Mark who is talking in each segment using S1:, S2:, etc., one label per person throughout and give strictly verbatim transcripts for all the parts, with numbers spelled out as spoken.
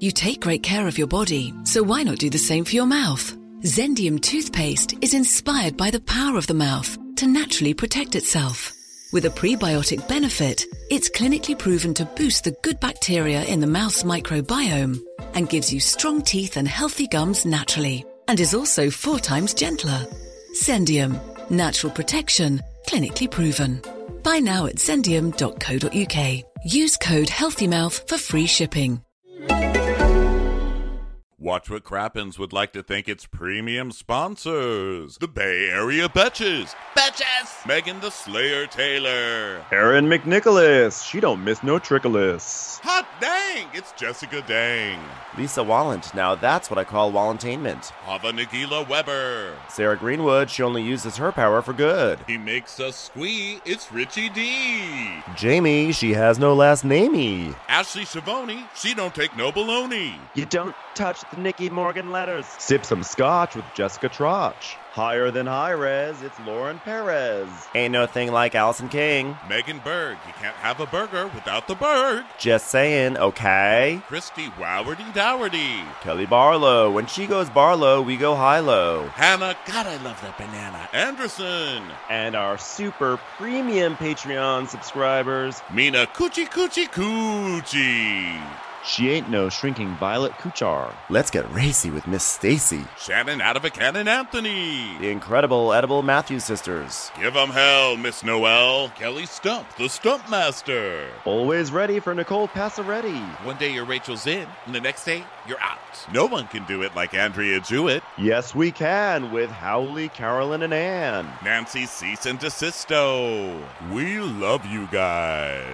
S1: You take great care of your body, so why not do the same for your mouth? Zendium toothpaste is inspired by the power of the mouth to naturally protect itself. With a prebiotic benefit, it's clinically proven to boost the good bacteria in the mouth's microbiome and gives you strong teeth and healthy gums naturally, and is also four times gentler. Zendium, natural protection, clinically proven. Buy now at zendium dot co dot uk. Use code HEALTHYMOUTH for free shipping.
S2: Watch What Crappens would like to thank its premium sponsors. The Bay Area Betches. Betches! Megan the Slayer Taylor.
S3: Erin McNicholas. She don't miss no trickolas.
S2: Hot dang! It's Jessica Dang.
S4: Lisa Wallant. Now that's what I call Wallantainment.
S2: Hava Nagila Weber.
S4: Sarah Greenwood. She only uses her power for good.
S2: He makes us squee. It's Richie D.
S4: Jamie. She has no last namey.
S2: Ashley Shavoni. She don't take no baloney.
S3: You don't touch the Nicky Morgan letters. Sip some scotch with Jessica Trotch. Higher than high res, it's Lauren Perez.
S4: Ain't no thing like Allison King.
S2: Megan Berg. You can't have a burger without the Berg.
S4: Just saying, okay?
S2: Christy Wowardy Dowardy.
S4: Kelly Barlow. When she goes Barlow, we go high-low.
S2: Hannah. God, I love that banana. Anderson.
S3: And our super premium Patreon subscribers.
S2: Mina Coochie Coochie Coochie.
S3: She ain't no shrinking Violet Kuchar.
S4: Let's get racy with Miss Stacy.
S2: Shannon out of a cannon Anthony.
S4: The incredible Edible Matthews sisters.
S2: Give 'em hell, Miss Noel. Kelly Stump, the Stump Master.
S3: Always ready for Nicole Passaretti.
S2: One day you're Rachel's in, and the next day you're out. No one can do it like Andrea Jewett.
S3: Yes, we can with Howley, Carolyn, and Ann.
S2: Nancy Cease and DeSisto. We love you guys.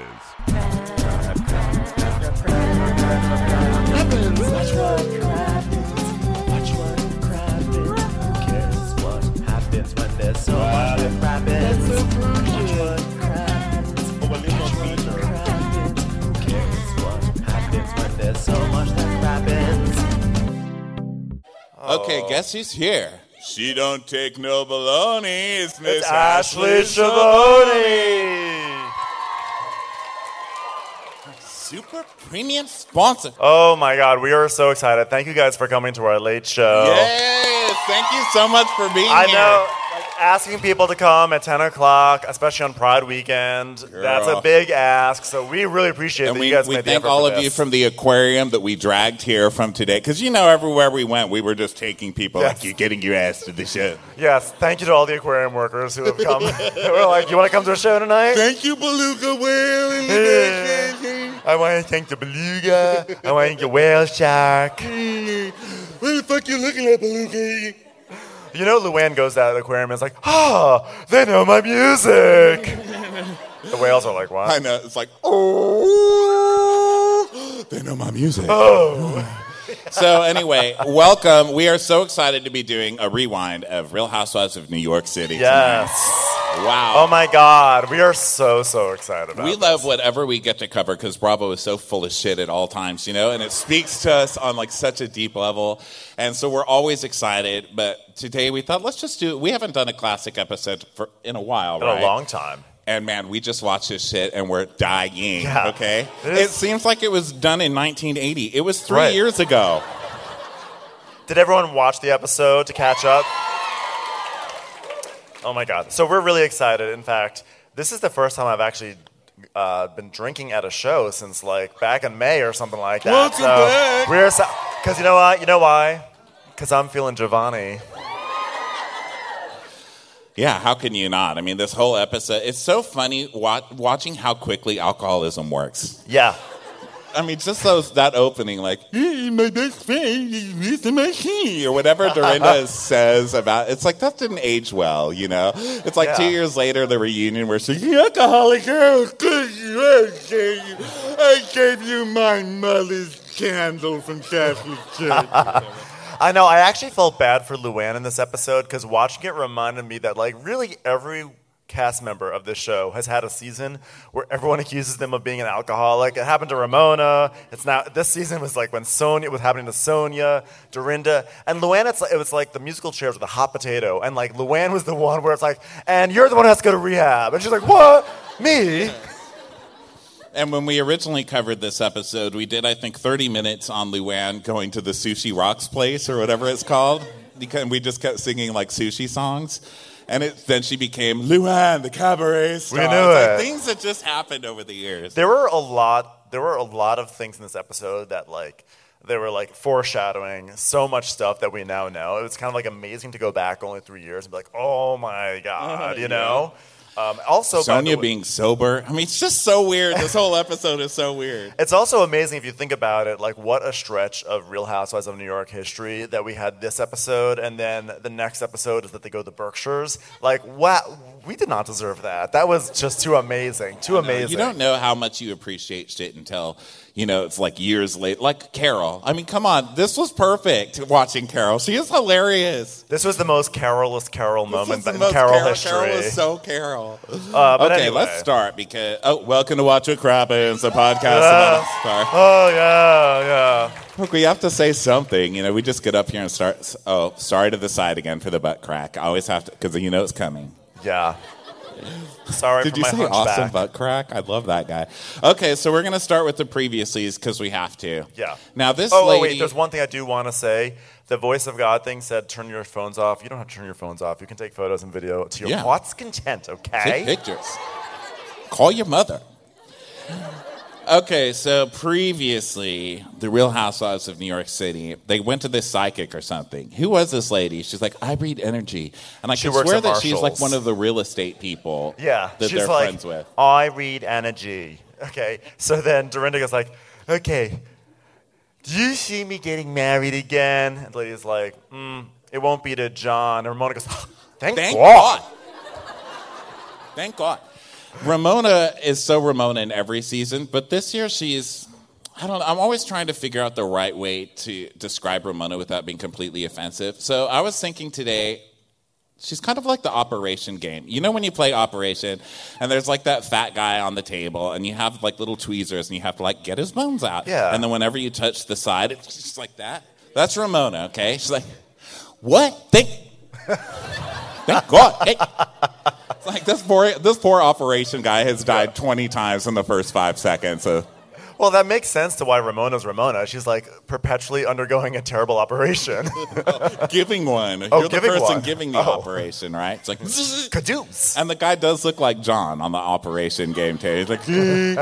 S5: Watch what crappens. Watch what crappens. Who cares what happens when there's so much that crappens? Watch what crappens. Watch what crappens. Who cares what happens when there's so much that crappens?
S2: Okay, guess who's here? She don't take no baloney. It's Miss
S6: It's Ashley
S2: Shavoni.
S6: Shavoni.
S2: Super premium sponsor.
S6: Oh my God, we are so excited. Thank you guys for coming to our late show.
S2: Yes, thank you so much for being
S6: I
S2: here.
S6: know, like, asking people to come at ten o'clock, especially on Pride weekend,
S2: Girl.
S6: that's a big ask. So we really appreciate
S2: And
S6: that
S2: we,
S6: you guys
S2: we
S6: made the
S2: thank
S6: effort
S2: all
S6: for
S2: of you
S6: this.
S2: from the aquarium that we dragged here from today. Because, you know, everywhere we went, we were just taking people
S6: Yes.
S2: like you, getting your ass to the show.
S6: Yes, thank you to all the aquarium workers who have come. We're like, you want to come to a show tonight?
S2: Thank you, Beluga Whale.
S6: Yeah. I want to thank the beluga. I want to thank the whale shark.
S2: What the fuck you looking at, Beluga?
S6: You know, Luann goes out of the aquarium and is like, ah, they know my music. The whales are like, what?
S2: I know. It's like, oh, they know my music.
S6: Oh.
S2: So anyway, welcome. We are so excited to be doing a rewind of Real Housewives of New York City
S6: Yes.
S2: tonight. Wow.
S6: Oh my God. We are so, so excited about
S2: We
S6: this.
S2: love whatever we get to cover because Bravo is so full of shit at all times, you know, and it speaks to us on like such a deep level. And so we're always excited. But today we thought, let's just do it. We haven't done a classic episode for in a while,
S6: In
S2: right?
S6: a long time.
S2: And man, we just watched this shit and we're dying,
S6: Yeah.
S2: okay?
S6: This-
S2: It seems like it was done in nineteen eighty. It was three
S6: Right.
S2: years ago.
S6: Did everyone watch the episode to catch up? Oh my God. So we're really excited. In fact, this is the first time I've actually uh, been drinking at a show since like back in May or something like that.
S2: Welcome
S6: so
S2: back.
S6: We're so, cause you know what? You know why? Cause I'm feeling Giovanni.
S2: Yeah, how can you not? I mean, this whole episode, it's so funny wa- watching how quickly alcoholism works.
S6: Yeah.
S2: I mean, just those that opening, like, hey, my best friend is Mister Machine, or whatever Dorinda says about it's like that didn't age well, you know? It's like
S6: Yeah.
S2: two years later, the reunion, we're saying, alcoholic girl, I gave you my mother's candle from Catholic Church.
S6: I know. I actually felt bad for Luann in this episode because watching it reminded me that like really every cast member of this show has had a season where everyone accuses them of being an alcoholic. It happened to Ramona. It's now this season was like when Sonia it was happening to Sonia, Dorinda, and Luann. It's like, it was like the musical chairs with a hot potato, and like Luann was the one where it's like, and you're the one who has to go to rehab, and she's like, what? Me?
S2: And when we originally covered this episode, we did, I think, thirty minutes on Luann going to the Sushi Rocks place or whatever it's called. Because we just kept singing like sushi songs. And it, then she became Luann, the cabaret star.
S6: We knew
S2: It's
S6: it.
S2: like things that just happened over the years.
S6: There were a lot. There were a lot of things in this episode that like they were like foreshadowing so much stuff that we now know. It was kind of like amazing to go back only three years and be like, oh my god, you
S2: yeah.
S6: know. Um, also, by
S2: Sonia
S6: the way-
S2: being sober. I mean, it's just so weird. This whole episode is so weird.
S6: It's also amazing if you think about it, like what a stretch of Real Housewives of New York history that we had this episode, and then the next episode is that they go to the Berkshires. Like, wow, we did not deserve that. That was just too amazing, too amazing.
S2: You don't know how much you appreciate shit until, you know, it's like years late. Like Carol. I mean, come on. This was perfect watching Carol. She is hilarious.
S6: This was the most Carol-less Carol moment
S2: This
S6: in
S2: was the most
S6: Carol,
S2: Carol
S6: history.
S2: Carol is so Carol.
S6: Uh, but
S2: okay,
S6: anyway.
S2: let's start because, oh, welcome to Watch What Crappens, a podcast about a star.
S6: Oh, yeah, yeah.
S2: Look, we have to say something. You know, we just get up here and start. Oh, sorry to the side again for the butt crack. I always have to, because you know it's coming.
S6: Yeah. Sorry
S2: Did
S6: for
S2: you
S6: my
S2: say
S6: hunchback.
S2: awesome butt crack? I love that guy. Okay, so we're going to start with the previouslys because we have to.
S6: Yeah.
S2: Now, this
S6: oh,
S2: lady...
S6: Oh, wait, there's one thing I do want to say. The voice of God thing said turn your phones off. You don't have to turn your phones off. You can take photos and video to your
S2: Yeah.
S6: heart's content, okay?
S2: Take pictures. Call your mother. Okay, so previously, the Real Housewives of New York City, they went to this psychic or something. Who was this lady? She's like, I read energy. And I
S6: She
S2: can
S6: works
S2: swear
S6: at
S2: that she's like
S6: Marshall's.
S2: one of the real estate people
S6: Yeah.
S2: that
S6: she's
S2: they're
S6: like,
S2: friends with.
S6: I read energy. Okay. So then Dorinda goes like, okay, do you see me getting married again? And the lady's like, mm, it won't be to John. And Ramona goes, thank,
S2: Thank
S6: God.
S2: God. Thank God. Ramona is so Ramona in every season, but this year she's, I don't know, I'm always trying to figure out the right way to describe Ramona without being completely offensive. So I was thinking today, she's kind of like the Operation game. You know when you play Operation, and there's like that fat guy on the table, and you have like little tweezers, and you have to like get his bones out.
S6: Yeah.
S2: And then whenever you touch the side, it's just like that. That's Ramona, okay? She's like, what? Thank, thank God. Hey. It's like this poor, this poor Operation guy has died twenty times in the first five seconds. So.
S6: Well, that makes sense to why Ramona's Ramona. She's like perpetually undergoing a terrible operation.
S2: Giving one.
S6: Oh,
S2: You're the
S6: giving
S2: person
S6: one.
S2: giving the
S6: Oh.
S2: operation, right? It's like,
S6: Caduce.
S2: and the guy does look like John on the Operation game too. He's like,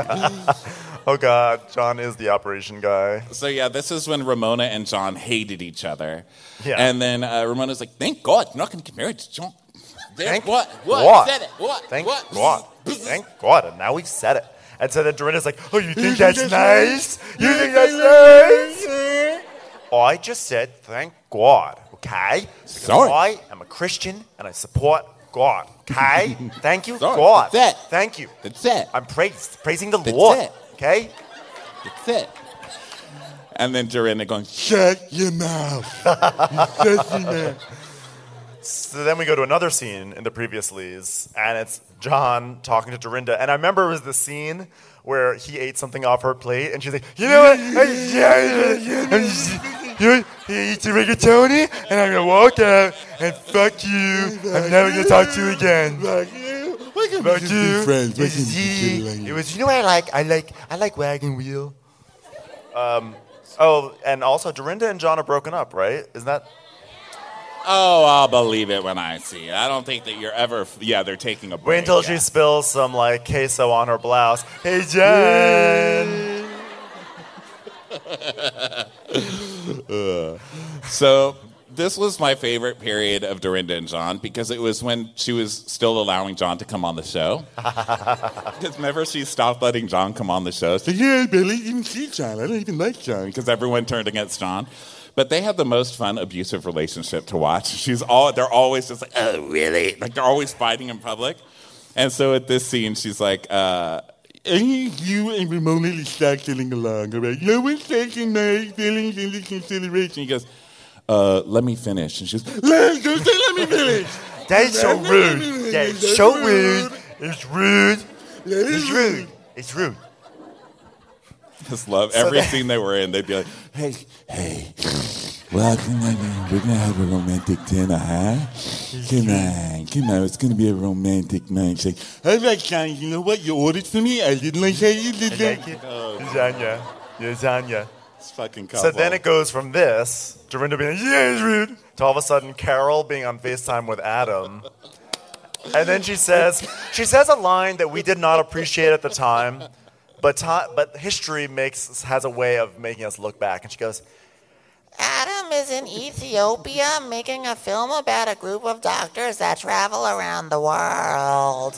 S6: Oh, God. John is the operation guy.
S2: so yeah, this is when Ramona and John hated each other.
S6: Yeah.
S2: And then uh, Ramona's like, thank God, you're not going to get married to John.
S6: Thank
S2: what? What?
S6: God.
S2: Said it. What?
S6: Thank
S2: what?
S6: God. Thank God. And now we've said it. And so then Dorinda's like, oh, you think that's nice? You think that's nice? I just said, thank God, okay? Because
S2: Sorry.
S6: I am a Christian and I support God, okay? Thank you,
S2: Sorry.
S6: God.
S2: That's it.
S6: Thank you.
S2: That's it.
S6: I'm praised, praising the
S2: That's
S6: Lord,
S2: it.
S6: okay?
S2: That's it. And then Dorinda going, shut your mouth. Shut your mouth.
S6: So then we go to another scene in the previous leads, and it's John talking to Dorinda. And I remember it was the scene where he ate something off her plate, and she's like, you know what? You he eats a rigatoni, and I'm going to walk out, and fuck you. I'm never going to talk to you again.
S2: Fuck you. Why can't we
S6: Fuck
S2: just
S6: you.
S2: be friends? Why
S6: It's
S2: can't we just
S6: Z.
S2: get along?
S6: It was, you know what I like? I like, I like Wagon Wheel. Um, oh, and also Dorinda and John are broken up, right? Isn't that...
S2: Oh, I'll believe it when I see it. I don't think that you're ever. Yeah, they're taking a break.
S6: Wait until
S2: yeah.
S6: she spills some like queso on her blouse. Hey, Jen.
S2: So this was my favorite period of Dorinda and John because it was when she was still allowing John to come on the show. Because whenever she stopped letting John come on the show, it's like, yeah, Billy, you didn't see John. I don't even like John because everyone turned against John. But they had the most fun abusive relationship to watch. She's all they're always just like, oh, really? Like they're always fighting in public. And so at this scene, she's like, uh, you and Ramona will start getting along. All right? No one's taking my feelings into consideration. He goes, uh, let me finish. And she goes, let, don't say let me finish.
S6: That's so rude. That's so rude. It's rude. It's rude. It's rude.
S2: Just love
S6: So
S2: every
S6: they-
S2: scene they were in. They'd be like, hey, hey. Well, come on, we're gonna have a romantic dinner, huh? Come on, come on, it's gonna be a romantic night. She's like, all right, Johnny, you know what? You ordered for me. I didn't like how you did that. Oh,
S6: Lasagna. Lasagna.
S2: it's fucking couple.
S6: So then it goes from this, Dorinda being like, yeah, it's rude, to all of a sudden Carol being on FaceTime with Adam. And then she says, she says a line that we did not appreciate at the time, but ti- but history makes has a way of making us look back. And she goes,
S7: Adam is in Ethiopia making a film about a group of doctors that travel around the world.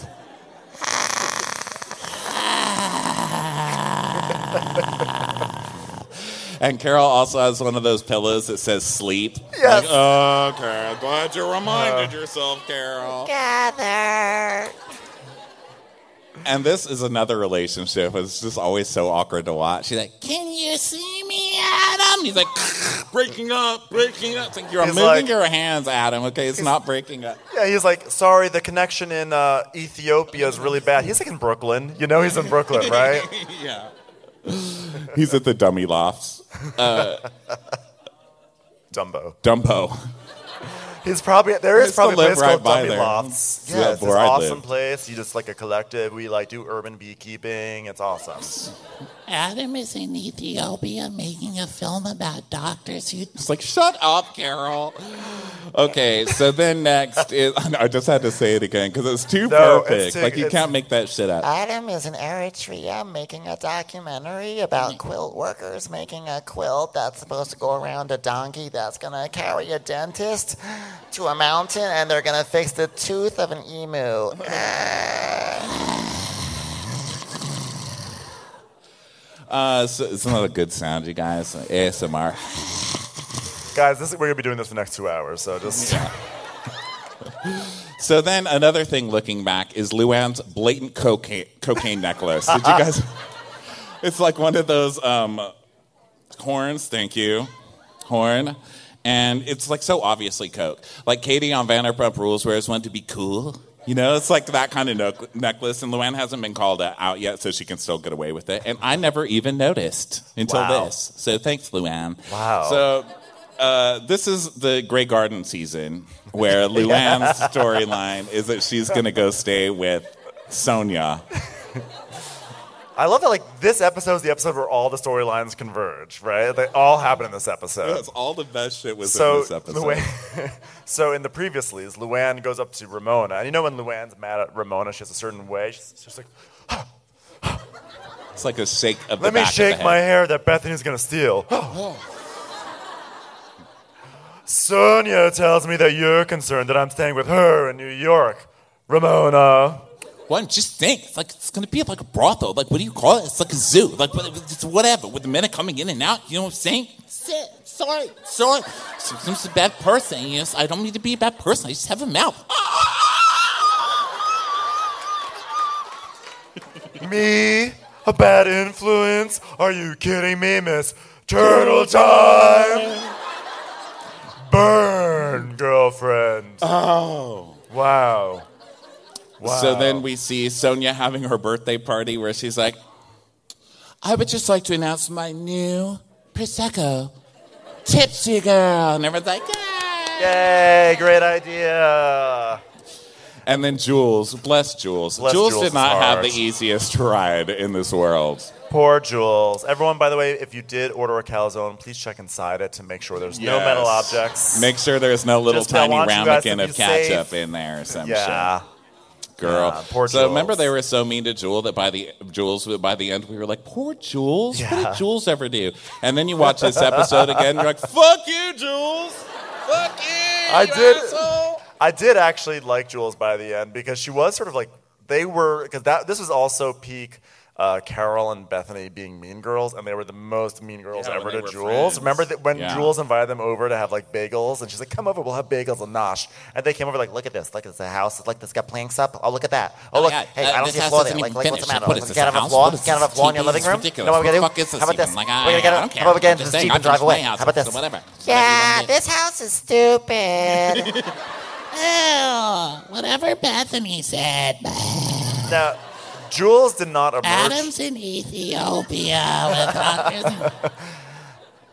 S2: And Carol also has one of those pillows that says sleep.
S6: Yes.
S2: Like, oh, Carol, glad you reminded uh, yourself, Carol.
S7: Gather.
S2: And this is another relationship. It's just always so awkward to watch. She's like, can you see me, Adam? He's like, breaking up, breaking up. It's like, you're
S6: He's
S2: moving
S6: like-
S2: your hands, Adam, okay? It's not breaking up.
S6: yeah, he's like, sorry, the connection in uh, Ethiopia is really bad. He's like in Brooklyn. You know he's in Brooklyn, right?
S2: Yeah. He's at the Dummy Lofts. Uh,
S6: Dumbo.
S2: Dumbo.
S6: He's probably there
S2: I
S6: is
S2: used
S6: probably
S2: to
S6: a
S2: live
S6: place
S2: right
S6: called
S2: by
S6: Dummy
S2: there.
S6: Lofts.
S2: Yeah,
S6: Yeah, it's this
S2: where I
S6: awesome
S2: live.
S6: place. You just like a collective. We like do urban beekeeping. It's awesome.
S7: Adam is in Ethiopia making a film about doctors who...
S2: It's like, shut up, Carol. Okay, so then next is... I just had to say it again because it's too
S6: No, it's
S2: perfect.
S6: too-
S2: like, you
S6: it's-
S2: can't make that shit up.
S7: Adam is in Eritrea making a documentary about quilt workers making a quilt that's supposed to go around a donkey that's going to carry a dentist to a mountain and they're going to fix the tooth of an emu.
S2: Uh, so it's not a good sound, you guys. A S M R.
S6: Guys, this is, we're going to be doing this for the next two hours, so just...
S2: So then another thing looking back is Luann's blatant cocaine, cocaine necklace. Did you guys... It's like one of those um, horns, thank you, horn. And it's like so obviously coke. Like Katie on Vanderpump Rules wears one to be cool. You know, it's like that kind of no- necklace. And Luann hasn't been called out yet, so she can still get away with it. And I never even noticed until
S6: Wow.
S2: this. So thanks, Luann.
S6: Wow.
S2: So uh, this is the Grey Garden season where Luann's storyline is that she's going to go stay with Sonia.
S6: I love that, like, this episode is the episode where all the storylines converge, right? They all happen in this episode.
S2: That's all the best shit was
S6: So,
S2: in this episode.
S6: Luann, so in the previously's, Luann goes up to Ramona. And you know when Luann's mad at Ramona, she has a certain way. She's just like,
S2: It's like a shake of the
S6: let me
S2: back of
S6: shake
S2: the
S6: my
S2: head.
S6: hair that Bethany's going to steal. Sonia tells me that you're concerned that I'm staying with her in New York. Ramona.
S2: Well, just think. It's like it's going to be like a brothel. Like, what do you call it? It's like a zoo. Like, what- it's whatever. With the men coming in and out. You know what I'm saying? That's it. Sorry. Sorry. I'm just a bad person. Yes, I don't need to be a bad person. I just have a mouth.
S6: Me? A bad influence? Are you kidding me, Miss Turtle Time? Burn, girlfriend.
S2: Oh.
S6: Wow. Wow.
S2: So then we see Sonia having her birthday party where she's like, I would just like to announce my new Prosecco. Tipsy girl. And everyone's like, yay.
S6: Yay, great idea.
S2: And then Jules, bless Jules.
S6: Bless
S2: Jules,
S6: Jules'
S2: did not have
S6: heart.
S2: the easiest ride in this world.
S6: Poor Jules. Everyone, by the way, if you did order a calzone, please check inside it to make sure there's no
S2: Yes.
S6: metal objects.
S2: Make sure there's no little
S6: Just, I
S2: tiny
S6: want you guys
S2: ramekin
S6: to
S2: of
S6: be
S2: ketchup
S6: safe.
S2: in there or some
S6: yeah.
S2: shit. Girl.
S6: Yeah, poor
S2: so
S6: Jules.
S2: remember they were so mean to Jules that by the Jules by the end we were like, poor Jules? What
S6: Yeah.
S2: did Jules ever do? And then you watch this episode again and you're like, fuck you, Jules! Fuck you!
S6: I
S2: you
S6: did-
S2: asshole!
S6: I did actually like Jules by the end because she was sort of like, they were, because that this was also peak uh, Carol and Bethany being mean girls, and they were the most mean girls
S2: Yeah, when
S6: ever
S2: they
S6: to
S2: were
S6: Jules.
S2: friends.
S6: Remember that when
S2: Yeah.
S6: Jules invited them over to have like bagels, and she's like, come over, we'll have bagels and nosh. And they came over like, look at this, look at this house, it's like this got planks up. Oh, look at that. Oh,
S2: Oh,
S6: look,
S2: yeah.
S6: hey,
S2: Uh,
S6: I don't
S2: this
S6: see a
S2: house
S6: floor there.
S2: isn't
S6: Like,
S2: even
S6: like what's the
S2: finished.
S6: matter?
S2: What
S6: Like,
S2: is
S6: we
S2: this,
S6: can't
S2: a
S6: have a
S2: house?
S6: floor?
S2: What
S6: We
S2: is
S6: can't have a
S2: this?
S6: floor in your
S2: T V?
S6: living
S2: It's
S6: room?
S2: ridiculous.
S6: You know what we're
S2: What
S6: gonna
S2: the
S6: do?
S2: fuck is this
S6: How about this?
S2: even? Like,
S6: We're
S2: I-
S6: gonna
S2: I
S6: get
S2: don't
S6: a,
S2: care.
S6: how about we get
S2: I'm just
S6: into the
S2: saying,
S6: Jeep
S2: I
S6: and drive
S2: can
S6: away?
S2: explain
S6: How about
S2: houses,
S6: this?
S2: so whatever.
S7: Yeah,
S2: Whatever you
S7: this house is stupid. Oh, whatever Bethany said.
S6: Now, Jules did not emerge.
S7: Adam's in Ethiopia with doctors. Wow,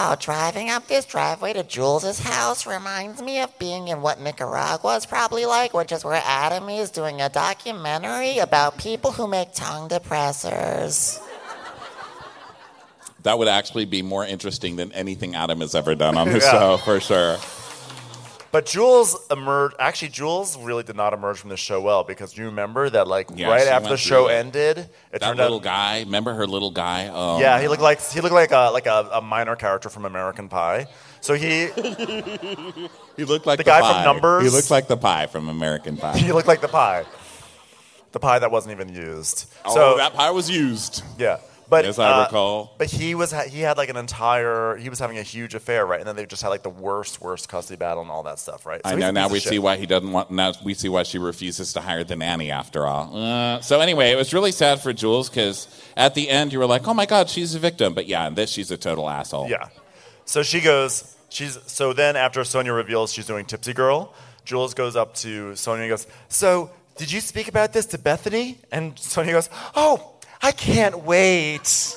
S7: Wow, driving up this driveway to Jules' house reminds me of being in what Nicaragua is probably like, which is where Adam is doing a documentary about people who make tongue depressors.
S2: That would actually be more interesting than anything Adam has ever done on the
S6: Yeah.
S2: show, for sure.
S6: But Jules emerged. Actually, Jules really did not emerge from the show well because you remember that, like,
S2: Yeah,
S6: right
S2: she
S6: after the
S2: went
S6: show
S2: through it.
S6: ended, it
S2: That
S6: turned
S2: little
S6: out.
S2: guy, remember her little guy? Oh,
S6: Yeah, he looked like he looked like a like a, a minor character from American Pie. So he
S2: He looked like
S6: The
S2: the,
S6: guy from
S2: pie.
S6: Numbers?
S2: He looked like the pie from American Pie.
S6: he looked like the pie, the pie that wasn't even used.
S2: Oh,
S6: so
S2: that pie was used.
S6: yeah, but
S2: As I
S6: uh,
S2: recall.
S6: But he was ha- he had like an entire he was having a huge affair, right? And then they just had like the worst worst custody battle and all that stuff, right? So
S2: I
S6: he's
S2: know.
S6: a
S2: Now
S6: piece of
S2: we
S6: shit.
S2: see why he doesn't want. Now we see why she refuses to hire the nanny after all. Uh, so anyway, it was really sad for Jules because at the end you were like, "Oh my God, she's a victim." But yeah, in this she's a total asshole.
S6: Yeah. So she goes, she's, so then after Sonia reveals she's doing Tipsy Girl, Jules goes up to Sonia and goes, so did you speak about this to Bethany? And Sonia goes, oh, I can't wait.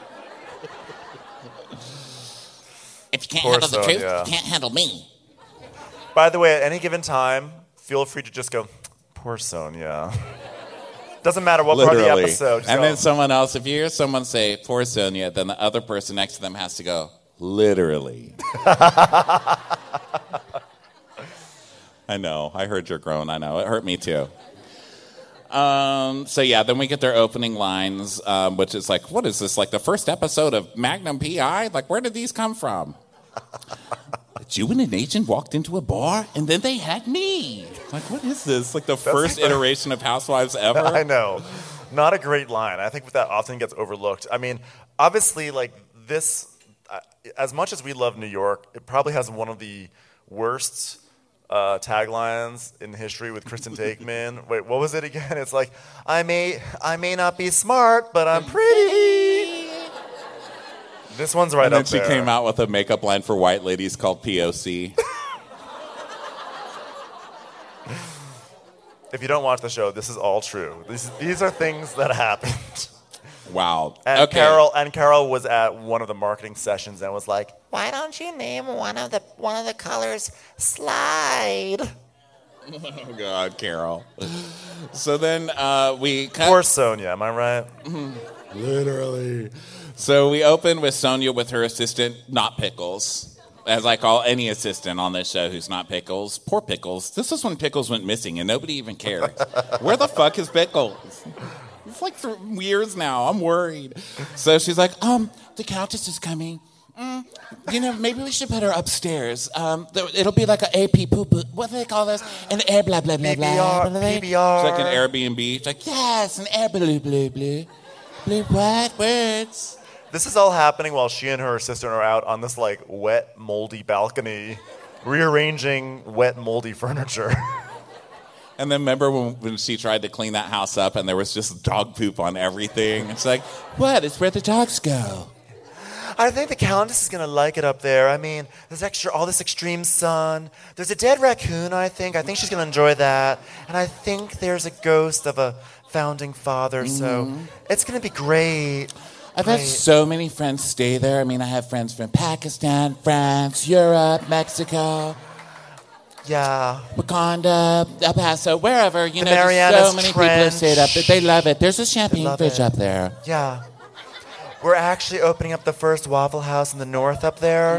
S8: If you can't
S6: Poor
S8: handle the truth,
S6: Sonia.
S8: you can't handle me.
S6: By the way, at any given time, feel free to just go, poor Sonia. Doesn't matter what part of the
S2: Literally.
S6: episode. just
S2: And
S6: go,
S2: then someone else, if you hear someone say, poor Sonia, then the other person next to them has to go, literally. I know. I heard your groan. I know. It hurt me too. Um, so yeah, then we get their opening lines, um, which is like, what is this? Like the first episode of Magnum P I? Like, where did these come from? You and an agent walked into a bar, and then they had me. Like, what is this? Like the first
S6: like the-
S2: iteration of Housewives ever?
S6: I know. Not a great line. I think that often gets overlooked. I mean, obviously, like this, uh, as much as we love New York, it probably has one of the worst uh, taglines in history with Kristen Takeman. Wait, what was it again? It's like, I may, I may not be smart, but I'm pretty. This one's right
S2: And then
S6: up
S2: she
S6: there.
S2: came out with a makeup line for white ladies called P O C.
S6: If you don't watch the show, this is all true. These, these are things that happened.
S2: Wow.
S6: And
S2: okay.
S6: Carol and Carol was at one of the marketing sessions and was like,
S7: Why don't you name one of the one of the colors slide?
S2: Oh, God, Carol. So then uh, we cut.
S6: poor Sonia, am I right?
S2: Literally. So we open with Sonia with her assistant, not Pickles, as I call any assistant on this show who's not Pickles. Poor Pickles. This is when Pickles went missing and nobody even cared. Where the fuck is Pickles? It's like th- years now. I'm worried. So she's like, um, the countess is coming. Mm, you know, maybe we should put her upstairs. Um, th- it'll be like an A P poo poo. What do they call this? An air blah blah blah blah.
S6: P B R,
S2: blah, blah.
S6: P B R.
S2: It's like an Airbnb. It's like, yes, an air blue blue blue. Blue what? Words.
S6: This is all happening while she and her assistant are out on this like wet, moldy balcony, rearranging wet, moldy furniture.
S2: And then remember when, when she tried to clean that house up and there was just dog poop on everything? It's like, what? It's where the dogs go.
S6: I think the Countess is gonna like it up there. I mean, there's extra all this extreme sun. There's a dead raccoon, I think. I think she's gonna enjoy that. And I think there's a ghost of a founding father, so it's gonna be great.
S2: I've had
S6: Great.
S2: so many friends stay there. I mean, I have friends from Pakistan, France, Europe, Mexico,
S6: Yeah.
S2: Wakanda, El Paso, wherever. You
S6: The
S2: know, just
S6: Marianas
S2: so many people have stayed up there. They love it. There's a champagne
S6: love
S2: fridge
S6: it.
S2: up there.
S6: Yeah. We're actually opening up the first Waffle House in the north up there.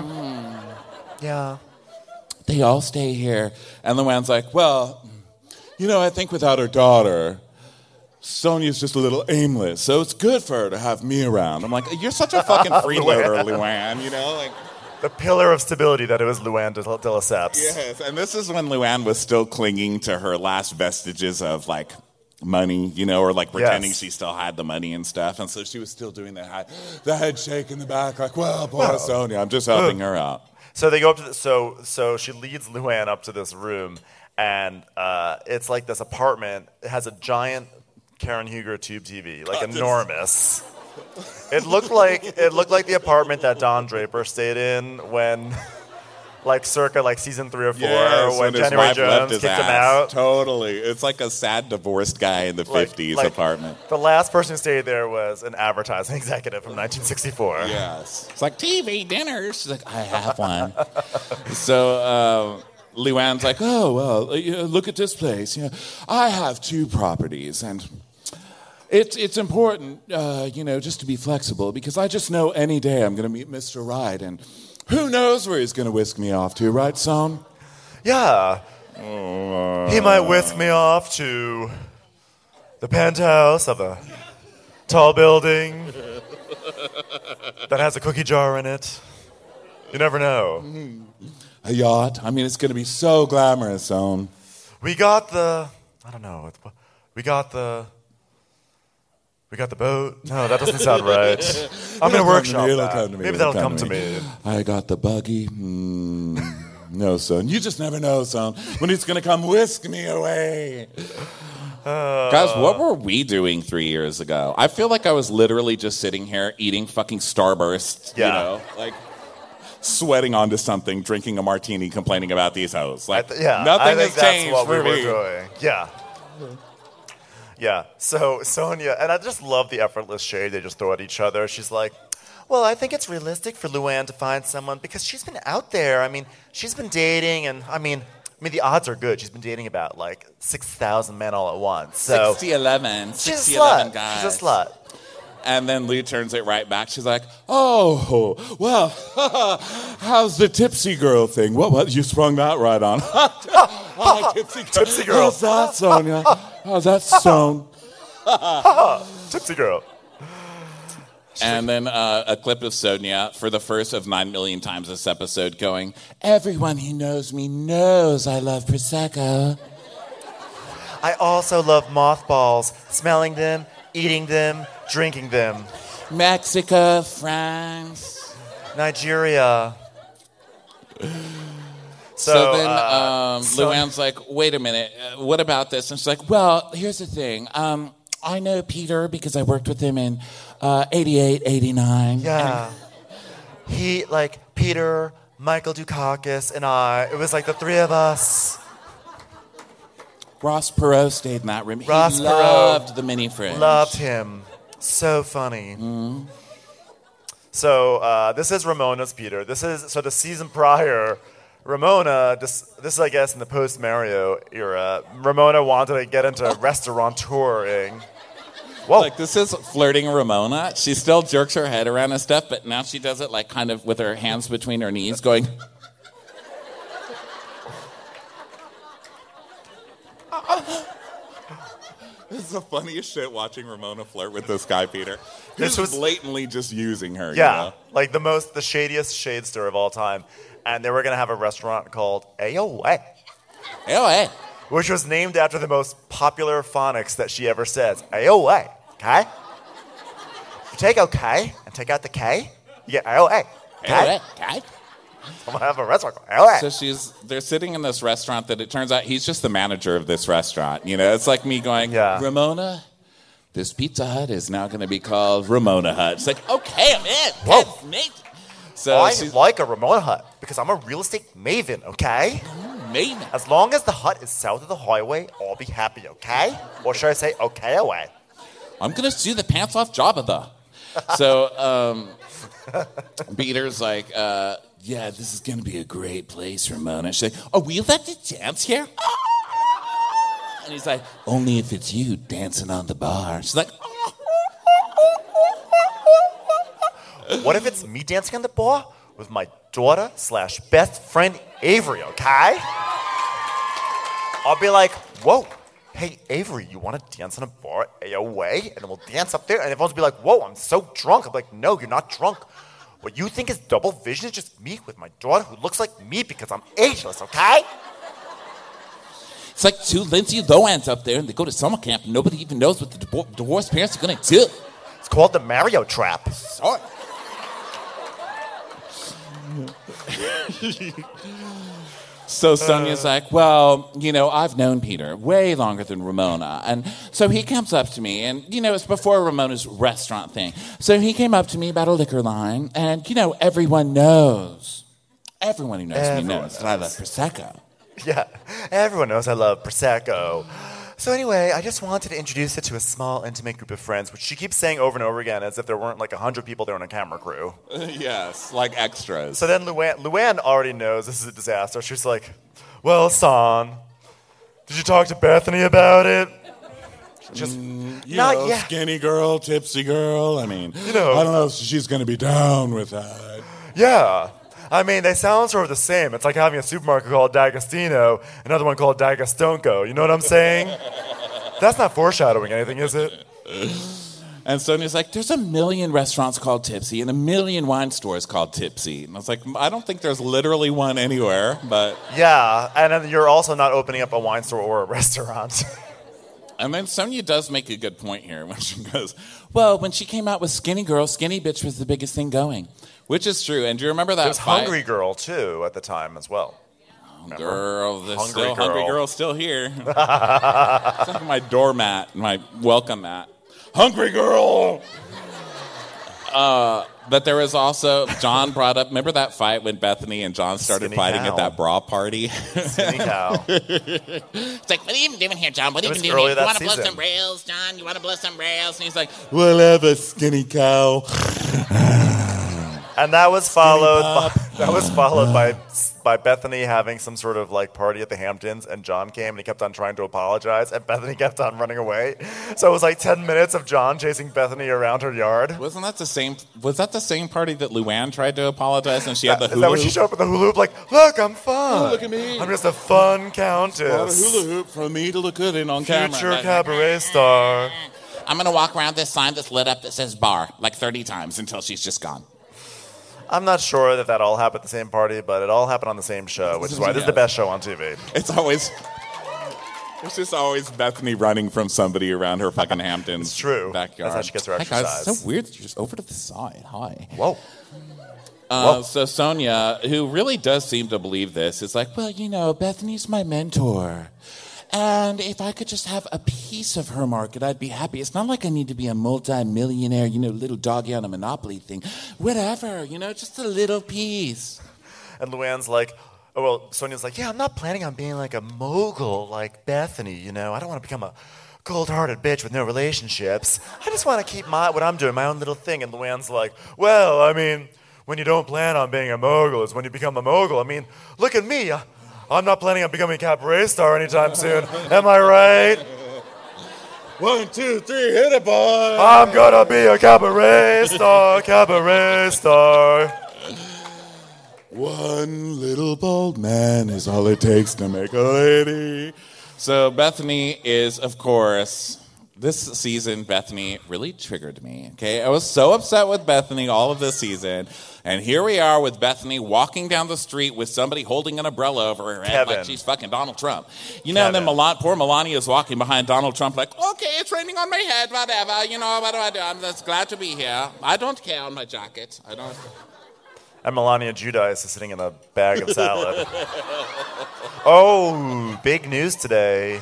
S6: Yeah.
S2: They all stay here. And Luann's like, well, you know, I think without her daughter, Sonia's just a little aimless, so it's good for her to have me around. I'm like, you're such a fucking freeloader, Luann, you know? Like,
S6: The pillar of stability that it was Luann de, de Lesseps.
S2: yes, and this is when Luann was still clinging to her last vestiges of, like, money, you know, or, like, pretending
S6: Yes.
S2: she still had the money and stuff. And so she was still doing that head, the head shake in the back, like, well, poor Sonia, I'm just helping her out.
S6: So they go up to the, so so she leads Luann up to this room, and uh, it's like this apartment. It has a giant Karen Huger tube T V, like enormous. It looked like it looked like the apartment that Don Draper stayed in when like circa like season three or four,
S2: Yes,
S6: when
S2: when his
S6: January
S2: wife left
S6: Jones
S2: his
S6: kicked him
S2: ass.
S6: out.
S2: Totally. It's like a sad divorced guy in the
S6: Like-
S2: fifties
S6: like,
S2: apartment.
S6: The last person who stayed there was an advertising executive from nineteen sixty-four.
S2: Yes. It's like T V dinners. She's like, I have one. so um, Luann's like, oh, well, uh, you know, look at this place. You know, I have two properties, and it's it's important, uh, you know, just to be flexible, because I just know any day I'm going to meet Mister Right, and who knows where he's going to whisk me off to, right, son?
S6: Yeah. He might whisk me off to the penthouse of a tall building that has a cookie jar in it. You never know.
S2: A yacht. I mean, it's going to be so glamorous, son.
S6: We got the, I don't know, it's- we got the, we got the boat. No, that doesn't sound right. I'm going to workshop
S2: It'll
S6: that.
S2: come to me,
S6: Maybe
S2: it'll
S6: that'll come to me.
S2: I got the buggy. Mm, no, son. You just never know, son, when he's going to come whisk me away.
S6: Uh,
S2: Guys, what were we doing three years ago? I feel like I was literally just sitting here eating fucking Starburst,
S6: Yeah.
S2: you know, like sweating onto something, drinking a martini, complaining about these hoes. Like,
S6: I th- yeah,
S2: nothing
S6: I think
S2: has
S6: that's
S2: changed
S6: what
S2: for
S6: we were
S2: me.
S6: doing. Yeah. Yeah. So Sonia, and I just love the effortless shade they just throw at each other. She's like, well, I think it's realistic for Luann to find someone because she's been out there. I mean, she's been dating, and I mean, I mean, the odds are good. She's been dating about like six thousand men all at once. So
S2: sixty eleven.
S6: she's a
S2: sixty eleven
S6: slut.
S2: guys.
S6: She's a slut.
S2: And then Lou turns it right back. She's like, oh, well, how's the tipsy girl thing? What, what? You sprung that right on. oh, tipsy girl.
S6: Tipsy girl.
S2: How's that, Sonia? How's that, Stone?
S6: Tipsy girl.
S2: And then uh, a clip of Sonia for the first of nine million times this episode going, everyone who knows me knows I love Prosecco.
S6: I also love mothballs, smelling them, eating them, drinking them.
S2: Mexico, France.
S6: Nigeria.
S2: So,
S6: So,
S2: then
S6: uh,
S2: um,
S6: so-
S2: Luann's like, wait a minute, uh, what about this? And she's like, well, here's the thing. Um, I know Peter because I worked with him in uh, eighty-eight, eighty-nine.
S6: Yeah. He, like, Peter, Michael Dukakis, and I, it was like the three of us.
S2: Ross Perot stayed in that room.
S6: Ross
S2: he
S6: Perot.
S2: loved the mini fridge.
S6: Loved him. So funny. So uh, this is Ramona's Peter. This is, so the season prior, Ramona, this, this is, I guess, in the post-Mario era, Ramona wanted to get into restaurateuring. Whoa.
S2: Like, this is flirting Ramona. She still jerks her head around and stuff, but now she does it, like, kind of with her hands between her knees, going... This is the funniest shit watching Ramona flirt with this guy, Peter.
S6: This
S2: This
S6: was-
S2: was blatantly just using her.
S6: Yeah,
S2: You know?
S6: like the most, the shadiest shadester of all time. And they were going to have a restaurant called A O A,
S2: Oh, hey.
S6: which was named after the most popular phonics that she ever says. A O A, okay? You take OK and take out the K, you get A O A, okay?
S2: Okay.
S6: I'm going to have a restaurant called A O A.
S2: So she's, they're sitting in this restaurant that it turns out he's just the manager of this restaurant. You know, it's like me going,
S6: Yeah.
S2: Ramona, this Pizza Hut is now going to be called Ramona Hut. It's like, okay, I'm in.
S6: Whoa.
S2: That's me. So
S6: I
S2: she's
S6: like a Ramona hut because I'm a real estate maven, okay?
S2: maven.
S6: As long as the hut is south of the highway, I'll be happy, okay? Or should I say, okay away?
S2: I'm going to sue the pants off Jabba, though. So um, Peter's like, uh, yeah, this is going to be a great place, Ramona. She's like, are we allowed to dance here? And he's like, only if it's you dancing on the bar. She's like,
S6: What if it's me dancing on the bar with my daughter slash best friend Avery, okay? I'll be like, whoa, hey Avery, you want to dance on a bar at A O A? And then we'll dance up there, and everyone's be like, whoa, I'm so drunk. I'm like, no, you're not drunk. What you think is double vision is just me with my daughter who looks like me because I'm ageless, okay?
S2: it's like two Lindsay Lohans up there, and they go to summer camp, and nobody even knows what the divor- divorced parents are going to do.
S6: It's called the Mario Trap.
S2: Sorry. So Sonia's like, well, you know, I've known Peter way longer than Ramona. And so he comes up to me, and, you know, it's before Ramona's restaurant thing. So he came up to me about a liquor line, and, you know, everyone knows. everyone who knows
S6: Everyone
S2: me knows that I love Prosecco.
S6: Yeah, everyone knows I love Prosecco. So anyway, I just wanted to introduce it to a small, intimate group of friends, which she keeps saying over and over again as if there weren't like one hundred people there on a camera crew.
S2: Yes, like extras.
S6: So then Luann, Luann already knows this is a disaster. She's like, well, Son, did you talk to Bethany about it? Just
S2: mm, you
S6: not
S2: know,
S6: yet.
S2: Skinny girl, tipsy girl. I mean,
S6: You know.
S2: I don't know if she's going to be down with that.
S6: Yeah. I mean, they sound sort of the same. It's like having a supermarket called D'Agostino, another one called D'Agastonco. You know what I'm saying? That's not foreshadowing anything, is it?
S2: And Sonia's like, there's a million restaurants called Tipsy and a million wine stores called Tipsy. And I was like, I don't think there's literally one anywhere, but...
S6: Yeah, and then you're also not opening up a wine store or a restaurant.
S2: And then Sonia does make a good point here when she goes, well, when she came out with Skinny Girl, Skinny Bitch was the biggest thing going. Which is true. And do you remember that
S6: There's
S2: fight?
S6: Hungry Girl, too, at the time as well. Remember?
S2: Girl, the
S6: Hungry
S2: still
S6: Girl.
S2: Hungry Girl's still here. It's like my doormat, my welcome mat. Hungry Girl! Uh, but there was also, John brought up, remember that fight when Bethany and John started
S6: Skinny
S2: fighting
S6: cow.
S2: at that bra party?
S6: Skinny cow.
S8: It's like, what are you even doing here, John? What are
S6: It
S8: you
S6: was
S8: even doing
S6: early
S8: here?
S6: that
S8: You want to blow
S6: season.
S8: some rails, John? You want to blow some rails?
S2: And he's like, whatever, skinny cow.
S6: And that was followed by, that was followed by by Bethany having some sort of like party at the Hamptons, and John came and he kept on trying to apologize, and Bethany kept on running away. So it was like ten minutes of John chasing Bethany around her yard.
S2: Wasn't that the same? Was that the same party that Luann tried to apologize and she had the
S6: Is
S2: hula
S6: that when she
S2: hoop?
S6: showed up with the hula hoop? Like, look, I'm fun.
S2: Oh, look at me.
S6: I'm just a fun
S2: Brought a
S6: countess.
S2: hula hoop for me to look good in on camera.
S6: Future
S2: Like,
S6: cabaret star.
S8: I'm going to walk around this sign that's lit up that says bar like thirty times until she's just gone.
S6: I'm not sure that that all happened at the same party, but it all happened on the same show, which is why this is the best show on T V.
S2: It's always, it's just always Bethany running from somebody around her fucking Hamptons
S6: It's true.
S2: backyard.
S6: That's how she gets her
S2: Hi guys,
S6: exercise.
S2: so weird that you're just over to the side. Hi.
S6: Whoa.
S2: Uh, so Sonia, who really does seem to believe this, is like, well, you know, Bethany's my mentor. And if I could just have a piece of her market, I'd be happy. It's not like I need to be a multi-millionaire, you know, little doggy on a Monopoly thing. Whatever, you know, just a little piece.
S6: And Luann's like, oh, well, Sonia's like, yeah, I'm not planning on being like a mogul like Bethany, you know. I don't want to become a cold-hearted bitch with no relationships. I just want to keep my what I'm doing, my own little thing. And Luann's like, well, I mean, when you don't plan on being a mogul is when you become a mogul. I mean, look at me. I, I'm not planning on becoming a cabaret star anytime soon. Am I right?
S2: One, two, three, hit it, boy.
S6: I'm gonna be a cabaret star, cabaret star.
S2: One little bold man is all it takes to make a lady. So Bethany is, of course, this season, Bethany really triggered me, okay? I was so upset with Bethany all of this season, and here we are with Bethany walking down the street with somebody holding an umbrella over her head
S6: Kevin.
S2: like she's fucking Donald Trump. You know, and then
S6: Kevin.
S2: Milan, poor Melania is walking behind Donald Trump like, okay, it's raining on my head, whatever, you know, what do I do? I'm just glad to be here. I don't care on my jacket. I don't...
S6: And Melania Judice is sitting in a bag of salad. Oh, big news today.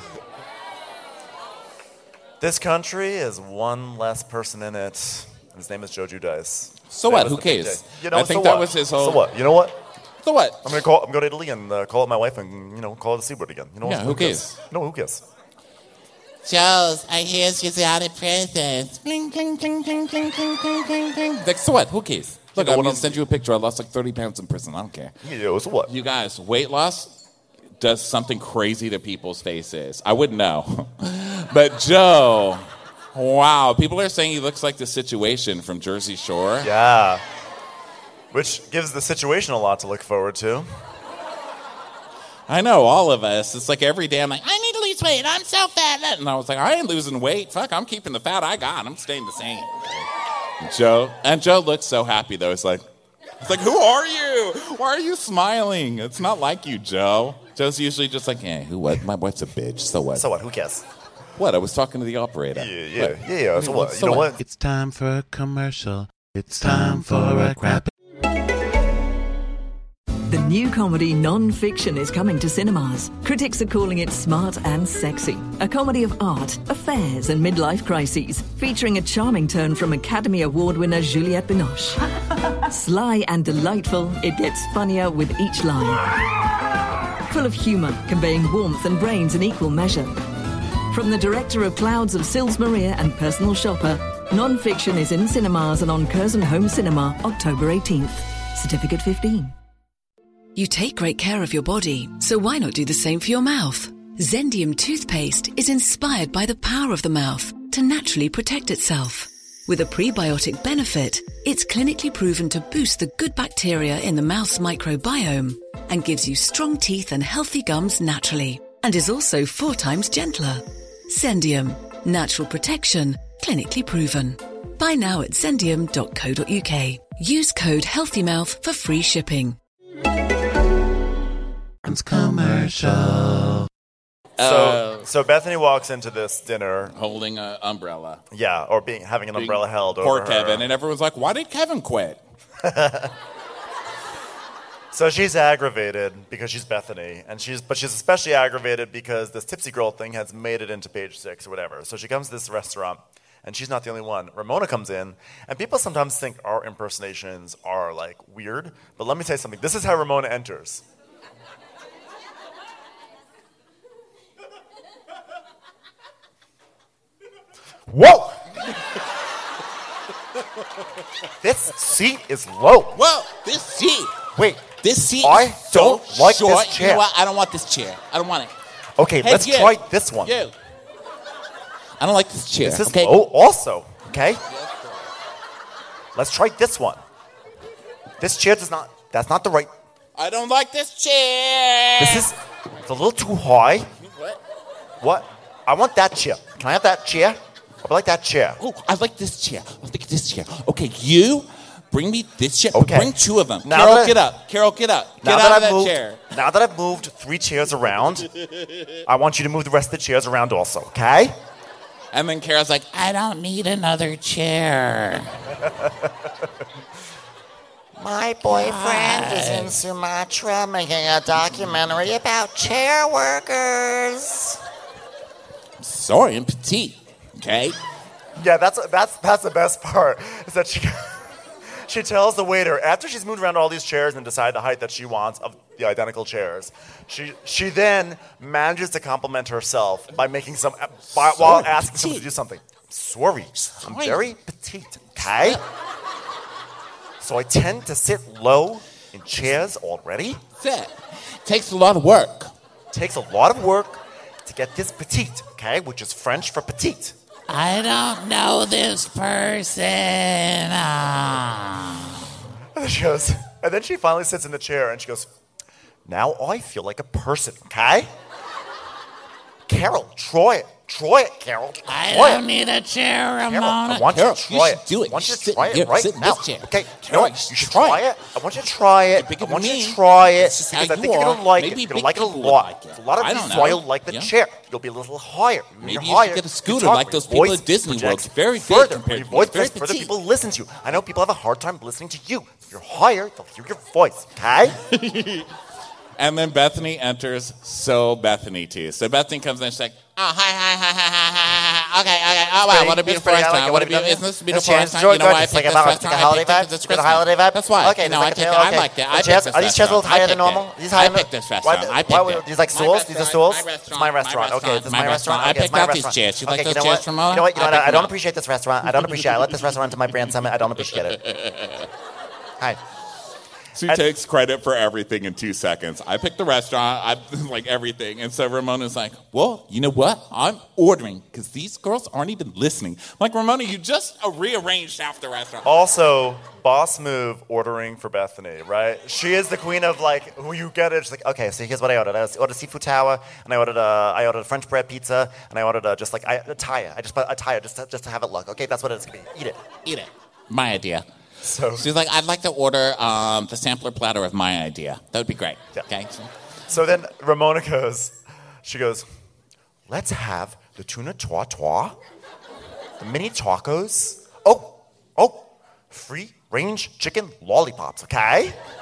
S6: This country has one less person in it. His name is Joe Judice.
S2: So
S6: That
S2: what?
S6: was
S2: Who
S6: the big
S2: cares?
S6: day. You know,
S2: I think
S6: so
S2: that
S6: what?
S2: was his whole...
S6: So what? You know what?
S2: So what?
S6: I'm gonna call. I'm going to Italy and uh, call up my wife and you know call it a C-word again. You know
S2: Yeah, who cares?
S6: No, who cares?
S8: Charles, I hear she's out of prison. Bling, bling, bling, bling, bling, bling, bling, bling, bling.
S2: Like, so what? Who cares? Look,
S6: know
S2: I'm
S6: what
S2: going
S6: I'm-
S2: to send you a picture. I lost like thirty pounds in prison. I don't care.
S6: Yeah, so what?
S2: You guys, weight loss does something crazy to people's faces. I wouldn't know. But Joe, wow. People are saying he looks like the Situation from Jersey Shore.
S6: Yeah. Which gives the Situation a lot to look forward to.
S2: I know, all of us. It's like every day I'm like, I need to lose weight. I'm so fat. And I was like, I ain't losing weight. Fuck, I'm keeping the fat I got. I'm staying the same. Joe, and Joe looks so happy, though. It's like, it's like, who are you? Why are you smiling? It's not like you, Joe. Joe's usually just like, eh, who what? My wife's a bitch. So what?
S6: So what? Who cares?
S2: What? I was talking to the operator.
S6: Yeah, yeah,
S2: What?
S6: yeah. yeah. So what? You know what?
S5: It's time for a commercial. It's time for a crap.
S1: The new comedy Non-Fiction is coming to cinemas. Critics are calling it smart and sexy. A comedy of art, affairs and midlife crises, featuring a charming turn from Academy Award winner Juliette Binoche. Sly and delightful, it gets funnier with each line. Full of humour, conveying warmth and brains in equal measure. From the director of Clouds of Sils Maria and Personal Shopper, Non-Fiction is in cinemas and on Curzon Home Cinema, October eighteenth. Certificate fifteen.
S9: You take great care of your body, so why not do the same for your mouth? Zendium toothpaste is inspired by the power of the mouth to naturally protect itself. With a prebiotic benefit, it's clinically proven to boost the good bacteria in the mouth's microbiome and gives you strong teeth and healthy gums naturally, and is also four times gentler. Zendium, natural protection, clinically proven. Buy now at zendium dot co dot uk. Use code HEALTHYMOUTH for free shipping.
S5: Commercial.
S6: So, so Bethany walks into this dinner
S2: holding an umbrella.
S6: Yeah, or being having an
S2: Being
S6: umbrella held
S2: Poor
S6: over her.
S2: Kevin, and everyone's like, why did Kevin quit?
S6: So she's aggravated because she's Bethany, and she's but she's especially aggravated because this tipsy girl thing has made it into page six or whatever. So she comes to this restaurant, and she's not the only one. Ramona comes in, and people sometimes think our impersonations are like weird, but let me tell you something. This is how Ramona enters. Whoa! This seat is low.
S8: Whoa, this seat.
S6: Wait,
S8: This seat
S6: I
S8: is so
S6: don't like
S8: short.
S6: this chair.
S8: You know what? I don't want this chair. I don't want it.
S6: Okay,
S8: Hey,
S6: let's
S8: you.
S6: try this one.
S8: You. I don't like this chair.
S6: This is
S8: okay?
S6: low also, okay? Let's try this one. This chair does not, that's not the right,
S8: I don't like this chair.
S6: this is, it's a little too high.
S8: What?
S6: What? I want that chair. Can I have that chair? I like that chair.
S8: Oh, I like this chair. I like this chair. Okay, you bring me this chair.
S6: Okay.
S8: Bring two of them.
S6: Now
S8: Carol,
S6: that I-
S8: get up. Carol, get up. Get
S6: Now
S8: out
S6: that
S8: of
S6: I've
S8: that
S6: moved,
S8: chair.
S6: now that I've moved three chairs around, I want you to move the rest of the chairs around also, okay?
S8: And then Carol's like, I don't need another chair.
S7: My boyfriend is in Sumatra making a documentary about chair workers.
S8: Sorry, I'm petite. Okay?
S6: Yeah, that's that's that's the best part. Is that she she tells the waiter after she's moved around all these chairs and decided the height that she wants of the identical chairs. She she then manages to compliment herself by making some by, while asking someone to do something. Sorry, I'm very petite. Okay. So I tend to sit low in chairs already.
S8: That's it. Takes a lot of work.
S6: Takes a lot of work to get this petite, okay, which is French for petite.
S8: I don't know this person. Ah.
S6: And then she goes, and then she finally sits in the chair and she goes, now I feel like a person, okay? Carol, try it. Try it, Carol.
S8: I
S6: Try
S8: don't
S6: it.
S8: need a chair, Ramona.
S6: Carol, I want
S8: Carol,
S6: you to try
S8: you should
S6: it.
S8: do it.
S6: I want
S8: You
S6: you
S8: should
S6: to
S8: sit
S6: try it
S8: here,
S6: right
S8: sit in
S6: now.
S8: this chair.
S6: Okay,
S8: Carol,
S6: no,
S8: you
S6: you
S8: should
S6: should
S8: try
S6: try
S8: it.
S6: it. I want you to try it.
S8: bigger
S6: I want
S8: than
S6: you to
S8: me.
S6: try it
S8: This is
S6: because
S8: how
S6: I
S8: you
S6: think you're
S8: are.
S6: gonna like
S8: Maybe
S6: it. You're
S8: big
S6: gonna like it a
S8: people would
S6: lot.
S8: like it.
S6: A lot of
S8: I
S6: this
S8: don't
S6: is why
S8: know.
S6: you'll like the
S8: Yeah.
S6: chair. You'll be a little higher. When
S8: Maybe
S6: you're
S8: you should
S6: higher,
S8: get a
S6: you
S8: scooter
S6: talk,
S8: like
S6: your
S8: those people
S6: voice
S8: at Disney World.
S6: projects
S8: It's very big
S6: further.
S8: compared
S6: Your
S8: to me.
S6: voice
S8: It's very
S6: projects further.
S8: petite.
S6: People listen to you. I know people have a hard time listening to you. If you're higher, they'll hear your voice. Okay.
S2: And then Bethany enters, so Bethany too. So Bethany comes in and she's like,
S8: Oh, hi, hi, hi, hi, hi, hi. Okay, okay. Oh, wow, what a beautiful
S6: pretty. I like
S8: restaurant.
S6: it.
S8: What
S6: What
S8: a
S6: have you
S8: beautiful,
S6: done?
S8: isn't this a
S6: The
S8: beautiful
S6: chairs
S8: restaurant?
S6: are
S8: You know why I
S6: good. It's
S8: picked
S6: like
S8: this
S6: about-
S8: restaurant?
S6: like a
S8: I
S6: holiday
S8: picked it
S6: vibe.
S8: because it's
S6: It's like a
S8: Christmas.
S6: holiday vibe.
S8: That's why.
S6: Okay,
S8: You know,
S6: it's
S8: I
S6: like a
S8: picked it.
S6: tail,
S8: I
S6: okay.
S8: liked it. I
S6: The chairs-
S8: picked this
S6: are these chairs a little
S8: restaurant.
S6: higher
S8: I
S6: than
S8: picked
S6: normal?
S8: it.
S6: These
S8: I
S6: higher than-
S8: picked this
S6: why-
S8: restaurant. I
S6: why
S8: picked
S6: would-
S8: it.
S6: these like
S8: My
S6: stools? These are
S8: restaurant,
S6: stools?
S8: my
S6: It's my restaurant.
S8: my
S6: Okay, this is my
S8: my
S6: restaurant.
S8: I
S6: Okay, it's
S8: picked
S6: my
S8: out these
S6: restaurant.
S8: chairs. You like
S6: Okay,
S8: those
S6: you know
S8: chairs
S6: what?
S8: from Mona?
S6: You know what? You know what? I
S8: picked
S6: don't
S8: them.
S6: appreciate this restaurant. I don't appreciate it. I let this restaurant into my brand summit. I don't appreciate it. Hi.
S2: she
S6: And-
S2: takes credit for everything in two seconds. I picked the restaurant, I like everything. And so Ramona's like, well, you know what? I'm ordering because these girls aren't even listening. I'm like, Ramona, you just uh, rearranged half the restaurant.
S6: Also, boss move ordering for Bethany, right? She is the queen of like, who you get it. She's like, okay, so here's what I ordered. I ordered seafood tower, and I ordered a, I ordered a French bread pizza, and I ordered a, just like I, a tire. I just bought a tire just to, just to have it look. Okay, that's what it's gonna be. Eat it.
S8: Eat it. My idea.
S6: So,
S8: She's like, I'd like to order um, the sampler platter of my idea. That would be great.
S6: Yeah.
S8: Okay. So-
S6: so then Ramona goes, she goes, let's have the tuna twa twa, the mini tacos. Oh, oh, free range chicken lollipops. Okay.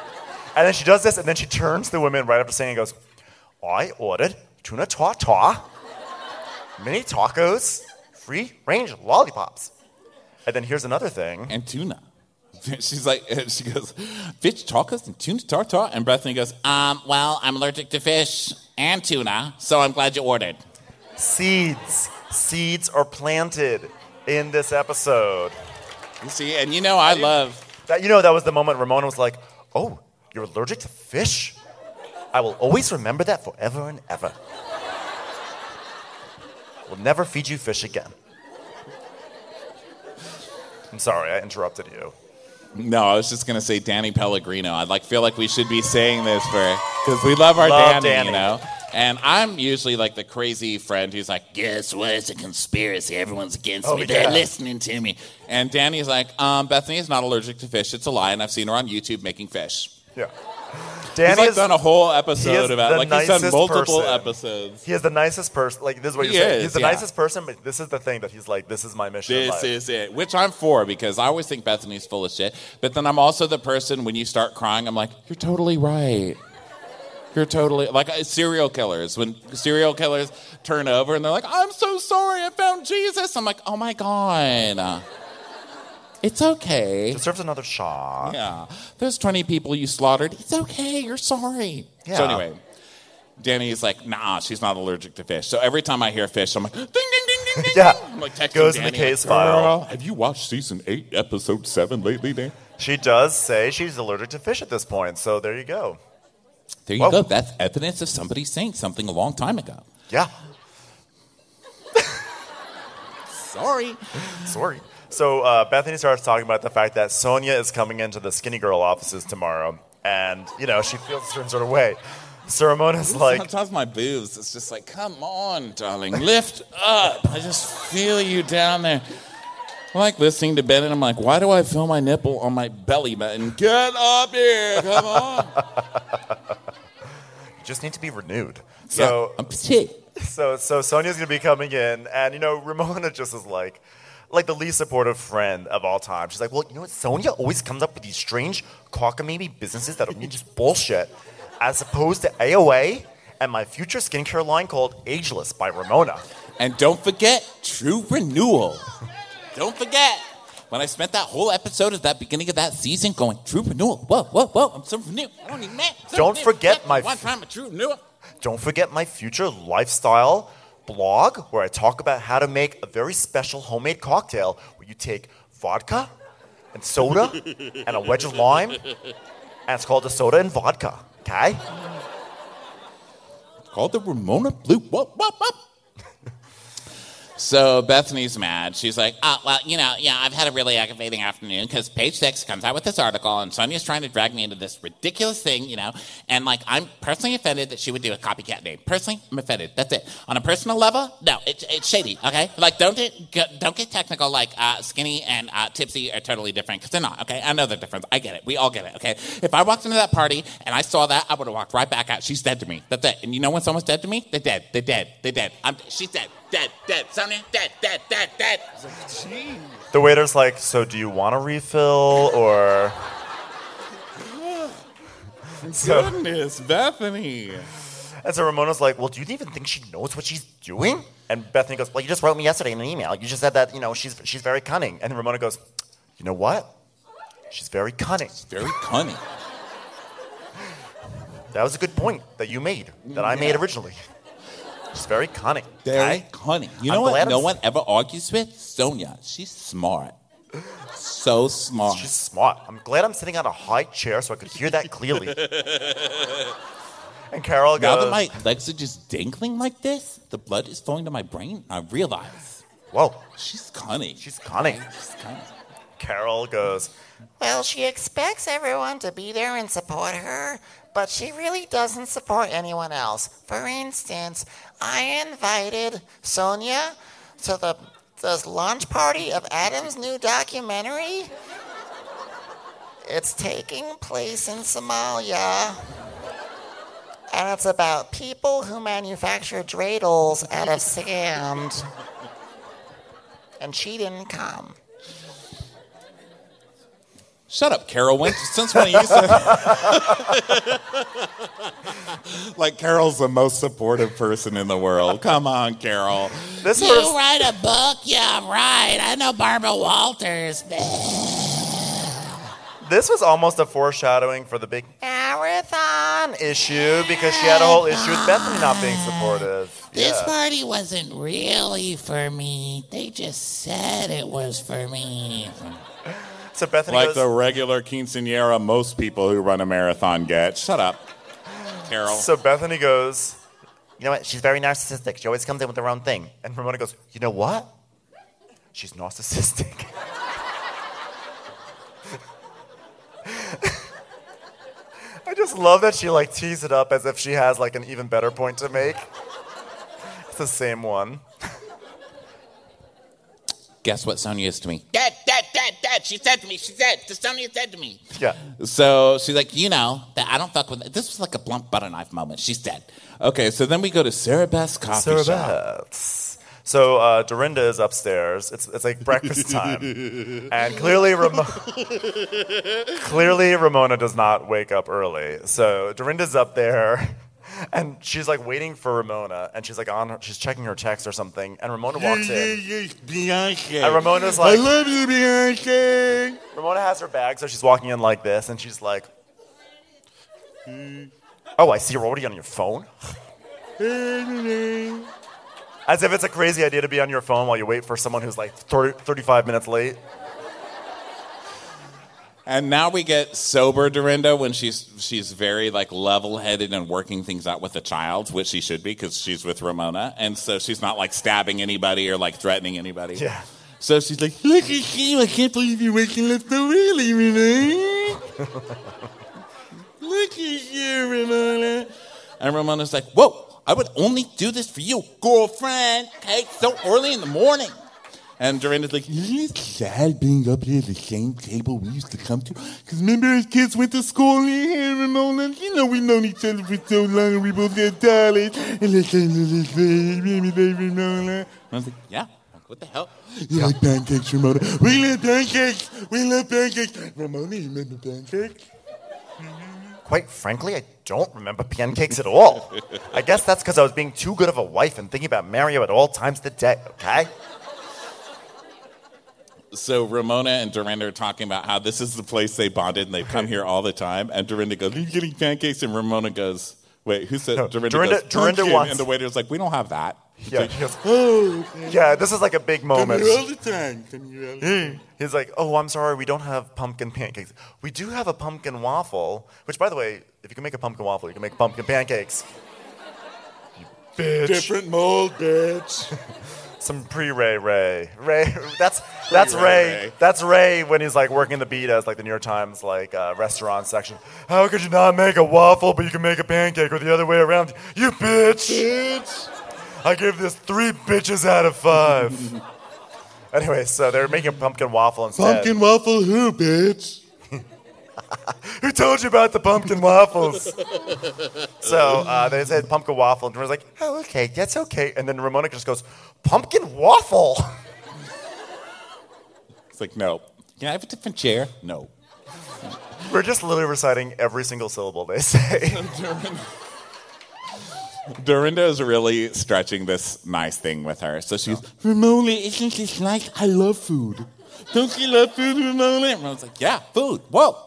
S6: And then she does this, and then she turns to the women right after saying, and goes, I ordered tuna tartare, mini tacos, free range lollipops. And then here's another thing.
S2: And tuna. She's like, she goes, fish tacos and tuna tartare. And Bethany goes, um, well, I'm allergic to fish and tuna, so I'm glad you ordered.
S6: Seeds. Seeds are planted in this episode.
S2: You see, and you know I love...
S6: That, you know, that was the moment Ramona was like, oh, you're allergic to fish? I will always remember that forever and ever. We'll never feed you fish again. I'm sorry, I interrupted you.
S2: No, I was just going to say Danny Pellegrino. I like feel like we should be saying this for... Because we love our
S6: Love
S2: Danny,
S6: Danny,
S2: you know? And I'm usually like the crazy friend who's like, guess what? It's a conspiracy. Everyone's against
S6: Oh,
S2: me.
S6: yeah.
S2: They're listening to me. And Danny's like, um, Bethany is not allergic to fish. It's a lie, and I've seen her on YouTube making fish.
S6: Yeah.
S2: Danny he's like
S6: is,
S2: done a whole
S6: he
S2: episode
S6: is
S2: about
S6: the
S2: like he's done
S6: nicest
S2: multiple
S6: person.
S2: episodes.
S6: He is the nicest person. Like, this is what
S2: He
S6: you're saying.
S2: is,
S6: He's the
S2: yeah.
S6: nicest person, but this is the thing that he's like, this is my mission in
S2: This
S6: life.
S2: is it, which I'm for because I always think Bethany's full of shit. But then I'm also the person when you start crying, I'm like, you're totally right. You're totally like uh, serial killers. When serial killers turn over and they're like, I'm so sorry, I found Jesus. I'm like, oh my God. It's okay.
S6: Deserves another shot.
S2: Yeah. There's twenty people you slaughtered. It's okay. You're sorry.
S6: Yeah.
S2: So anyway, Danny's like, nah, she's not allergic to fish. So every time I hear fish, I'm like, ding, ding, ding, ding, ding.
S6: Yeah.
S2: I'm like texting
S6: Goes in
S2: Danny,
S6: the case
S2: like,
S6: file.
S2: Girl, have you watched season eight, episode seven lately, Dan?
S6: She does say she's allergic to fish at this point, so there you go.
S2: There you
S6: Whoa.
S2: go. That's evidence of somebody saying something a long time ago.
S6: Yeah.
S2: Sorry.
S6: Sorry. So uh, Bethany starts talking about the fact that Sonia is coming into the Skinny Girl offices tomorrow, and, you know, she feels a certain sort of way. So Ramona's like...
S2: Sometimes my boobs, it's just like, come on, darling, lift up. I just feel you down there. I like listening to Ben, and I'm like, why do I feel my nipple on my belly button? Get up here, come on.
S6: You just need to be renewed. So,
S2: yeah, I'm petite.
S6: So, so Sonia's going to be coming in, and, you know, Ramona just is like... like the least supportive friend of all time. She's like, well, you know what? Sonia always comes up with these strange cockamamie businesses that are just bullshit, as opposed to A O A and my future skincare line called Ageless by Ramona.
S2: And don't forget True Renewal. Don't forget. When I spent that whole episode at that beginning of that season going, True Renewal, whoa, whoa, whoa, I'm so renewed. I don't even know. So
S6: Don't
S2: renewed.
S6: forget
S2: Yep,
S6: my
S2: One
S6: f-
S2: time a True Renewal.
S6: Don't forget my future lifestyle blog where I talk about how to make a very special homemade cocktail where you take vodka and soda and a wedge of lime, and it's called the soda and vodka, okay?
S2: It's called the Ramona Blue. Whoop, whoop, whoop. So Bethany's mad. She's like, oh, well, you know, yeah, I've had a really aggravating afternoon because Page Six comes out with this article and Sonia's trying to drag me into this ridiculous thing, you know, and, like, I'm personally offended that she would do a copycat name. Personally, I'm offended. That's it. On a personal level, no, it, it's shady, okay? Like, don't get, don't get technical, like, uh, Skinny and uh, Tipsy are totally different because they're not, okay? I know they're different. I get it. We all get it, okay? If I walked into that party and I saw that, I would have walked right back out. She's dead to me. That's it. And you know when someone's dead to me? They're dead. They're dead. They're dead. I'm, she's dead. Dead, dead, Sonia, dead, dead, dead, dead. Like,
S6: The waiter's like, so do you want a refill or... so,
S2: Goodness, Bethany.
S6: and so Ramona's like, well, do you even think she knows what she's doing? And Bethany goes, well, you just wrote me yesterday in an email. You just said that, you know, she's she's very cunning. And then Ramona goes, you know what? She's very cunning.
S2: Very cunning.
S6: That was a good point that you made, that I made originally. She's very cunning.
S2: Very
S6: okay?
S2: cunning. You
S6: I'm
S2: know what
S6: glad
S2: no
S6: I'm-
S2: one ever argues with? Sonia. She's smart. So smart.
S6: She's smart. I'm glad I'm sitting on a high chair so I could hear that clearly. And Carol goes...
S2: Now that my legs are just dangling like this, the blood is flowing to my brain, I realize.
S6: Whoa.
S2: She's cunning.
S6: She's cunning.
S2: She's cunning.
S6: Carol goes,
S7: Well, she expects everyone to be there and support her, but she really doesn't support anyone else. For instance, I invited Sonia to the, the launch party of Adam's new documentary. It's taking place in Somalia. And it's about people who manufacture dreidels out of sand. And she didn't come.
S2: Shut up, Carol. When, since when you said... Like, Carol's the most supportive person in the world. Come on, Carol.
S6: This
S8: You
S6: sort of-
S8: write a book? Yeah, right. I know Barbara Walters.
S6: This was almost a foreshadowing for the big marathon issue because she had a whole issue with Bethany not being supportive.
S8: This
S6: Yeah.
S8: party wasn't really for me. They just said it was for me.
S6: So Bethany
S2: Like
S6: goes,
S2: the regular quinceañera most people who run a marathon get. Shut up, Carol.
S6: so Bethany goes, you know what? She's very narcissistic. She always comes in with her own thing. And Ramona goes, you know what? She's narcissistic. I just love that she like tees it up as if she has like an even better point to make. It's the same one.
S2: Guess what Sonia is to me?
S8: Dad, dad, dad, dad. She said to me, she said, Sonia said to me.
S6: Yeah.
S2: So she's like, you know, that I don't fuck with it. This was like a blunt butter knife moment. She said. Okay, so then we go to Sarah Beth's coffee
S6: Sarah
S2: shop.
S6: Beth's. So uh, Dorinda is upstairs. It's it's like breakfast time, and clearly Ramo- clearly Ramona does not wake up early. So Dorinda's up there, and she's like waiting for Ramona, and she's like on her, she's checking her text or something, and Ramona walks in.
S2: Beyonce.
S6: And Ramona's like,
S2: I love you, Beyonce.
S6: Ramona has her bag, so she's walking in like this, and she's like, "Oh, I see you're already on your phone." As if it's a crazy idea to be on your phone while you wait for someone who's like thirty, thirty-five minutes late.
S2: And now we get sober Dorinda when she's she's very like level-headed and working things out with the child, which she should be because she's with Ramona, and so she's not like stabbing anybody or like threatening anybody.
S6: Yeah.
S2: So she's like, "Look at you! I can't believe you're waking up so early, Ramona. Look at you, Ramona." And Ramona's like, "Whoa! I would only do this for you, girlfriend. Okay, so early in the morning." And Dorinda's like, "Isn't it sad being up here at the same table we used to come to? Because remember as kids went to school here, Ramona? You know we've known each other for so long and we both got darling. And let's say this Ramona." And I was like, "Yeah, what the hell? You like pancakes, Ramona? We love pancakes. We love pancakes. Ramona, you remember pancakes?"
S6: Quite frankly, I don't remember pancakes at all. I guess that's because I was being too good of a wife and thinking about Mario at all times of the day, okay?
S2: So Ramona and Dorinda are talking about how this is the place they bonded and they come here all the time. And Dorinda goes, "Are you getting pancakes?" And Ramona goes, "Wait, who said?"
S6: No,
S2: Dorinda,
S6: Dorinda-
S2: goes,
S6: Dorinda
S2: "Pumpkin."
S6: wants-
S2: And the waiter's like, "We don't have that." It's
S6: Yeah,
S2: like,
S6: he goes,
S2: "Oh,
S6: yeah, this is like a big moment.
S2: come here all the time. Come here all the time."
S6: He's like, "Oh, I'm sorry, we don't have pumpkin pancakes. We do have a pumpkin waffle," which, by the way, if you can make a pumpkin waffle, you can make pumpkin pancakes. You bitch.
S2: Different mold, bitch.
S6: Some pre-Ray Ray. Ray, that's that's
S2: Pre-Ray
S6: Ray.
S2: Ray.
S6: That's Ray when he's like working the beat as like the New York Times like uh, restaurant section. How could you not make a waffle but you can make a pancake or the other way around? You bitch!
S2: Bitch.
S6: I give this three bitches out of five. Anyway, so they're making a pumpkin waffle instead.
S2: Pumpkin waffle who, bitch?
S6: Who told you about the pumpkin waffles? So uh, they said pumpkin waffle, and Dorinda's like, "Oh, okay, that's okay." And then Ramona just goes, "Pumpkin waffle."
S2: It's like, no. Can I have a different chair? No.
S6: We're just literally reciting every single syllable they say.
S2: Dorinda is really stretching this nice thing with her. So she's, "Ramona, isn't this nice? I love food. Don't you love food, Ramona?" And Ramona's like, "Yeah, food. Whoa."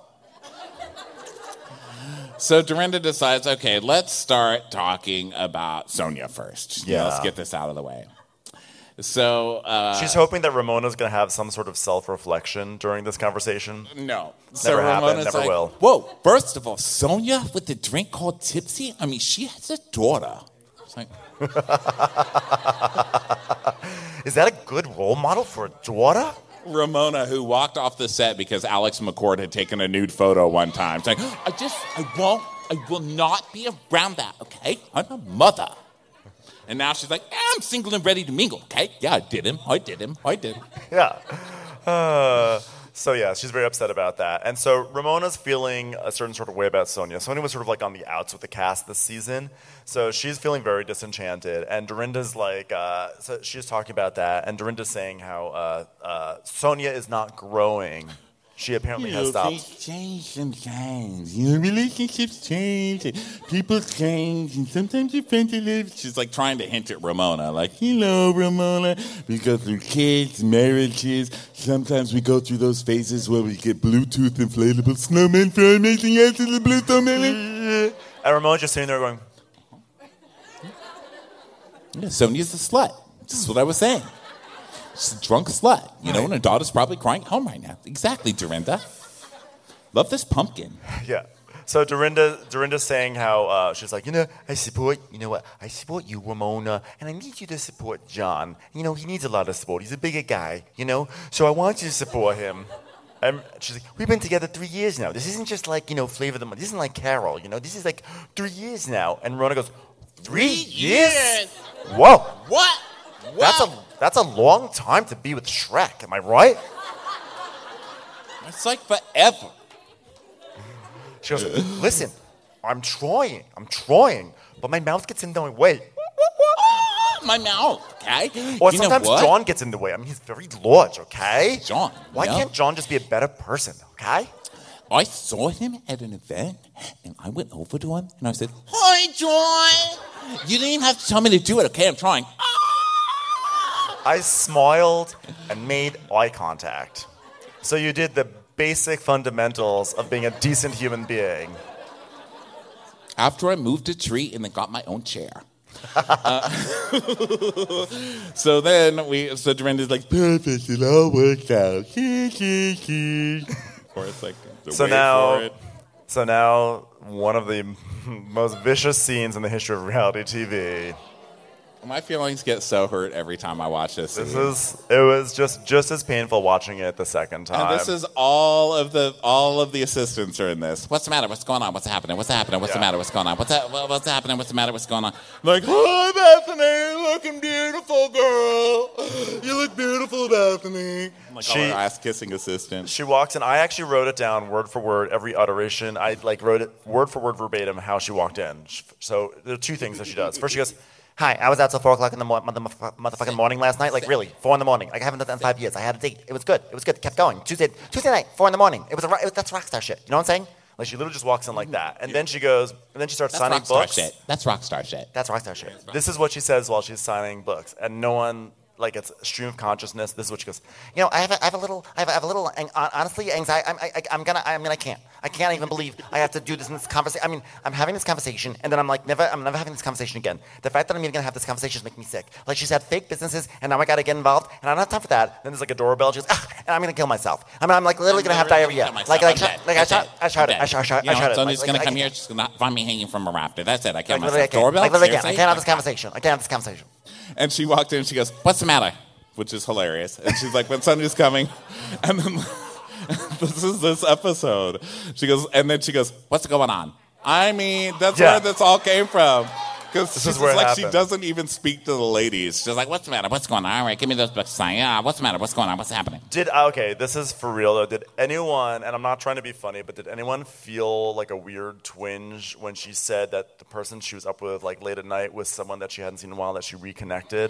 S2: So Dorinda decides, okay, let's start talking about Sonia first.
S6: Yeah.
S2: Let's get this out of the way. So uh,
S6: She's hoping that Ramona's going to have some sort of self-reflection during this conversation.
S2: no. So
S6: Never happened,
S2: Ramona's
S6: never
S2: like,
S6: will.
S2: "Whoa, first of all, Sonia with the drink called Tipsy? I mean, she has a daughter." It's like,
S6: Is that a good role model for a daughter?
S2: Ramona, who walked off the set because Alex McCord had taken a nude photo one time, saying, "I just, I won't, I will not be around that, okay? I'm a mother." And now she's like, "Yeah, I'm single and ready to mingle, okay? Yeah, I did him, I did him, I did him."
S6: Yeah. Uh, so, yeah, she's very upset about that. And so Ramona's feeling a certain sort of way about Sonia. Sonia was sort of like on the outs with the cast this season. So she's feeling very disenchanted. And Dorinda's like, uh, so she's talking about that. And Dorinda's saying how uh, uh, Sonia is not growing she apparently
S2: You
S6: has
S2: know,
S6: stopped.
S2: things change sometimes. You know, relationships change, and people change, and sometimes your friends live. She's like trying to hint at Ramona, like, hello, Ramona. We go through kids, marriages. Sometimes we go through those phases where we get Bluetooth inflatable snowmen for amazing ass in the blue snowman.
S6: And Ramona's just sitting there going,
S2: Yeah, Sonia's a slut. This is what I was saying. She's a drunk slut, you know, and her daughter's probably crying at home right now. Exactly, Dorinda. Love this pumpkin.
S6: yeah. So Dorinda, Dorinda's saying how uh, she's like, you know, I support, you know what, I support you, Ramona, and I need you to support John. You know, he needs a lot of support. He's a bigger guy, you know, so I want you to support him. And she's like, we've been together three years now. This isn't just like, you know, Flavor of the Month. This isn't like Carol, you know. This is like three years now. And Ramona goes, three years? Whoa.
S2: What?
S6: That's a that's a long time to be with Shrek. Am I right?
S2: It's like forever.
S6: She goes, listen, I'm trying. I'm trying. But my mouth gets in the way.
S2: My mouth, okay?
S6: Or
S2: You know
S6: sometimes
S2: what?
S6: John gets in the way. I mean, he's very large, okay?
S2: John.
S6: Why
S2: yeah.
S6: can't John just be a better person, okay?
S2: I saw him at an event, and I went over to him, and I said, hi, John. You didn't even have to tell me to do it, okay? I'm trying.
S6: I smiled and made eye contact. So you did the basic fundamentals of being a decent human being.
S2: After I moved a tree and then got my own chair. uh, so then we, so Dorinda's like, perfect, it all worked out. Or it's like,
S6: So now, so now, one of the most vicious scenes in the history of reality T V.
S2: My feelings get so hurt every time I watch this.
S6: This
S2: scene.
S6: is it was just just as painful watching it the second time.
S2: And this is all of the all of the assistants are in this. What's the matter? What's going on? What's happening? What's happening? What's
S6: Yeah.
S2: the matter? What's going on? What's that, what's happening? What's the matter? What's going on? Like, hi, Bethany, looking beautiful, girl. You look beautiful, Bethany. I'm like,
S6: She-
S2: all her ass kissing assistant.
S6: She walks in. I actually wrote it down word for word, every iteration. I like wrote it word for word verbatim how she walked in. So there are two things that she does. First, she goes, "Hi, I was out till four o'clock in the mo- mother- motherfucking morning last night. Like really, four in the morning. Like I haven't done that in five years. I had a date. It was good. It was good. Kept going. Tuesday, Tuesday night, four in the morning. It was a ro- it was, that's rock star shit. You know what I'm saying? Like she literally just walks in like that, and then she goes, and then she starts
S2: That's
S6: signing
S2: rock star
S6: books.
S2: shit. That's rock star shit.
S6: That's rock star shit. This is what she says while she's signing books, and no one. Like it's a stream of consciousness. This is what she goes. You know, I have a, I have a little, I have a, I have a little, ang- honestly, anxiety. I'm, I, I'm gonna, I mean, I can't, I can't even believe I have to do this in this conversation. I mean, I'm having this conversation, and then I'm like, never, I'm never having this conversation again. The fact that I'm even gonna have this conversation is making me sick. Like she's had fake businesses, and now I gotta get involved, and I don't have time for that. Then there's like a doorbell. She goes, ah, and I'm gonna kill myself. I mean, I'm like literally
S2: I'm
S6: gonna have
S2: literally
S6: diarrhea.
S2: gonna kill
S6: Like,
S2: myself.
S6: like,
S2: I'm
S6: I,
S2: dead.
S6: like I
S2: I'm
S6: shot,
S2: dead.
S6: I shot it,
S2: I'm
S6: I shot, I shot,
S2: You
S6: I
S2: know,
S6: shot it.
S2: Sonny's
S6: Like,
S2: gonna
S6: like,
S2: come
S6: I
S2: here,
S6: can't.
S2: she's gonna find me hanging from a rafter. That's it. I killed
S6: Like, literally, I
S2: myself.
S6: can't.
S2: Doorbell.
S6: Like literally, I can't. I
S2: Seriously?
S6: can't have this conversation. I can't have this conversation.
S2: And she walked in and she goes, what's the matter? Which is hilarious. And she's like, when Sonny's coming. And then this is this episode. She goes, and then she goes, what's going on? I mean, that's
S6: Yeah.
S2: where this all came from. Because
S6: This
S2: she's
S6: is where it
S2: like, she
S6: happened.
S2: doesn't even speak to the ladies. She's like, what's the matter? What's going on? All right, give me those books. Yeah, what's the matter? What's going on? What's happening?
S6: Did okay? This is for real though. Did anyone? And I'm not trying to be funny, but did anyone feel like a weird twinge when she said that the person she was up with like late at night was someone that she hadn't seen in a while that she reconnected?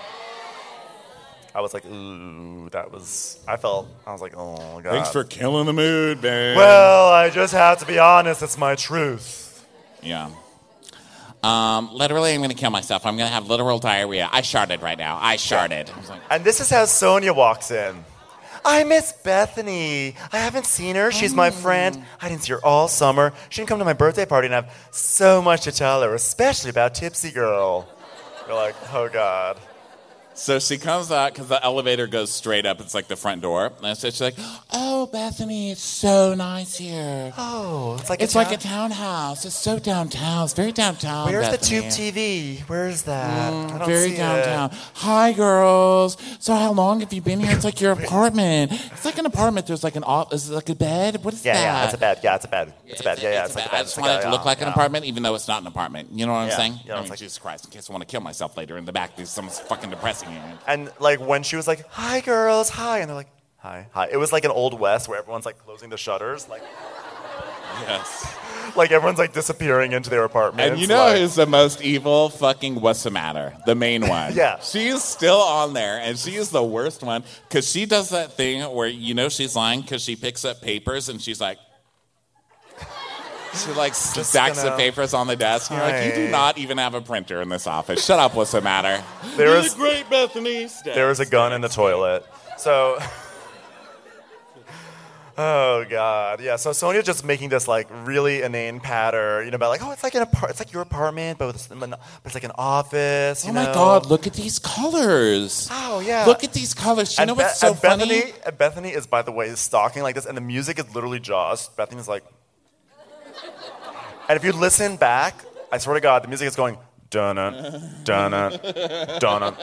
S6: I was like, ooh, that was. I felt. I was like, oh god.
S2: Thanks for killing the mood, man.
S6: Well, I just have to be honest. It's my truth.
S2: Yeah. Um, literally, I'm going to kill myself. I'm going to have literal diarrhea. I sharted right now. I sharted. I was like,
S6: And this is how Sonia walks in. I miss Bethany. I haven't seen her. She's my friend. I didn't see her all summer. She didn't come to my birthday party, and I have so much to tell her, especially about Tipsy Girl. You're like, oh, God.
S2: So she comes out because the elevator goes straight up. It's like the front door. And so she's like, oh, Bethany, it's so nice here.
S6: Oh, it's like
S2: It's
S6: a
S2: like
S6: town-
S2: a townhouse. It's so downtown. It's very downtown.
S6: Where's
S2: Bethany.
S6: the Tube T V? Where's that? I don't
S2: Very
S6: see
S2: downtown.
S6: it.
S2: Hi, girls. So how long have you been here? It's like your apartment. It's like an apartment. There's like an office. Is it like a bed? What is
S6: Yeah,
S2: that?
S6: yeah, it's a bed. Yeah, it's a bed. It's a bed. Yeah, yeah, it's like a bed.
S2: I
S6: It's
S2: just
S6: like
S2: want
S6: a-
S2: it to look
S6: yeah,
S2: like an
S6: yeah.
S2: apartment, even though it's not an apartment. You know what I'm
S6: Yeah,
S2: saying?
S6: yeah,
S2: I
S6: it's
S2: mean,
S6: like-
S2: Jesus Christ, in case I want to kill myself later in the back, because someone's fucking depressing me.
S6: And like when she was like, "Hi, girls, hi," and they're like, "Hi, hi," it was like an old west where everyone's like closing the shutters, like,
S2: Yes.
S6: Like everyone's like disappearing into their apartments.
S2: And you know
S6: like,
S2: who's the most evil? Fucking What's the Matter? The main one.
S6: Yeah.
S2: She's still on there, and she is the worst one because she does that thing where you know she's lying because she picks up papers and she's like, she like stacks
S6: gonna-
S2: the papers on the desk. And you're like, you do
S6: Hi.
S2: not even have a printer in this office. Shut up, What's the Matter?
S6: There
S2: You're
S6: is-
S2: the great Bethany.
S6: there was a gun in the toilet. So, oh god, yeah. So Sonia's just making this like really inane patter, you know, about like, oh, it's like an apart, it's like your apartment, but it's, but it's like an office. You
S2: Oh my
S6: know?
S2: God, look at these colors.
S6: Oh yeah.
S2: Look at these colors. You know what's so
S6: and
S2: funny?
S6: Bethany, and Bethany is, by the way, stalking like this, and the music is literally Jaws. Bethany's like, and if you listen back, I swear to God, the music is going dun-dun, dun-dun, dun-dun.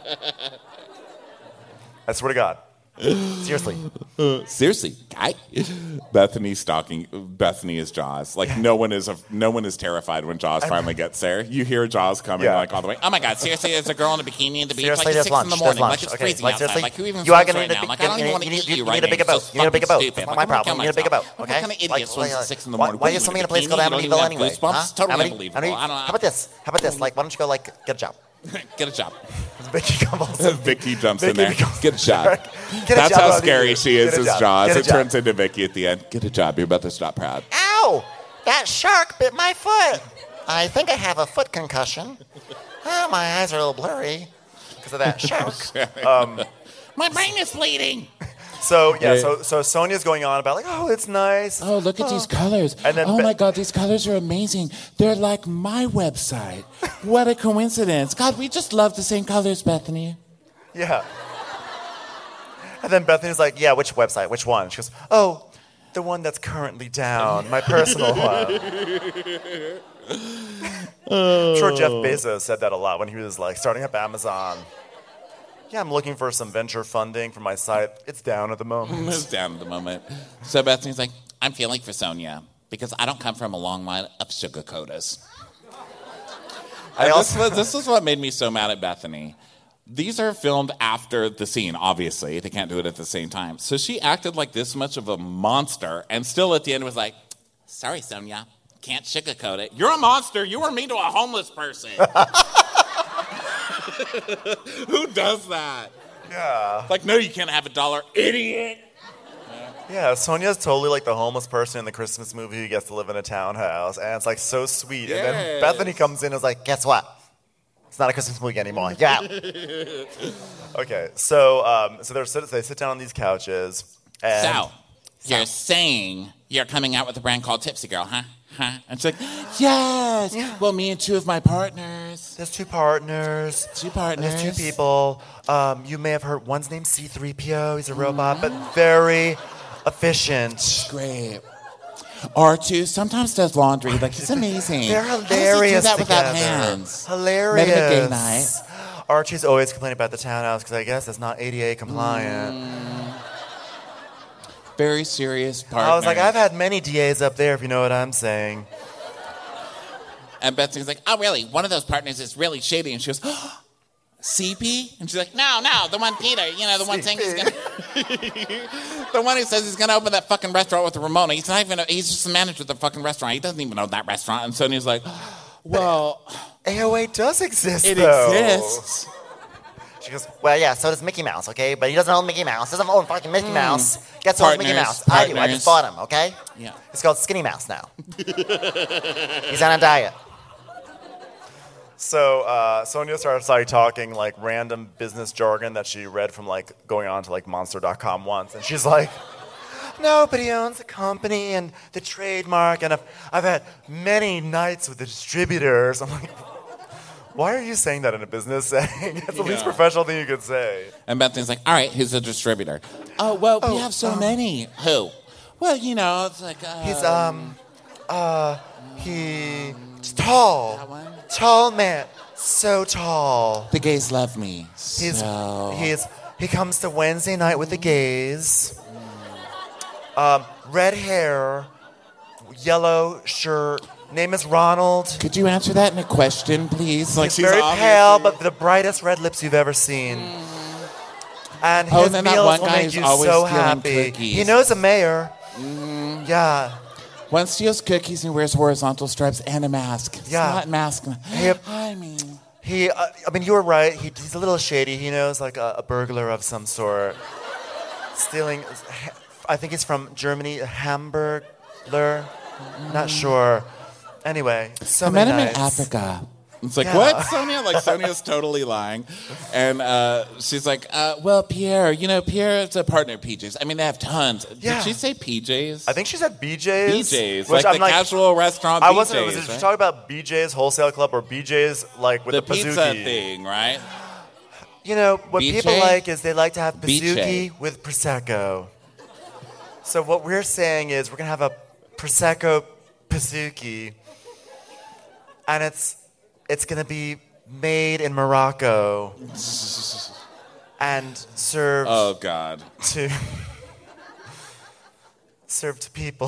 S6: I swear to God. Seriously.
S2: Seriously, I, Bethany stalking. Bethany is Jaws. Like no one is. A, no one is terrified when Jaws finally gets there. You hear Jaws coming
S6: Yeah.
S2: like all the way.
S8: Oh my God! Seriously, there's a girl in a bikini in the beach.
S7: Seriously,
S8: like
S7: there's
S8: it's six
S7: lunch.
S8: in the
S7: There's
S8: morning.
S7: lunch.
S8: Like it's
S7: Okay,
S8: freezing
S7: like,
S8: outside.
S7: seriously,
S8: Like who even
S7: you are
S8: swims
S7: gonna
S8: right
S7: need a
S8: now?
S7: big-
S8: Like I don't
S7: you
S8: even
S7: need-
S8: want to
S7: you need-
S8: eat
S7: you
S8: you
S7: need
S8: right
S7: a bigger
S8: now. You're
S7: boat.
S8: so
S7: You need a bigger
S8: fucking
S7: boat.
S8: stupid.
S7: That's
S8: Like,
S7: my
S8: I'm gonna
S7: problem.
S8: kill
S7: You need a bigger boat.
S8: myself.
S7: Okay?
S8: What kind of
S7: Like,
S8: idiot swims
S7: like,
S8: at six in the
S7: why-
S8: morning?
S7: Why
S8: What
S7: do you
S8: are
S7: so many
S8: in a
S7: place called
S8: bikini? You don't
S7: Amityville
S8: even have
S7: anyway?
S8: goosebumps?
S7: Huh?
S8: Totally
S7: Amity-
S8: unbelievable.
S7: Amity-
S8: I don't-
S7: How about this? How about this? Like, why don't you go like get a job?
S2: Get a job.
S6: Vicky comes in.
S2: Vicky jumps
S6: Vicky
S2: in there.
S6: becomes-
S2: Get a job.
S6: Get a
S2: That's
S6: job
S2: how
S6: out of
S2: scary
S6: you.
S2: she is
S6: Get a
S2: as
S6: job.
S2: Jaws.
S6: Get a
S2: It
S6: job.
S2: turns into Vicky at the end. Get a job. You're about to stop proud.
S7: Ow! That shark bit my foot. I think I have a foot concussion. Oh, my eyes are a little blurry because of that shark.
S6: Um,
S8: My brain is bleeding.
S6: so yeah, so so Sonia's going on about like, oh, it's nice.
S2: Oh, look at these colors.
S6: And then
S2: oh
S6: Be-
S2: my God, these colors are amazing. They're like my website. What a coincidence. God, we just love the same colors, Bethany.
S6: Yeah. And then Bethany's like, yeah, which website? Which one? She goes, oh, the one that's currently down, my personal one. I'm sure Jeff Bezos said that a lot when he was like starting up Amazon. Yeah, I'm looking for some venture funding for my site. It's down at the moment.
S2: It's down at the moment. So Bethany's like, I'm feeling for Sonia because I don't come from a long line of sugar coaters.
S6: I
S2: And
S6: also-
S2: this, was, this is what made me so mad at Bethany. These are filmed after the scene, obviously. They can't do it at the same time. So she acted like this much of a monster and still at the end was like, sorry, Sonia, can't sugarcoat it. You're a monster. You were mean to a homeless person. Who does that?
S6: Yeah.
S2: Like, no, you can't have a dollar, idiot.
S6: Yeah, Sonia's totally like the homeless person in the Christmas movie who gets to live in a townhouse, and it's like so sweet. And then
S2: Yes.
S6: Bethany comes in and is like,
S7: Guess what? It's not a Christmas movie anymore. Yeah.
S6: okay, so um, so they're sit- they sit down on these couches, and
S8: So, you're saying you're coming out with a brand called Tipsy Girl, huh? Huh?
S2: And she's like, yes. Well, me and two of my partners.
S6: there's two partners.
S2: Two partners.
S6: There's two people. Um, you may have heard one's named C three P O. He's a robot, but very efficient.
S2: Great. R two sometimes does laundry. Like, he's amazing.
S6: They're
S2: How does he
S6: hilarious
S2: do that without
S6: together.
S2: hands?
S6: Hilarious.
S2: Met him at gay night.
S6: Archie's always complaining about the townhouse because I guess it's not A D A compliant.
S2: Very serious partner.
S6: I was like, I've had many D As up there, if you know what I'm saying.
S2: And Betsy's like, oh, really? One of those partners is really shady. And she goes, oh, C P? And she's like,
S8: No, no, the one Peter, you know, the one saying he's
S6: C P.
S8: gonna.
S2: the one who says he's going to open that fucking restaurant with Ramona. He's not even, a, he's just the manager of the fucking restaurant. He doesn't even own that restaurant. And Sonia's like, well,
S6: A O A does exist,
S2: it
S6: though.
S2: exists.
S6: She goes,
S7: Well, yeah, so does Mickey Mouse, okay? But he doesn't own Mickey Mouse. Doesn't own fucking Mickey Mouse. Guess who owns Mickey
S2: Partners,
S7: Mouse? I do. I
S2: partners.
S7: just bought him, okay?
S2: Yeah.
S7: It's called Skinny Mouse now. He's on a diet.
S6: so uh, Sonia starts like talking like random business jargon that she read from like going on to like monster dot com once. And she's like, nobody owns the company and the trademark. And I've, I've had many nights with the distributors. I'm like, why are you saying that in a business setting? It's the least
S2: Yeah.
S6: professional thing you could say.
S2: And Bethany's like, all right, who's the distributor? Oh, well, we
S6: Oh,
S2: have so
S6: um,
S2: many. Who? Well, you know, it's like, uh,
S6: He's um uh he he's tall.
S2: That one?
S6: Tall man. So tall.
S2: the gays love me.
S6: He's
S2: so.
S6: he's he comes to Wednesday night with the gays. Um, red hair, yellow shirt. Name is Ronald.
S2: Could you answer that in a question, please? Like,
S6: He's very pale, but the brightest red lips you've ever seen. And
S2: Oh,
S6: his
S2: then that
S6: meals
S2: one
S6: will
S2: guy
S6: make
S2: is
S6: you
S2: always
S6: so
S2: stealing
S6: happy.
S2: cookies.
S6: He knows a mayor. Yeah.
S2: One steals cookies and wears horizontal stripes and a mask. It's
S6: Yeah.
S2: not mask.
S6: He,
S2: I mean,
S6: he. Uh, I mean, you were right. He, he's a little shady. He knows like a, a burglar of some sort, stealing. I think he's from Germany. A Hamburglar. Not sure. Anyway, so
S2: I met
S6: many
S2: him in
S6: nights.
S2: Africa. It's like,
S6: Yeah.
S2: what, Sonia? Like, Sonia's totally lying. And uh, she's like, uh, well, Pierre, you know, Pierre is a partner at P J's. I mean, they have tons.
S6: Yeah.
S2: Did she say P J's?
S6: I think she said B J's.
S2: B J's,
S6: which
S2: like
S6: I'm
S2: the casual restaurant
S6: I
S2: B J's,
S6: wasn't. Was
S2: right?
S6: she talking about B J's Wholesale Club or B J's like with
S2: the
S6: the,
S2: pizza
S6: Pizookie?
S2: thing, right?
S6: You know, what
S2: B J?
S6: people like is they like to have
S2: B J.
S6: Pizookie with Prosecco. So what we're saying is we're going to have a Prosecco Pizookie, and it's it's going to be made in Morocco and served
S2: Oh, God.
S6: to served to people.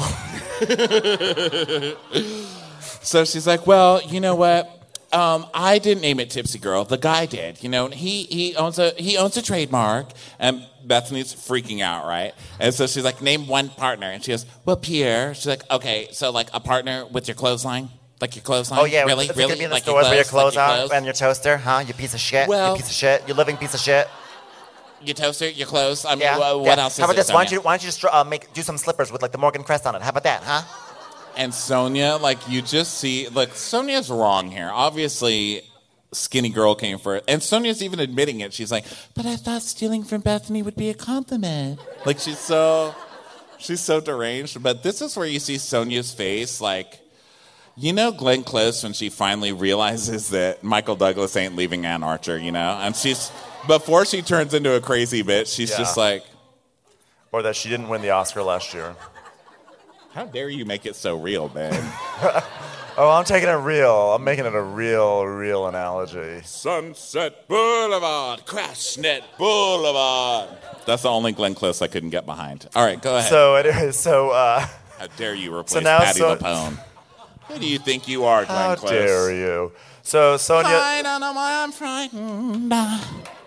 S2: So she's like, well, you know what? Um, I didn't name it Tipsy Girl. The guy did. You know, he he owns a he owns a trademark, and Bethany's freaking out, right? And so she's like, name one partner, and she goes, well, Pierre. She's like, okay, so like a partner with your clothesline, like your clothesline.
S7: Oh, yeah.
S2: really,
S7: It's
S2: really,
S7: going to be in the
S2: like
S7: stores where your
S2: clothes,
S7: clothes
S2: like
S7: are
S2: your clothes?
S7: and your toaster, huh? You piece of shit.
S2: Well-
S7: you piece of shit. You living piece of shit.
S2: Your toaster, your clothes. I mean,
S7: Yeah.
S2: wha- what
S7: yeah.
S2: else is
S7: How about
S2: it,
S7: this? Why don't
S2: Sonia?
S7: you why don't you just uh, make do some slippers with like the Morgan crest on it? How about that, huh?
S2: And Sonia, like, you just see, like, Sonia's wrong here. Obviously, skinny girl came first. And Sonia's even admitting it. She's like, but I thought stealing from Bethany would be a compliment. Like, she's so, she's so deranged. But this is where you see Sonia's face, like, you know Glenn Close when she finally realizes that Michael Douglas ain't leaving Ann Archer, you know? And she's, before she turns into a crazy bitch, she's
S6: Yeah.
S2: just like,
S6: Or that she didn't win the Oscar last year.
S2: how dare you make it so real, man?
S6: Oh, I'm taking it real. I'm making it a real, real analogy.
S2: Sunset Boulevard, CrashNet Boulevard. That's the only Glenn Close I couldn't get behind. All right, go ahead.
S6: So it is. So uh,
S2: How dare you replace
S6: So now
S2: Patty
S6: so-
S2: LaPone? Who do you think you are, Glenn
S6: how
S2: Close?
S6: dare you? So Sonia.
S2: I don't know why I'm frightened. I'm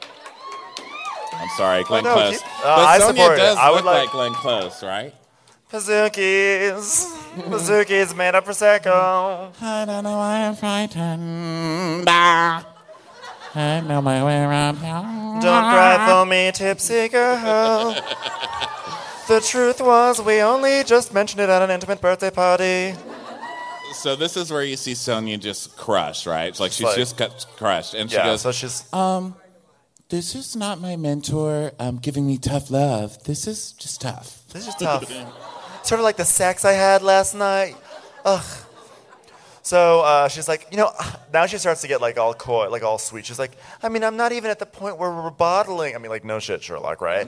S2: sorry, Glenn
S6: no,
S2: Close.
S6: keep- uh,
S2: but
S6: I
S2: Sonia
S6: support it.
S2: does
S6: I would
S2: look
S6: like-
S2: like Glenn Close, right?
S6: Pizookies. Pizookies made of Prosecco.
S2: I don't know why I'm frightened. I know my way around here.
S6: Don't cry for me, tipsy girl. The truth was, we only just mentioned it at an intimate birthday party.
S2: So this is where you see Sonia just crushed, right? It's like she's
S6: like-
S2: just got crushed. And she
S6: Yeah,
S2: goes,
S6: so she's.
S2: Um, this is not my mentor um, giving me tough love. This is just tough.
S6: This is tough. Sort of like the sex I had last night. Ugh. So uh, she's like, you know, now she starts to get like all coy, like all sweet. She's like, I mean, I'm not even at the point where we're bottling. I mean, like, no shit, Sherlock, right?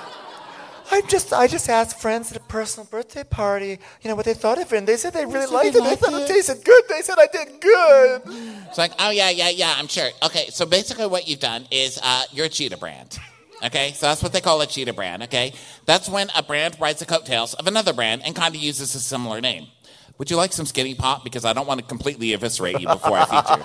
S6: I just, I just asked friends at a personal birthday party, you know, what they thought of it, and they said they really
S2: said
S6: liked
S2: they
S6: it. They
S2: liked
S6: thought it
S2: it.
S6: tasted good. They said I did good.
S8: It's like, oh, yeah, yeah, yeah, I'm sure. Okay, so basically what you've done is uh, you're a cheetah brand. Okay, so that's what they call a cheetah brand, okay? That's when a brand rides the coattails of another brand and kind of uses a similar name. Would you like some Skinny Pop? Because I don't want to completely eviscerate you before I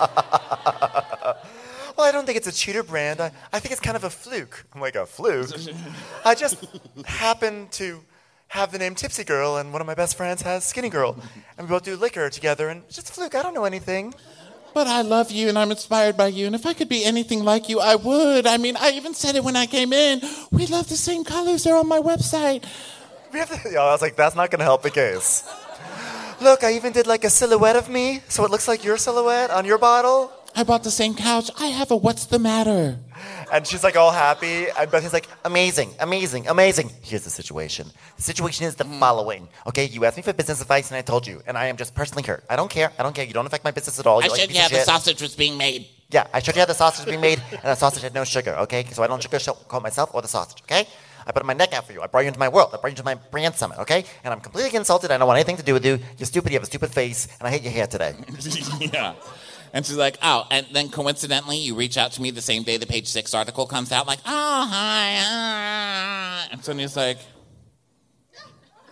S8: feed you.
S6: Well, I don't think it's a cheater brand. I, I think it's kind of a fluke. I'm like, a fluke? I just happen to have the name Tipsy Girl, and one of my best friends has Skinny Girl. And we both do liquor together, and it's just a fluke. I don't know anything.
S2: But I love you and I'm inspired by you. And if I could be anything like you, I would. I mean, I even said it when I came in. We love the same colors. They're on my website.
S6: We have to, I was like, that's not going to help the case. Look, I even did like a silhouette of me, so it looks like your silhouette on your bottle.
S2: I bought the same couch. I have a what's the matter?
S6: And she's like all happy, and Betty's like,
S7: Amazing, amazing, amazing. Here's the situation. The situation is the following. Okay, you asked me for business advice, and I told you, and I am just personally hurt. I don't care. I don't care. You don't affect my business at all.
S8: I
S7: You're like a
S8: showed
S7: piece
S8: you how
S7: of
S8: the
S7: shit.
S8: sausage was being made.
S7: Yeah, I showed you how the sausage was being made, and the sausage had no sugar. Okay, so I don't sugarcoat myself or the sausage. Okay. I put my neck out for you. I brought you into my world. I brought you into my brand summit, okay? And I'm completely insulted. I don't want anything to do with you. You're stupid. You have a stupid face, and I hate your hair today.
S2: Yeah.
S8: And she's like, oh, and then coincidentally, you reach out to me the same day the Page Six article comes out, like, oh, hi, ah.
S2: And Sonia's like,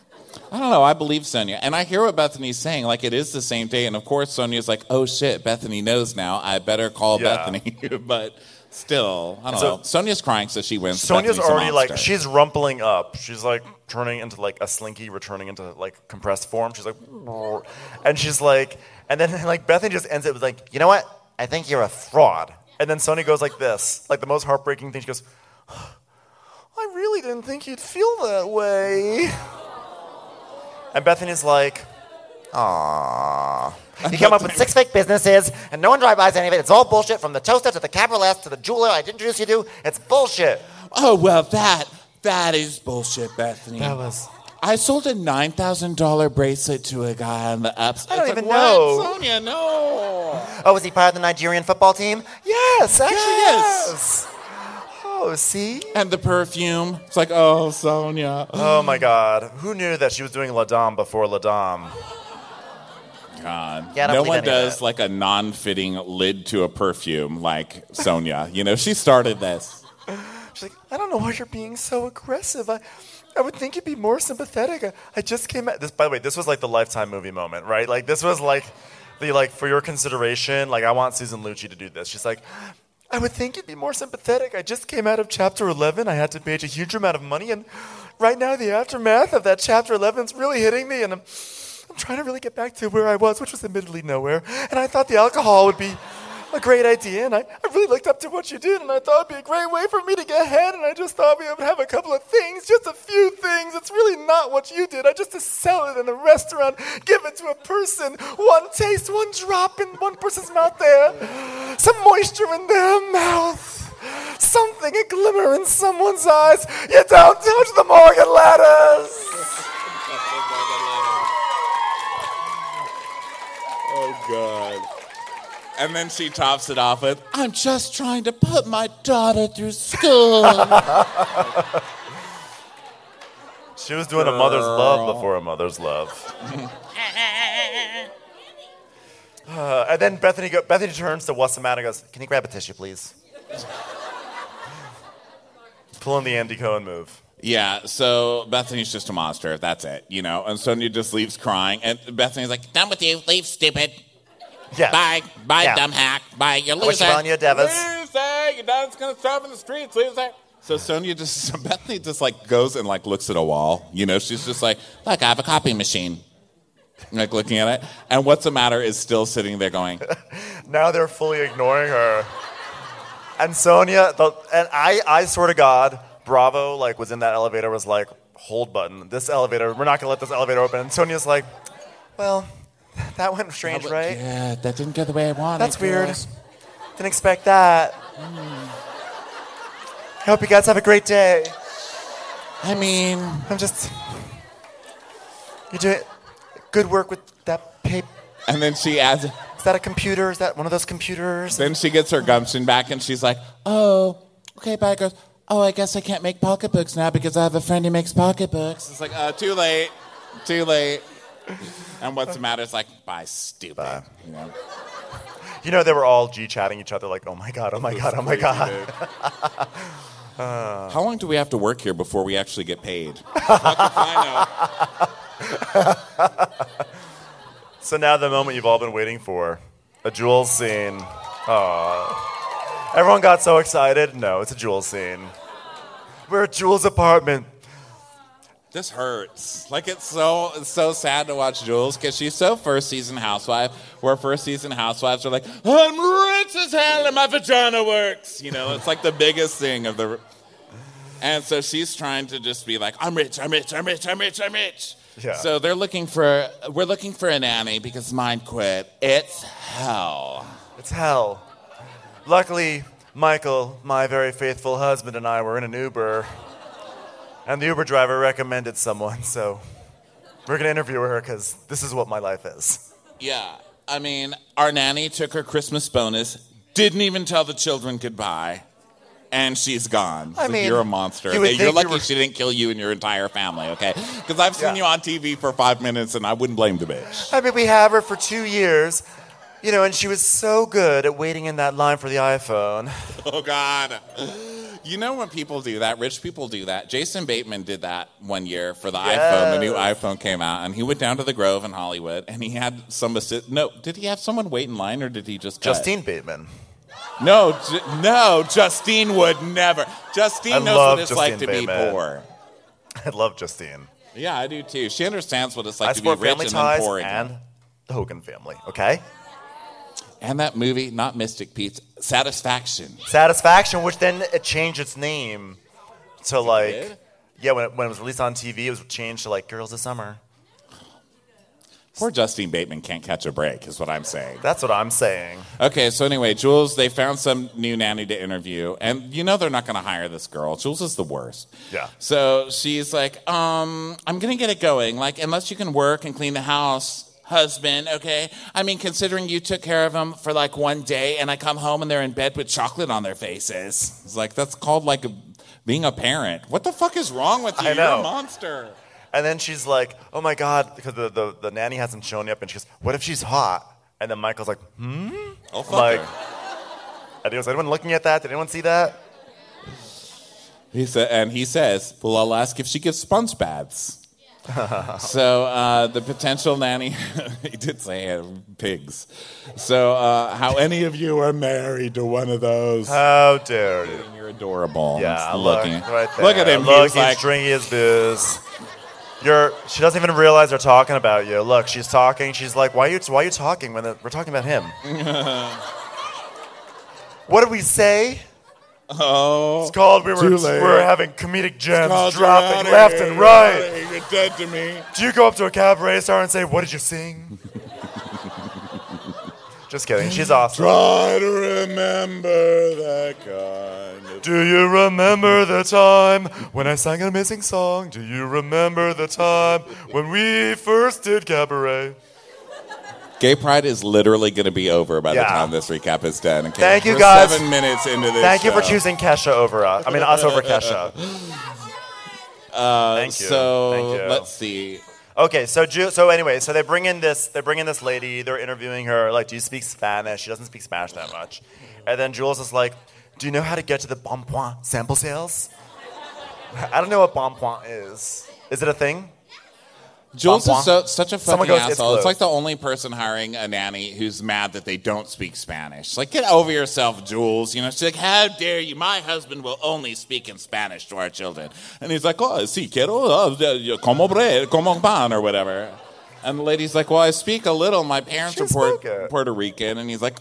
S2: I don't know. I believe Sonia. And I hear what Bethany's saying. Like, it is the same day. And, of course, Sonia's like, oh, shit, Bethany knows now. I better call
S6: Yeah.
S2: Bethany. But still, I don't
S6: So-
S2: know. Sonia's crying, so she wins.
S6: Sonia's
S2: Bethany's a
S6: already like
S2: monster.
S6: she's rumpling up. She's like turning into like a slinky, returning into like compressed form. She's like, and she's like, and then like Bethany just ends it with like, you know what? I think you're a fraud. And then Sonia goes like this, like the most heartbreaking thing. She goes, I really didn't think you'd feel that way. And Bethany's like,
S7: Aww. You come up with six fake businesses, and no one drive-bys any of it. It's all bullshit, from the toaster to the cabriolet to the jeweler I introduced you to. It's bullshit.
S2: Oh, well, that, that is bullshit, Bethany.
S6: that was.
S2: I sold a nine thousand dollars bracelet to a guy on the ups.
S6: I don't
S2: It's
S6: even
S2: like,
S6: know.
S2: What? Sonia, no.
S7: Oh, was he part of the Nigerian football team?
S6: Yes, actually,
S2: Yes.
S6: yes. Oh, see?
S2: And the perfume. It's like, oh, Sonia.
S6: Oh my God. Who knew that she was doing La Dame before La Dame?
S2: God.
S7: Yeah, I don't
S2: no
S7: believe
S2: one
S7: any of
S2: does
S7: that.
S2: like a non-fitting lid to a perfume like Sonia. You know, she started this.
S6: She's like, I don't know why you're being so aggressive. I, I would think you'd be more sympathetic. I, I just came at this. By the way, this was like the Lifetime movie moment, right? Like this was like the like for your consideration. Like I want Susan Lucci to do this. She's like, I would think you'd be more sympathetic. I just came out of chapter eleven. I had to pay a huge amount of money, and right now the aftermath of that chapter eleven is really hitting me, and I'm. I'm trying to really get back to where I was, which was admittedly nowhere. And I thought the alcohol would be a great idea. And I, I really looked up to what you did, and I thought it'd be a great way for me to get ahead. And I just thought we would have a couple of things, just a few things. It's really not what you did. I just to sell it in a restaurant, give it to a person, one taste, one drop in one person's mouth there, some moisture in their mouth, something, a glimmer in someone's eyes. You don't touch the Morgan letters.
S2: Oh, God. And then she tops it off with, I'm just trying to put my daughter through school.
S6: She was doing a mother's love before a mother's love. uh, and then Bethany go, Bethany turns to what's the matter and goes, can you grab a tissue, please? Pulling the Andy Cohen move.
S2: Yeah, so Bethany's just a monster. That's it, you know. And Sonia just leaves crying. And Bethany's like,
S8: Done with you. Leave, stupid.
S6: Yeah.
S8: Bye. Bye,
S7: Yeah.
S8: dumb hack. Bye. You're
S7: I wish
S8: loser.
S7: you well on your Devas.
S2: loser, your dad's going to starve in the streets, loser. So Sonia just, so Bethany just like goes and like looks at a wall. You know, she's just like,
S8: Look, I have a copy machine.
S2: like looking at it. And What's the Matter is still sitting there going,
S6: Now they're fully ignoring her. And Sonia, the, and I, I swear to God, Bravo like was in that elevator, was like, hold button. This elevator, we're not going to let this elevator open. And Sonia's like, well, that went strange, right?
S2: yeah, that didn't go the way I wanted.
S6: That's weird.
S2: girls."
S6: Didn't expect that. I hope you guys have a great day.
S2: I mean,
S6: I'm just, you doing good work with that paper.
S2: and then she adds,
S6: Is that a computer? Is that one of those computers?
S2: then she gets her gumption back and she's like, oh, okay, bye, girls. Oh, I guess I can't make pocketbooks now because I have a friend who makes pocketbooks. It's like, uh, too late, too late. And What's the Matter is like, bye, stupid.
S6: Bye.
S2: You know?
S6: You know, they were all G-chatting each other like, oh my God, oh my God, oh my God.
S2: How long do we have to work here before we actually get paid? Fuck if I know.
S6: So now the moment you've all been waiting for, a Jules scene. Aww. Everyone got so excited. No, it's a Jules scene. We're at Jules' apartment.
S2: This hurts. Like, it's so it's so sad to watch Jules because she's so first season housewife, where first season housewives are like, I'm rich as hell and my vagina works. You know, it's like the biggest thing of the... And so she's trying to just be like, I'm rich, I'm rich, I'm rich, I'm rich, I'm rich.
S6: Yeah.
S2: So they're looking for, we're looking for a nanny because mine quit. It's hell.
S6: It's hell. Luckily, Michael, my very faithful husband, and I were in an Uber, and the Uber driver recommended someone, so we're going to interview her because this is what my life is.
S2: Yeah. I mean, our nanny took her Christmas bonus, didn't even tell the children goodbye, and she's gone.
S6: I
S2: So
S6: mean,
S2: you're a monster.
S6: you would
S2: Okay, you're
S6: think
S2: lucky
S6: we were-
S2: she didn't kill you and your entire family, okay? Because I've seen
S6: Yeah.
S2: you on T V for five minutes, and I wouldn't blame the bitch.
S6: I mean, we have her for two years, you know, and she was so good at waiting in that line for the iPhone.
S2: Oh, God. You know when people do that, rich people do that. Jason Bateman did that one year for the
S6: Yes.
S2: iPhone. The new iPhone came out, and he went down to the Grove in Hollywood, and he had some assist. No, did he have someone wait in line, or did he just cut?
S6: Justine Bateman.
S2: No, Ju- no, Justine would never. Justine
S6: I
S2: knows
S6: love
S2: what it's like to
S6: Justine
S2: be
S6: Bateman.
S2: poor.
S6: I love Justine.
S2: Yeah, I do too. She understands what it's like
S6: I
S2: to be
S6: support
S2: rich
S6: Family
S2: and then
S6: Ties
S2: poor again.
S6: and the Hogan family, okay?
S2: And that movie, not Mystic Pizza, Satisfaction.
S6: Satisfaction, which then it changed its name to like,
S2: did?
S6: yeah, when it, when it was released on T V, it was changed to like Girls of Summer.
S2: Poor Justine Bateman can't catch a break, is what I'm saying.
S6: That's what I'm saying.
S2: Okay, so anyway, Jules, they found some new nanny to interview, and you know they're not going to hire this girl. Jules is the worst.
S6: Yeah.
S2: So she's like, um, I'm going to get it going. Like, unless you can work and clean the house, husband, okay? I mean, considering you took care of them for like one day, and I come home and they're in bed with chocolate on their faces. It's like, that's called like a, being a parent. What the fuck is wrong with you?
S6: I know.
S2: You're a monster.
S6: And then she's like, oh my God, because the, the, the nanny hasn't shown yet. And she goes, what if she's hot? And then Michael's like, hmm?
S2: Oh, fuck
S6: Like,
S2: her.
S6: and he was, anyone looking at that? Did anyone see that?
S2: He said, and he says, well, I'll ask if she gives sponge baths. So uh, the potential nanny, he did say uh, pigs. So uh, how any of you are married to one of those?
S6: How dare you?
S2: You're adorable.
S6: Yeah,
S2: It's
S6: look,
S2: looking.
S6: right there.
S2: Look at him.
S6: Look,
S2: he was
S6: he's
S2: like,
S6: drinking his booze. You're, she doesn't even realize they're talking about you. Look, she's talking. She's like, why are you, why are you talking when the, we're talking about him? What did we say?
S2: oh,
S6: It's called we were,
S2: too late.
S6: we're having comedic gems
S2: called
S6: dropping
S2: you're
S6: left
S2: outta
S6: and
S2: here.
S6: right.
S2: You're dead to me.
S6: Do you go up to a cabaret star and say, what did you sing? Just kidding. She's awesome.
S2: Try to remember that kind of...
S6: Do you remember the time when I sang an amazing song? Do you remember the time when we first did cabaret?
S2: Gay Pride is literally going to be over by the
S6: Yeah.
S2: time this recap is done. Okay?
S6: Thank you,
S2: We're
S6: guys.
S2: Seven minutes into this
S6: Thank you for
S2: show.
S6: choosing Kesha over us. I mean, us over Kesha.
S2: Uh,
S6: Thank you.
S2: So
S6: Thank you.
S2: let's see.
S6: Okay, so Ju- so anyway, so they bring in this they bring in this lady. They're interviewing her. Like, do you speak Spanish? She doesn't speak Spanish that much. And then Jules is like, do you know how to get to the Bon Point sample sales? I don't know what Bon Point is. Is it a thing?
S2: Jules
S6: Bon
S2: is so, such a
S6: Someone
S2: fucking
S6: goes, "It's
S2: asshole. It's
S6: closed."
S2: like the only person hiring a nanny who's mad that they don't speak Spanish. Like, get over yourself, Jules. You know, she's like, how dare you? My husband will only speak in Spanish to our children. And he's like, oh, si quiero, oh, como bre, como pan, or whatever. And the lady's like, well, I speak a little. My parents
S6: She
S2: are Puerto,
S6: spoke it.
S2: Puerto Rican. And he's like,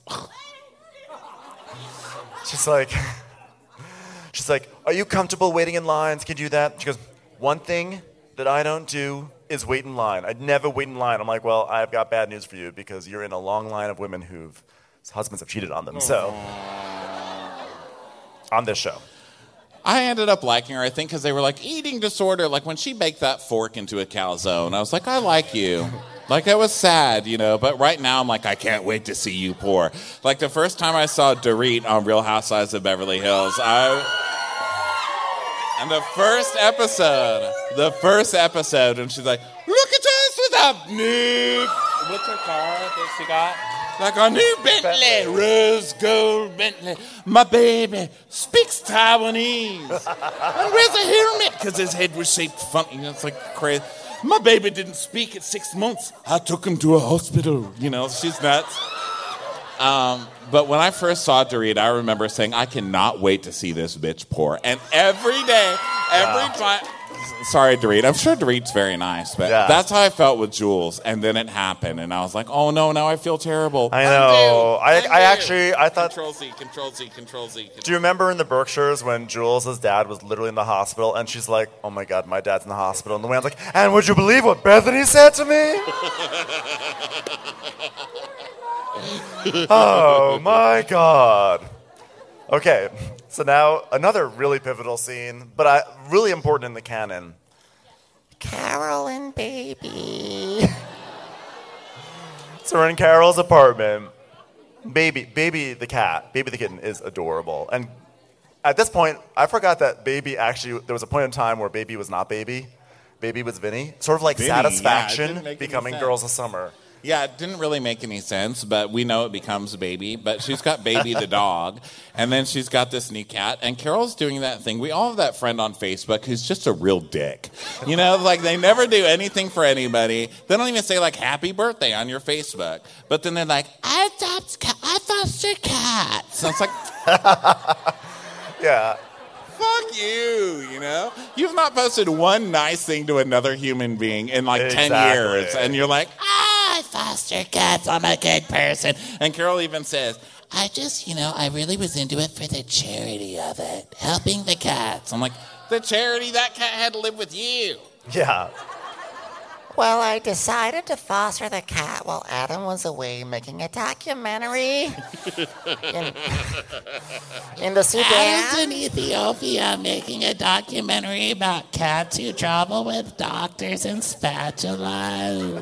S6: She's like, she's like, are you comfortable waiting in lines? Can you do that? She goes, one thing that I don't do is wait in line. I'd never wait in line. I'm like, well, I've got bad news for you because you're in a long line of women whose husbands have cheated on them. So, on this show.
S2: I ended up liking her, I think, because they were like, eating disorder. Like, when she baked that fork into a calzone, I was like, I like you. Like, it was sad, you know, but right now I'm like, I can't wait to see you pour. Like, the first time I saw Dorit on Real Housewives of Beverly Hills, I... And the first episode, the first episode, and she's like, look at us with a new... What's her car that she got? Like a new Bentley, rose gold Bentley. My baby speaks Taiwanese. And wears a helmet because his head was shaped funny. You know, it's like crazy. My baby didn't speak at six months. I took him to a hospital. You know, she's nuts. Um, but when I first saw Dorit, I remember saying, I cannot wait to see this bitch pour. And every day, every time... Sorry, Dorit. I'm sure Dorit's very nice, but
S6: Yeah.
S2: that's how I felt with Jules. And then it happened, and I was like, oh, no, now I feel terrible.
S6: I know. I,
S2: Undo.
S6: I actually, I thought...
S2: Control Z, Control Z, Control Z.
S6: Do you remember in the Berkshires when Jules' dad was literally in the hospital and she's like, oh my God, my dad's in the hospital. And the man's like, and would you believe what Bethany said to me? Oh my God. Okay, so now another really pivotal scene, but I, really important in the canon.
S7: Carolyn, baby.
S6: So we're in Carol's apartment. Baby, baby the cat, baby the kitten is adorable. And at this point, I forgot that baby actually, there was a point in time where baby was not baby. Baby was Vinny. Sort of like
S2: Vinny, yeah, it
S6: Satisfaction
S2: didn't make any
S6: becoming
S2: sense.
S6: Girls of Summer.
S2: Yeah, it didn't really make any sense, but we know it becomes a baby. But she's got Baby the dog, and then she's got this new cat. And Carol's doing that thing. We all have that friend on Facebook who's just a real dick. You know, like they never do anything for anybody. They don't even say like happy birthday on your Facebook. But then they're like, I adopt, ca- I foster cats. So it's like,
S6: yeah.
S2: Fuck you, you know? You've not posted one nice thing to another human being in like
S6: Exactly.
S2: ten years. And you're like, ah, I foster cats, I'm a good person. And Carol even says, I just, you know, I really was into it for the charity of it, helping the cats. I'm like, the charity? That cat had to live with you.
S6: Yeah.
S7: Well, I decided to foster the cat while Adam was away making a documentary in, in the Sudan.
S8: Adam's in Ethiopia making a documentary about cats who travel with doctors and spatulas.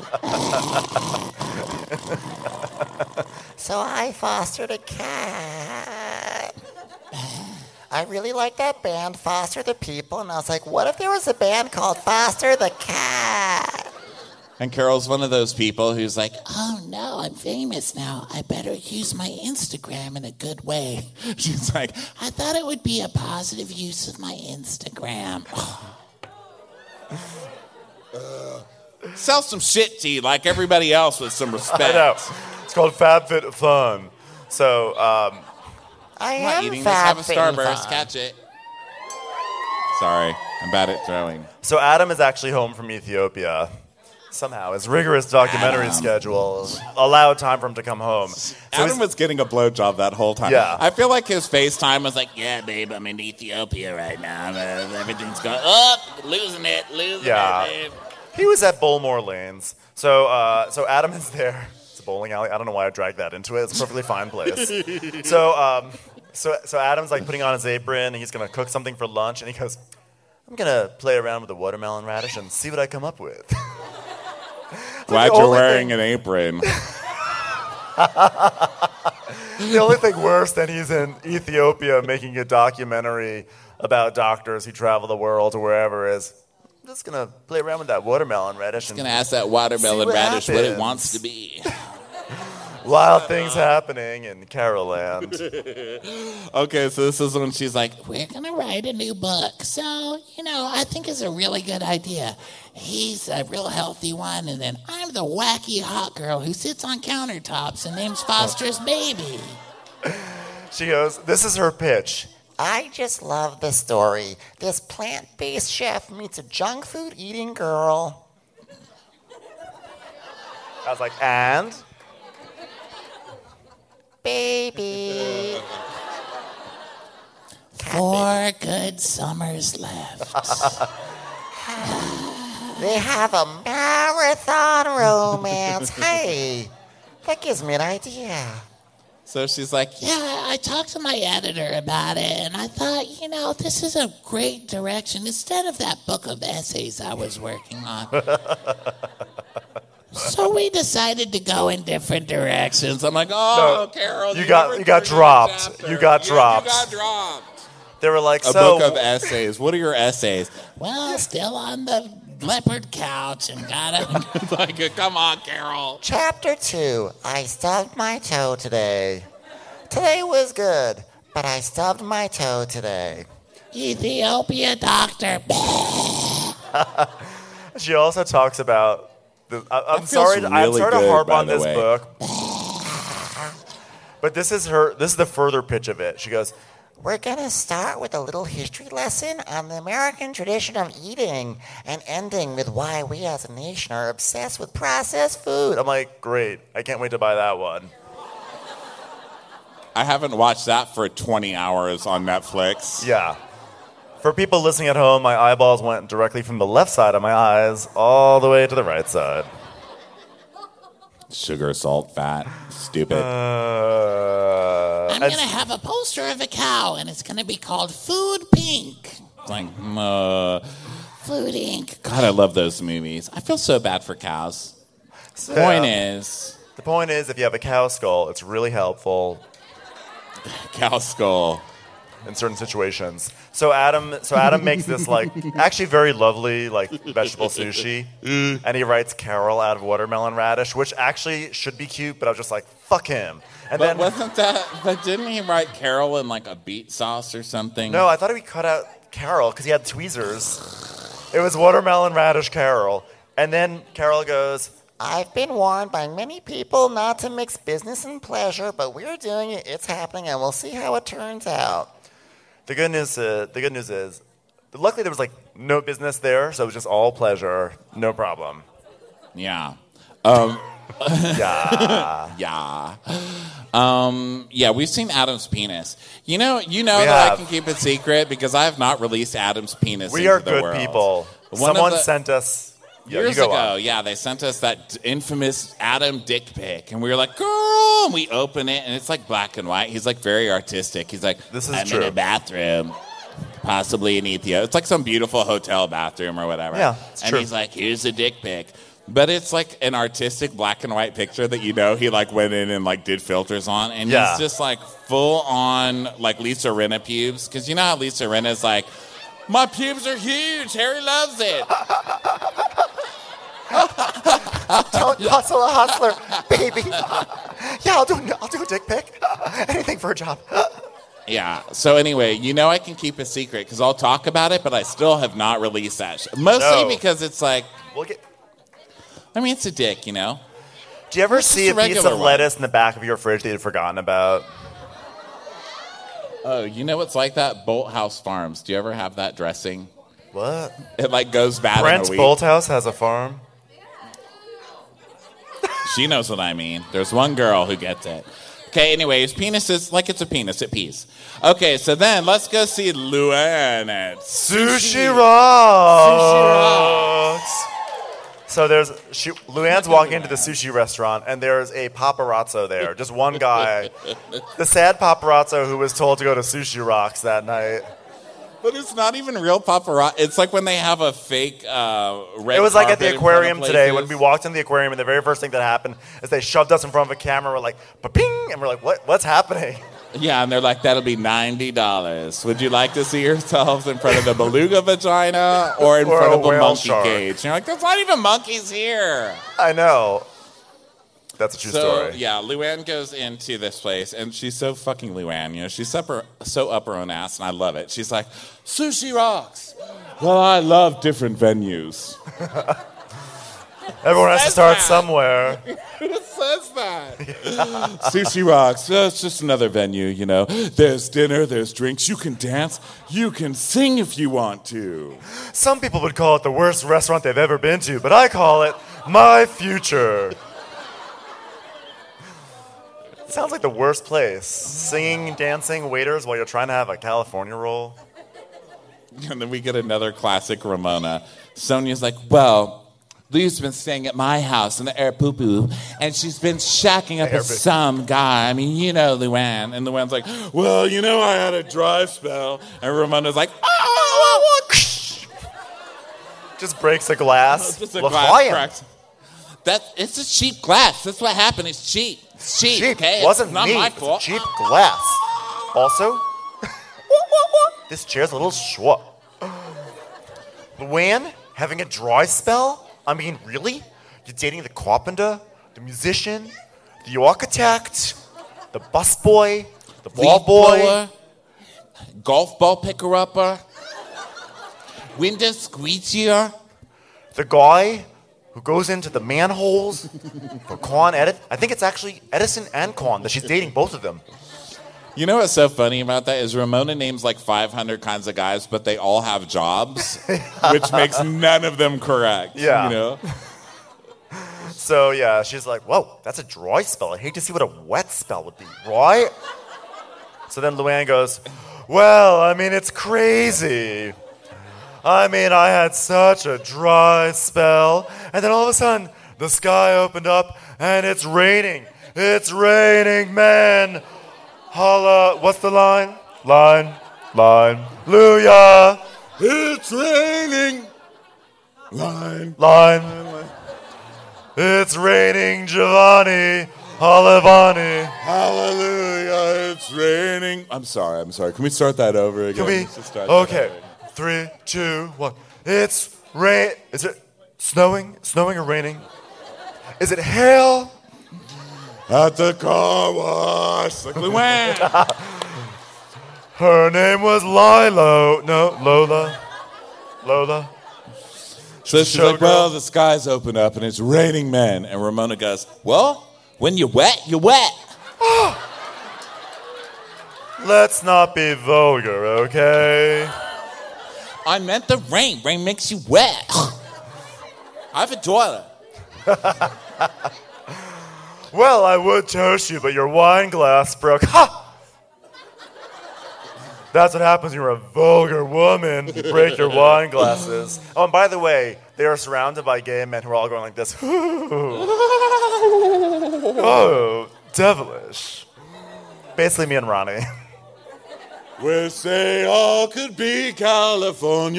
S7: So I fostered a cat. I really like that band, Foster the People, and I was like, what if there was a band called Foster the Cat?
S2: And Carol's one of those people who's like,
S8: Oh no, I'm famous now. I better use my Instagram in a good way.
S2: she's like,
S8: I thought it would be a positive use of my Instagram.
S2: sell some shit tea like everybody else with some respect.
S6: I know. It's called FabFitFun. So, um,
S7: I
S2: I'm not
S7: am
S2: eating this. Have a
S7: fat
S2: Starburst.
S7: fun.
S2: Catch it. Sorry, I'm bad at throwing.
S6: so Adam is actually home from Ethiopia. Somehow, his rigorous documentary
S2: Adam.
S6: schedule allowed time for him to come home. So
S2: Adam
S6: he's-
S2: was getting a blowjob that whole time.
S6: Yeah.
S2: I feel like his FaceTime was like,
S8: Yeah, babe, I'm in Ethiopia right now. Uh, Everything's going up, losing it, losing
S6: Yeah.
S8: it, babe.
S6: He was at Bullmore Lanes. So uh, so Adam is there. It's a bowling alley. I don't know why I dragged that into it. It's a perfectly fine place. So um, so so Adam's like putting on his apron and he's gonna cook something for lunch and he goes, I'm gonna play around with a watermelon radish and see what I come up with.
S2: glad
S6: the
S2: you're
S6: only
S2: wearing
S6: thing-
S2: an apron.
S6: The only thing worse than he's in Ethiopia making a documentary about doctors who travel the world or wherever is I'm just gonna play around with that watermelon radish and
S2: Gonna ask that watermelon
S6: See what
S2: radish what it
S6: happens.
S2: wants to be.
S6: wild things happening in Caroland.
S2: Okay, so this is when she's like,
S8: We're going to write a new book. So, you know, I think it's a really good idea. He's a real healthy one, and then I'm the wacky hot girl who sits on countertops and names Foster's baby.
S6: She goes, this is her pitch.
S7: I just love the story. This plant-based chef meets a junk food eating girl.
S6: I was like, and?
S7: Baby.
S8: Four good summers left.
S7: They have a marathon romance. Hey, that gives me an idea.
S2: so she's like,
S8: Yeah, I talked to my editor about it, and I thought, you know, this is a great direction instead of that book of essays I was working on. So we decided to go in different directions.
S2: I'm like, oh,
S6: No,
S2: Carol,
S6: you got-
S2: never
S6: you got
S2: turned in a
S6: dropped.
S2: chapter.
S6: You got
S2: Yeah,
S6: dropped.
S2: You got dropped.
S6: They were like,
S2: A
S6: so.
S2: book of essays. What are your essays?
S8: Well, still on the leopard couch and gotta.
S2: Like, come on, Carol.
S7: Chapter two. I stubbed my toe today. Today was good, but I stubbed my toe today.
S8: Ethiopia doctor.
S6: She also talks about. The, I, I'm
S2: feels
S6: sorry. To, I'm
S2: really
S6: sorry to
S2: good,
S6: harp
S2: by
S6: on
S2: the
S6: this
S2: way.
S6: book, but this is her. This is the further pitch of it. She goes,
S7: We're going to start with a little history lesson on the American tradition of eating and ending with why we as a nation are obsessed with processed food.
S6: I'm like, great. I can't wait to buy that one.
S2: I haven't watched that for twenty hours on Netflix.
S6: Yeah. For people listening at home, my eyeballs went directly from the left side of my eyes all the way to the right side.
S2: Sugar, salt, fat, stupid.
S6: Uh,
S8: I'm
S6: and-
S8: gonna have a poster of a cow, and it's gonna be called Food Pink.
S2: It's like, uh,
S8: Food Incorporated.
S2: God, I love those movies. I feel so bad for cows.
S6: so,
S2: Point is,
S6: the point is, if you have a cow skull, it's really helpful.
S2: cow skull.
S6: in certain situations. So Adam, so Adam makes this like actually very lovely like vegetable sushi, and he writes Carol out of watermelon radish, which actually should be cute, but I was just like, fuck him. And
S2: but
S6: then
S2: wasn't that? But didn't he write Carol in like a beet sauce or something?
S6: no, I thought he cut out Carol because he had tweezers. It was watermelon radish Carol, and then Carol goes,
S7: I've been warned by many people not to mix business and pleasure, but we're doing it. It's happening, and we'll see how it turns out.
S6: The good news, uh, the good news is, luckily there was like no business there, so it was just all pleasure, no problem.
S2: Yeah. Um,
S6: yeah.
S2: yeah. Um, yeah, we've seen Adam's penis. You know, you know
S6: We
S2: that
S6: have.
S2: I can keep it secret because I have not released Adam's penis.
S6: We
S2: into
S6: are
S2: the
S6: good
S2: world.
S6: people.
S2: One
S6: Someone
S2: of the-
S6: sent us yeah,
S2: Years
S6: you go
S2: ago,
S6: on.
S2: yeah, they sent us that infamous Adam dick pic, and we were like, "Girl!" And we open it, and it's like black and white. He's like very artistic. He's like,
S6: This is
S2: "I'm
S6: true.
S2: in a bathroom, possibly in Ethiopia." It's like some beautiful hotel bathroom or whatever.
S6: Yeah, it's
S2: and
S6: true.
S2: he's like, "Here's a dick pic." But it's like an artistic black and white picture that you know he like went in and like did filters on, and
S6: Yeah.
S2: he's just like full on like Lisa Rinna pubes, because you know how Lisa Rinna is like, "My pubes are huge. Harry loves it."
S7: Don't hustle a hustler, baby. Yeah, I'll do, I'll do a dick pic. Anything for a job.
S2: Yeah. So anyway, you know I can keep a secret because I'll talk about it, but I still have not released that. Sh- Mostly
S6: No.
S2: because it's like,
S6: We'll get,
S2: I mean, it's a dick, you know.
S6: do you ever
S2: It's
S6: see
S2: just
S6: a
S2: a
S6: piece
S2: regular
S6: of
S2: one.
S6: lettuce in the back of your fridge that you'd forgotten about?
S2: Oh, you know what's like that? Bolt House Farms. Do you ever have that dressing?
S6: What?
S2: It like goes bad
S6: Brent
S2: in a week.
S6: Bolthouse has a farm.
S2: She knows what I mean. There's one girl who gets it. Okay, anyways, penis is like it's a penis. It pees. Okay, so then let's go see Luann at
S6: Sushi Rocks.
S2: Sushi Rocks.
S6: So there's she, Luann's walking into the sushi restaurant, and there's a paparazzo there. Just one guy, the sad paparazzo who was told to go to Sushi Rocks that night.
S2: But it's not even real paparazzi. It's like when they have a fake uh, red
S6: It was like at
S2: carpet
S6: the
S2: in front of
S6: aquarium today when
S2: places.
S6: we walked in the aquarium, and the very first thing that happened is they shoved us in front of a camera. We're like, "Ping!" and we're like, "What? What's happening?"
S2: Yeah, and they're like, that'll be ninety dollars. Would you like to see yourselves in front of the beluga vagina or in
S6: Or
S2: front
S6: a
S2: of a
S6: whale
S2: monkey
S6: shark.
S2: cage? And you're like, there's not even monkeys here.
S6: I know. That's a true
S2: So,
S6: story.
S2: yeah, Luann goes into this place, and she's so fucking Luann. You know, she's up her, so up her own ass, and I love it. She's like, Sushi Rocks. Well, I love different venues.
S6: Everyone has to
S2: says
S6: start
S2: that?
S6: somewhere.
S2: Who says that? Sushi Rocks. Uh, it's just another venue, you know. There's dinner, there's drinks. You can dance. You can sing if you want to.
S6: Some people would call it the worst restaurant they've ever been to, but I call it my future. Sounds like the worst place. Singing, dancing, waiters while you're trying to have a California roll.
S2: And then we get another classic Ramona. Sonia's like, well, Lou's been staying at my house in the air poo poo, and she's been shacking up
S6: Air
S2: with
S6: poo-
S2: some guy. I mean, you know, Luann. And Luann's like, well, you know, I had a dry spell. And Ramona's like, oh,
S6: Just breaks a glass.
S2: just a
S6: L'chaim.
S2: glass cracks. That it's a cheap glass. That's what happened. It's cheap. It's cheap.
S6: Cheap.
S2: Okay,
S6: Wasn't
S2: it's not
S6: me.
S2: my
S6: It's a
S2: fault.
S6: cheap glass. Also, this chair's a little short. Luann having a dry spell? I mean, really? You're dating the carpenter, the musician, the architect, the busboy, the ball
S2: Leaf
S6: boy,
S2: blower, golf ball picker upper, window squeegeer.
S6: the guy who goes into the manholes for Con Edit. I think it's actually Edison and Con that she's dating, both of them.
S2: You know what's so funny about that is Ramona names like five hundred kinds of guys, but they all have jobs, which makes none of them correct.
S6: Yeah.
S2: You know?
S6: So yeah, she's like, whoa, that's a dry spell. I hate to see what a wet spell would be, right? So then Luann goes, well, I mean, it's crazy. I mean, I had such a dry spell, and then all of a sudden, the sky opened up, and it's raining. It's raining, man. Holla, what's the line? Line, line, Luya.
S2: It's raining. Line.
S6: Line. It's raining, Giovanni. Olivani.
S2: Hallelujah, it's raining. I'm sorry, I'm sorry. Can we start that over again?
S6: Can we?
S2: Let's just start that
S6: Okay.
S2: over.
S6: Three, two, one. It's rain. Is it snowing? Snowing or raining? Is it hail?
S2: At the car wash. Like Luann.
S6: Her name was Lilo. No, Lola. Lola.
S2: So she's
S6: Showgirl.
S2: like, well, the skies open up and it's raining men. And Ramona goes, well, when you're wet, you're wet.
S6: Let's not be vulgar, okay?
S8: I meant the rain. Rain makes you wet. I have a daughter.
S6: Well, I would toast you, but your wine glass broke. Ha! That's what happens when you're a vulgar woman. You break your wine glasses. Oh, and by the way, they are surrounded by gay men who are all going like this. Oh, devilish. Basically me and Ronnie.
S2: Wish they all could be California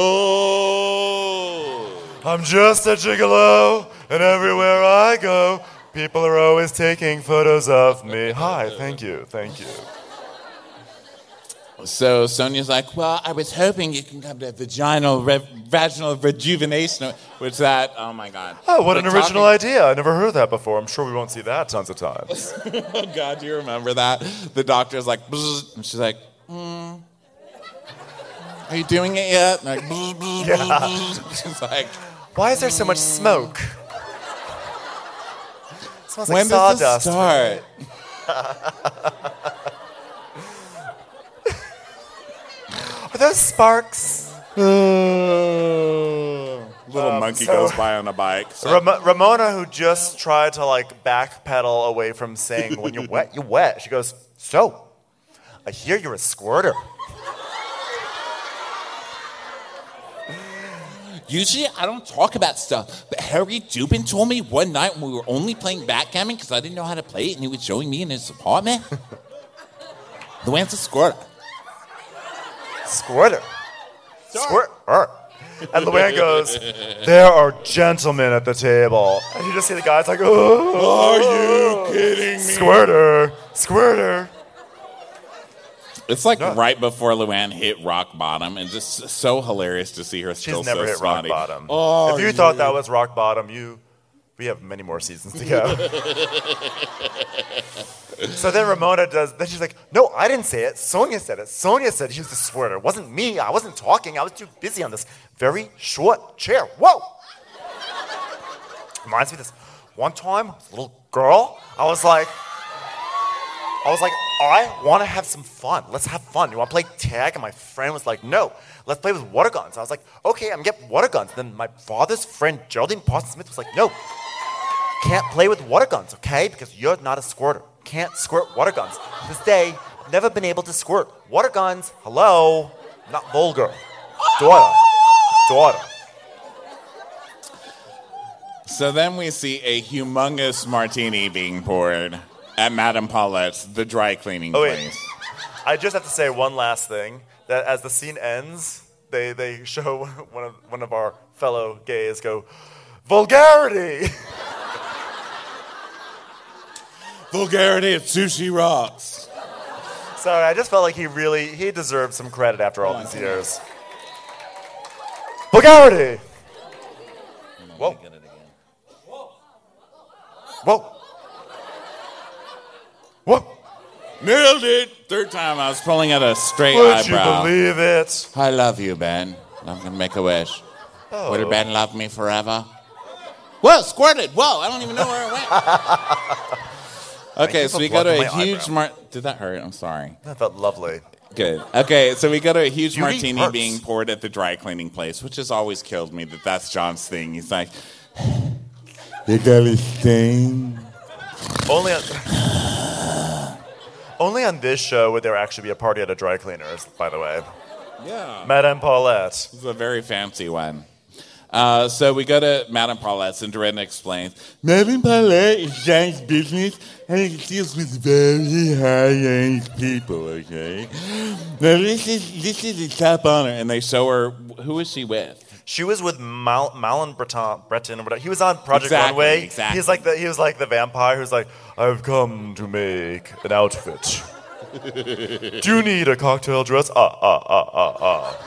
S2: roll.
S6: I'm just a gigolo, and everywhere I go, people are always taking photos of me. Hi, thank you, thank you.
S2: So Sonia's like, well, I was hoping you can come to vaginal, re- vaginal rejuvenation, which that, oh my God.
S6: Oh, what
S2: But
S6: an original
S2: talking-
S6: idea. I never heard that before. I'm sure we won't see that tons of times.
S2: Oh God, do you remember that? The doctor's like, bzz, and she's like, mm, are you doing it yet? And like, bzz, bzz,
S6: Yeah.
S2: bzz, bzz. She's like,
S6: Why is there so much smoke? It smells like
S2: when does this
S6: sawdust.
S2: start?
S6: Are those sparks?
S2: Little
S6: Um,
S2: monkey
S6: so-
S2: goes by on a bike. So-
S6: Ram- Ramona, who just tried to like backpedal away from saying "when you're wet, you're wet," she goes, "So, I hear you're a squirter."
S8: Usually I don't talk about stuff, but Harry Dubin told me one night when we were only playing backgammon because I didn't know how to play it, and he was showing me in his apartment. Luann's a squirter.
S6: Squirter. Squirter. And Luann goes, "There are gentlemen at the table," and you just see the guys like, "Oh,
S2: Are you kidding me?"
S6: Squirter, squirter."
S2: It's like
S6: No.
S2: right before Luann hit rock bottom, and just so hilarious to see her
S6: She's
S2: still
S6: never
S2: so
S6: hit
S2: snotty.
S6: rock bottom.
S2: Oh,
S6: if you thought that was rock bottom, you, we have many more seasons to go. So then Ramona does, then she's like, "No, I didn't say it. Sonia said it. Sonia said she was the squirter. It wasn't me. I wasn't talking. I was too busy on this very short chair." Whoa! Reminds me of this. One time, this little girl, I was like, I was like, I want to have some fun. Let's have fun. You want to play tag? And my friend was like, no, let's play with water guns. I was like, okay, I'm going to get water guns. Then my father's friend, Geraldine Parsons Smith, was like, no, can't play with water guns, okay? Because you're not a squirter. Can't squirt water guns. To this day, never been able to squirt. Water guns, hello, not vulgar. Daughter, daughter.
S2: So then we see a humongous martini being poured at Madame Paulette's, the dry cleaning
S6: Oh, wait.
S2: place.
S6: I just have to say one last thing, that as the scene ends, they, they show one of, one of our fellow gays go, vulgarity!
S2: Vulgarity at Sushi Rocks.
S6: Sorry, I just felt like he really, he deserved some credit after all these years. Vulgarity! Whoa. Whoa. Whoa.
S2: Nailed it! Third time I was pulling out a straight
S6: Would
S2: eyebrow.
S6: you believe it?
S2: I love you, Ben. I'm going to make a wish.
S6: Oh.
S2: Would Ben love me forever?
S8: Whoa, squirted. Whoa, I don't even know where it went.
S2: Okay,
S6: you
S2: so
S6: for
S2: we go to a
S6: plucking my
S2: huge
S6: eyebrow.
S2: mar- Did that hurt? I'm sorry.
S6: That felt lovely.
S2: Good. Okay, so we go to a huge
S6: Beauty
S2: martini
S6: hurts.
S2: being poured at the dry cleaning place, which has always killed me that that's John's thing. He's like, you got a stain?
S6: Only on, only on this show would there actually be a party at a dry cleaner's, by the way.
S2: Yeah.
S6: Madame Paulette.
S2: This is a very fancy one. Uh, so we go to Madame Paulette's, and Dorinda explains, Madame Paulette is John's business, and it deals with very high-end people, okay? Now, this is, this is a top honor, and they show her, who is she with?
S6: She was with Mal- Malin Breton, Breton or whatever. He was on Project
S2: Exactly,
S6: Runway.
S2: exactly.
S6: He's like the he was like the vampire who's like, I've come to make an outfit. Do you need a cocktail dress? Ah ah ah ah ah.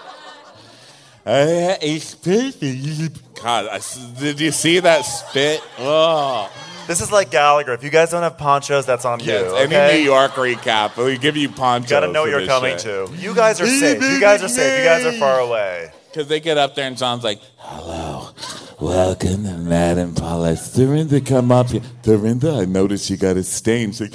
S2: God, I, did you see that spit? Oh.
S6: This is like Gallagher. If you guys don't have ponchos, that's on
S2: Yes,
S6: you.
S2: any
S6: Okay?
S2: New York recap, we give you ponchos.
S6: You gotta know
S2: for
S6: what you're
S2: this
S6: coming
S2: shit.
S6: to. You guys are safe. You guys are safe. You guys are far away.
S2: Because they get up there and John's like, hello, welcome to Madame Paulette. Dorinda, come up here. Dorinda, I noticed you got a stain. She's like,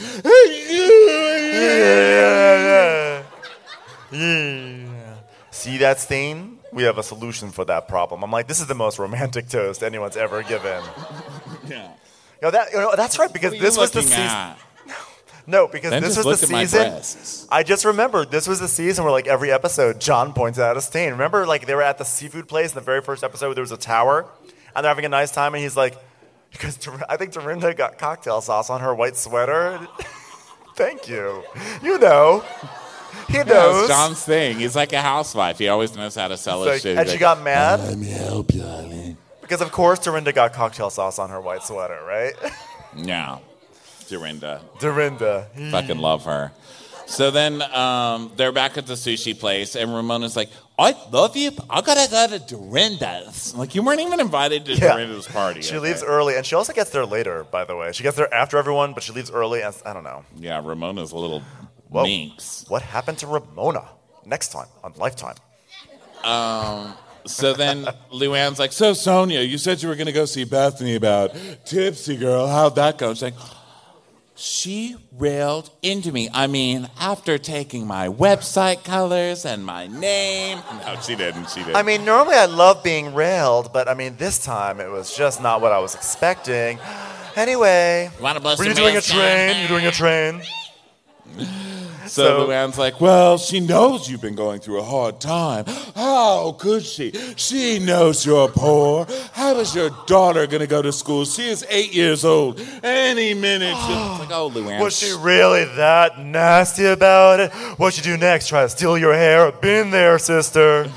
S6: Yeah. Yeah. See that stain? We have a solution for that problem. I'm like, this is the most romantic toast anyone's ever given.
S2: yeah.
S6: You know, that, you know, that's right, because
S2: What are
S6: this
S2: you
S6: was the
S2: looking
S6: season.
S2: at?
S6: No, because
S2: Then
S6: this
S2: just
S6: was
S2: look
S6: the
S2: at my
S6: season.
S2: breasts.
S6: I just remembered this was the season where, like, every episode, John points out a stain. Remember, like, they were at the seafood place in the very first episode where there was a tower, and they're having a nice time, and he's like, because I think Dorinda got cocktail sauce on her white sweater. Thank you. You know. He
S2: Yeah,
S6: knows.
S2: it's John's thing. He's like a housewife. He always knows how to sell his
S6: Like,
S2: shit.
S6: and
S2: He's
S6: she
S2: like,
S6: got mad?
S2: Let me help you, darling.
S6: Because, of course, Dorinda got cocktail sauce on her white sweater, right?
S2: Yeah. Dorinda.
S6: Dorinda.
S2: Fucking love her. So then um, they're back at the sushi place, and Ramona's like, I love you, but I gotta go to Dorinda's. Like, you weren't even invited to
S6: Yeah.
S2: Dorinda's party.
S6: She
S2: okay?
S6: leaves early, and she also gets there later, by the way. She gets there after everyone, but she leaves early, and I don't know.
S2: Yeah, Ramona's a little
S6: Whoa.
S2: minx.
S6: What happened to Ramona? Next time on Lifetime.
S2: Um, so then Luann's like, so Sonia, you said you were going to go see Bethany about Tipsy Girl. How'd that go? She's like, she railed into me. I mean, after taking my website colors and my name. No, she didn't. She didn't.
S6: I mean, normally I love being railed, but I mean, this time it was just not what I was expecting. Anyway,
S8: Wanna blow
S6: were you
S8: some
S6: doing a
S8: wheels
S6: train?
S8: down?
S6: You doing a train?
S2: So,
S6: So-
S2: Luann's like, well, she knows you've been going through a hard time. How could she? She knows you're poor. How is your daughter going to go to school? She is eight years old. Any minute. She's like, oh, Luann.
S6: Was she really that nasty about it? What'd you do next? Try to steal your hair? Been there, sister.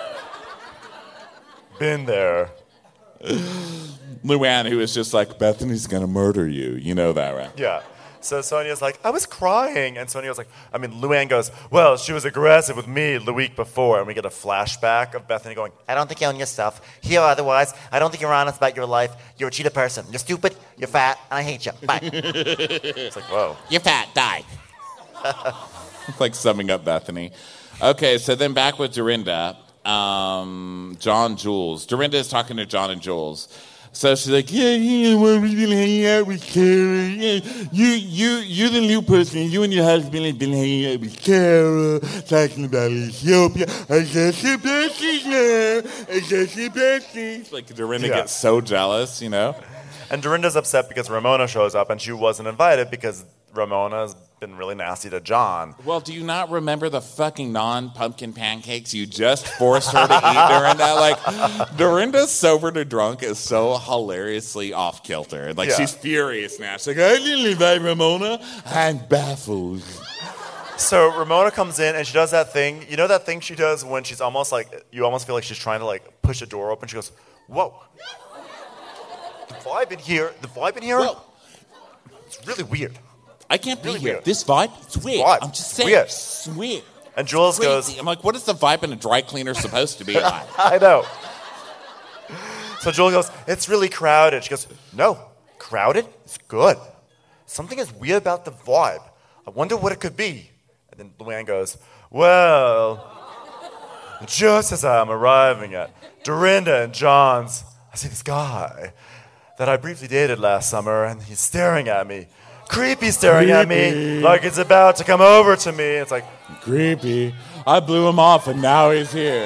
S6: Been there.
S2: Luann, who is just like, Bethany's going to murder you. You know that, right?
S6: Yeah. So Sonia's like, I was crying. And Sonia was like, I mean, Luann goes, well, she was aggressive with me the week before. And we get a flashback of Bethany going,
S7: I don't think you own your stuff. Here, otherwise, I don't think you're honest about your life. You're a cheater person. You're stupid, you're fat, and I hate you. Bye.
S6: it's like, whoa.
S8: You're fat. Die.
S2: Like summing up Bethany. Okay, so then back with Dorinda. Um, John Jules. Dorinda is talking to John and Jules. So she's like, yeah, you know what, we've been hanging out with Kara. Yeah, you, you, you're the new person. You and your husband have been hanging out with Kara, talking about Ethiopia. I guess you're besties now. I guess you're besties. Like, Dorinda
S6: Yeah.
S2: gets so jealous, you know?
S6: And Dorinda's upset because Ramona shows up and she wasn't invited because Ramona's been really nasty to John.
S2: Well, do you not remember the fucking non-pumpkin pancakes you just forced her to eat, Dorinda? Like, Dorinda sober to drunk is so hilariously off-kilter. Like,
S6: Yeah.
S2: she's furious now. She's like, I didn't invite Ramona. I'm baffled.
S6: So Ramona comes in and she does that thing. You know that thing she does when she's almost like, you almost feel like she's trying to like push a door open. She goes, whoa. The vibe in here, the vibe in here,
S2: Whoa.
S6: it's really weird.
S2: I can't be
S6: Really
S2: here.
S6: weird.
S2: This vibe, it's weird.
S6: vibe.
S2: I'm just saying,
S6: Weird.
S2: it's weird.
S6: And Jules
S2: Crazy.
S6: goes,
S2: I'm like, what is the vibe in a dry cleaner supposed to be like?
S6: I know. So Jules goes, it's really crowded. She goes, no, crowded? It's good. Something is weird about the vibe. I wonder what it could be. And then Luann goes, well, just as I'm arriving at Dorinda and John's, I see this guy that I briefly dated last summer, and he's staring at me. Creepy staring at me,
S2: Creepy.
S6: like it's about to come over to me. It's like,
S2: Creepy. I blew him off, and now he's here.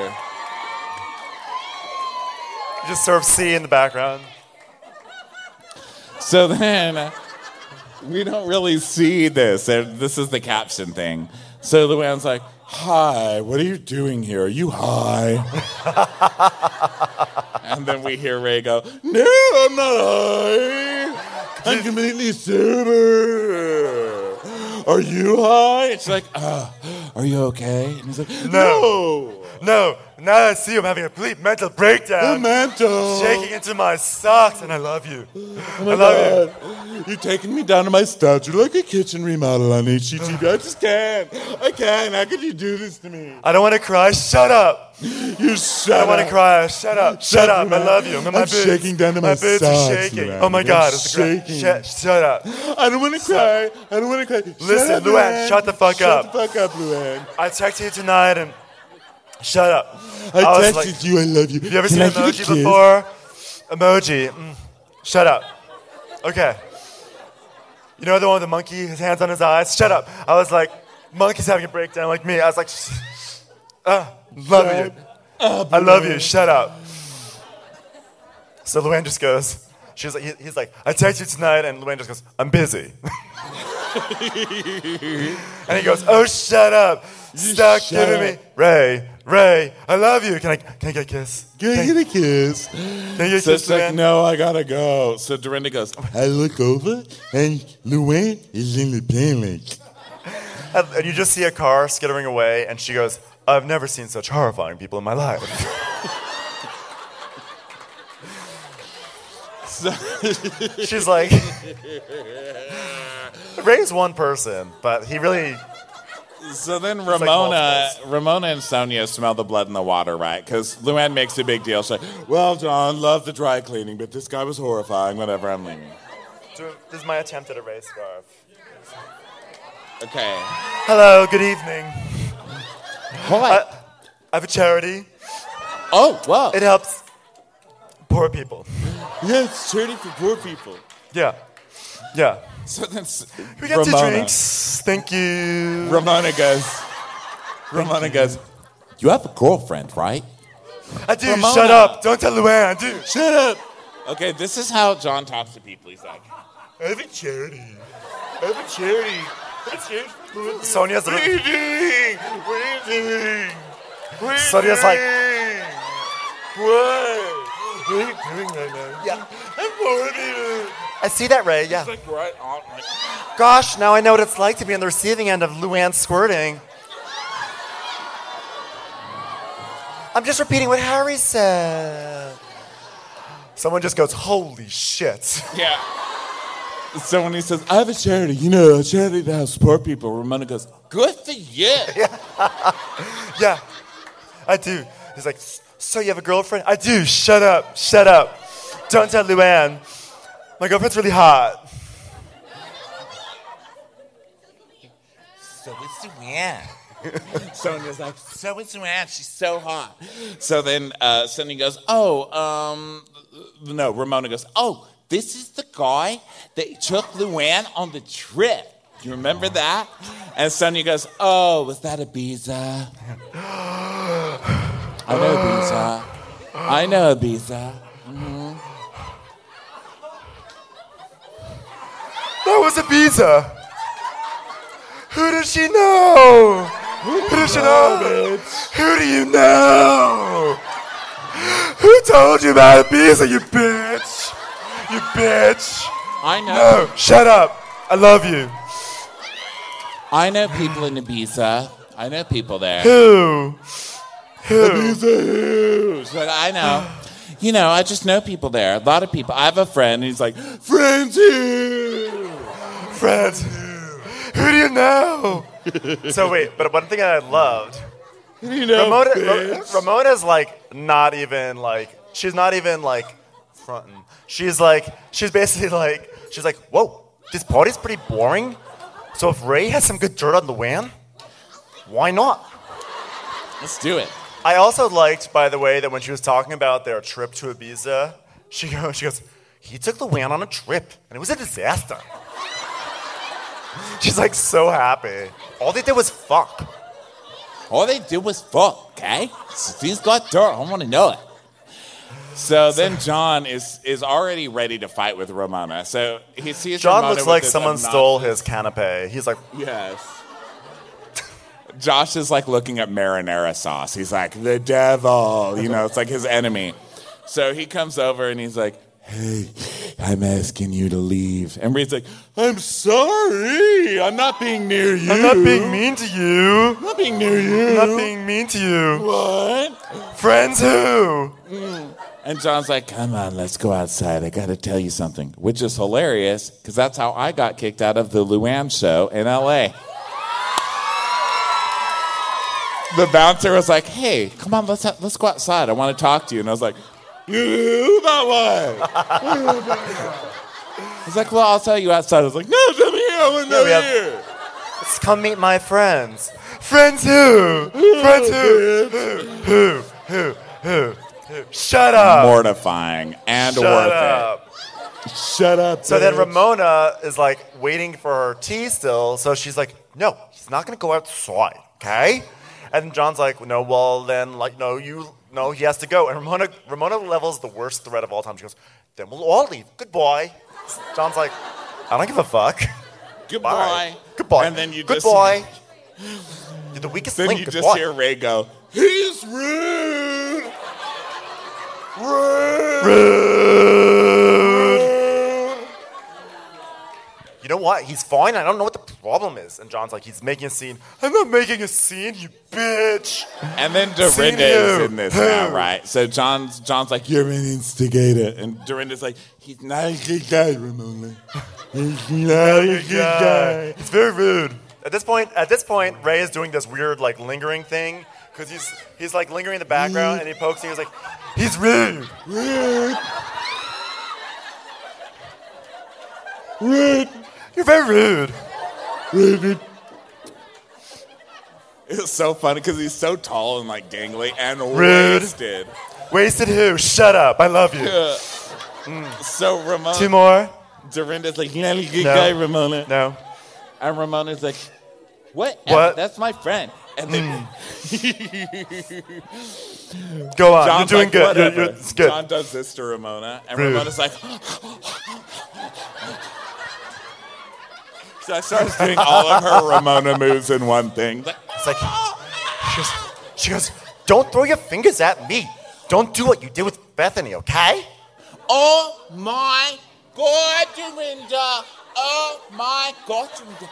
S6: you just sort of see in the background.
S2: So then, uh, we don't really see this. Uh, This is the caption thing. So Luann's like, hi, what are you doing here? Are you high? And then we hear Ray go, no, I'm not high. I'm completely sober. Are you high? And she's like, uh, are you okay? And he's like, no.
S6: no. Now I see you, I'm having a complete mental breakdown.
S2: A mental.
S6: Shaking into my socks, and I love you.
S2: Oh my
S6: I love
S2: God. you. You're taking me down to my statue like a kitchen remodel on H G T V. I just can't. I can't. How could you do this to me?
S6: I don't want to cry. Shut up.
S2: You shut
S6: I
S2: up.
S6: don't want to cry. Shut up. Shut,
S2: Shut
S6: up.
S2: up.
S6: I love you. I'm,
S2: I'm shaking down to my
S6: My boots
S2: socks,
S6: are shaking.
S2: Luann.
S6: Oh my
S2: I'm
S6: God. It's
S2: shaking.
S6: Shut, shut up.
S2: I don't want to cry. I don't want to cry.
S6: Listen,
S2: shut up,
S6: Luann, shut the fuck
S2: shut
S6: up.
S2: Shut the fuck up, Luann.
S6: I texted you tonight and shut up.
S2: I,
S6: I was
S2: texted
S6: like,
S2: you. I love you.
S6: Have you ever
S2: Can
S6: seen
S2: I get a
S6: emoji
S2: kiss?
S6: before? Emoji. Mm. Shut up. Okay. You know the one with the monkey, his hands on his eyes? Shut up. I was like, monkey's having a breakdown like me. I was like, uh, love
S2: Shut
S6: you.
S2: up,
S6: I love
S2: Luann.
S6: you. Shut up. So Luann just goes, she's like, he, he's like, I text you tonight, and Luann just goes, I'm busy. And he goes, oh, shut up. Stop
S2: shut
S6: giving
S2: up.
S6: me, Ray, Ray, I love you. Can I, can I get a kiss?
S2: Can I get a kiss?
S6: Can I get a
S2: So
S6: kiss,
S2: it's like,
S6: Luann?
S2: no, I gotta go. So Dorinda goes, I look over, and Luann is in the panic.
S6: And and you just see a car skittering away, and she goes, I've never seen such horrifying people in my life.
S2: So
S6: She's like, Ray's one person, but he really,
S2: So then
S6: like
S2: Ramona,
S6: multiples.
S2: Ramona and Sonia smell the blood in the water, right? Because Luann makes a big deal. She's like, well, John, love the dry cleaning, but this guy was horrifying. Whatever, I'm leaving.
S6: this is my attempt at a Ray scarf.
S2: Okay.
S6: Hello, good evening.
S2: What?
S6: I, I have a charity.
S2: oh, wow.
S6: It helps poor people.
S2: Yeah, it's charity for poor people.
S6: Yeah. Yeah.
S2: So then s-
S6: We got two
S2: Ramona,
S6: drinks. Thank you.
S2: Ramona goes, Ramona goes, you have a girlfriend, right?
S6: I do.
S2: Ramona.
S6: Shut up. Don't tell Luann. I do.
S2: Shut up. Okay, this is how John talks to people. He's like,
S6: I have a charity. I have a charity. I have a charity. Sonia's
S2: what are you doing? What are you doing? What are you
S6: Sonia's like,
S2: doing? What? What are you doing right now?
S6: Yeah.
S2: I'm bored of you.
S6: I see that, Ray. Yeah.
S2: It's like right on. Like,
S6: Gosh, now I know what it's like to be on the receiving end of Luann squirting. I'm just repeating what Harry said. Someone just goes, holy shit.
S2: yeah. So when he says, I have a charity, you know, a charity that helps poor people, Ramona goes, good for you.
S6: Yeah, I do. He's like, so you have a girlfriend? I do. Shut up. Shut up. Don't tell Luann. My girlfriend's really hot.
S8: So is Luann.
S2: Sonia's like,
S8: So is Luann. She's so hot.
S2: so then uh, Sonia goes, oh, um, no, Ramona goes, oh, this is the guy that took Luann on the trip. You remember that? And Sonia goes, oh, was that Ibiza? I know Ibiza. I know Ibiza. Mm-hmm.
S6: That was Ibiza. Who does she know? Who does she know? Who do you know? Who told you about Ibiza, you bitch? You bitch.
S2: I know.
S6: No, shut up. I love you.
S2: I know people in Ibiza. I know people there.
S6: Who? Who?
S2: Ibiza who? She's like, I know. You know, I just know people there. A lot of people. I have a friend, and he's like, friends who?
S6: Friends. Who do you know? So wait, but one thing I loved,
S2: You know,
S6: Ramona,
S2: bitch.
S6: Ra- Ramona's like not even like, she's not even like fronting. She's like, she's basically like, she's like, whoa, this party's pretty boring. So if Ray has some good dirt on Luann, why not?
S2: Let's do it.
S6: I also liked, by the way, that when she was talking about their trip to Ibiza, she goes, she goes, he took Luann on a trip, and it was a disaster. She's like so happy. All they did was fuck.
S2: All they did was fuck, okay? So he's got dirt. I want to know it. So then John is is already ready to fight with Ramona. So he sees
S6: John
S2: Ramona
S6: looks
S2: with
S6: like
S2: this
S6: someone
S2: obnoxious-
S6: stole his canapé. He's like,
S2: Yes. Josh is like looking at marinara sauce. He's like, the devil. You know, it's like his enemy. So he comes over and he's like, hey, I'm asking you to leave. And Ray's like, I'm sorry. I'm not being near you.
S6: I'm not being mean to you.
S2: I'm not being near you.
S6: I'm not being mean to you.
S2: What?
S6: Friends who?
S2: Mm. And John's like, come on, let's go outside. I got to tell you something. Which is hilarious, because that's how I got kicked out of the Luann show in L A The bouncer was like, hey, come on, let's ha- let's go outside. I want to talk to you. And I was like, you about what? I was like, well, I'll tell you outside. I was like, no, come here. I want to know here.
S6: Let's come meet my friends. Friends who? Friends who? Who? Who? Who? Who? Shut up.
S2: Mortifying and
S6: Shut
S2: worth
S6: up.
S2: it. Shut up.
S6: So then
S2: bitch.
S6: Ramona is like waiting for her tea still. So she's like, no, he's not going to go outside, okay? And John's like, no, well, then, like, no, you, no, he has to go. And Ramona, Ramona levels the worst threat of all time. She goes, then we'll all leave. Goodbye. John's like, I don't give a fuck.
S2: Goodbye.
S6: Bye. Goodbye.
S2: And then you
S6: Goodbye.
S2: just...
S6: You're the weakest
S2: Then
S6: link.
S2: you
S6: Goodbye.
S2: just hear Ray go, he's rude. Rude.
S6: Rude. You know what? He's fine. I don't know what the problem is. And John's like, he's making a scene. I'm not making a scene, you bitch.
S2: And then
S6: Scene
S2: Dorinda is
S6: you.
S2: in this
S6: Who?
S2: now, right? So John's John's like, you're an instigator. And Dorinda's like, he's not a good guy, Ramona. He's not a good guy.
S6: It's very rude. At this point, at this point, Ray is doing this weird, like, lingering thing. Because he's, he's, like, lingering in the background. And he pokes and he's like, he's rude.
S2: Rude. Rude.
S6: You're very rude.
S2: Rude. It's so funny because he's so tall and like gangly and
S6: Rude.
S2: wasted.
S6: Wasted who? Shut up. I love you.
S2: Uh, mm. So Ramona.
S6: Two more?
S2: Dorinda's like, you're not a good
S6: No.
S2: guy, Ramona.
S6: No.
S2: And Ramona's like, what?
S6: What?
S2: That's my friend. And then
S6: Go on.
S2: John's
S6: You're doing
S2: like,
S6: good. You're,
S2: whatever.
S6: you're, it's good.
S2: John does this to Ramona, and
S6: Rude.
S2: Ramona's like, so I started doing all of her Ramona moves in one thing.
S6: It's like, she goes, she goes, don't throw your fingers at me. Don't do what you did with Bethany, okay?
S8: Oh my God, Dorinda. Oh my God, Dorinda.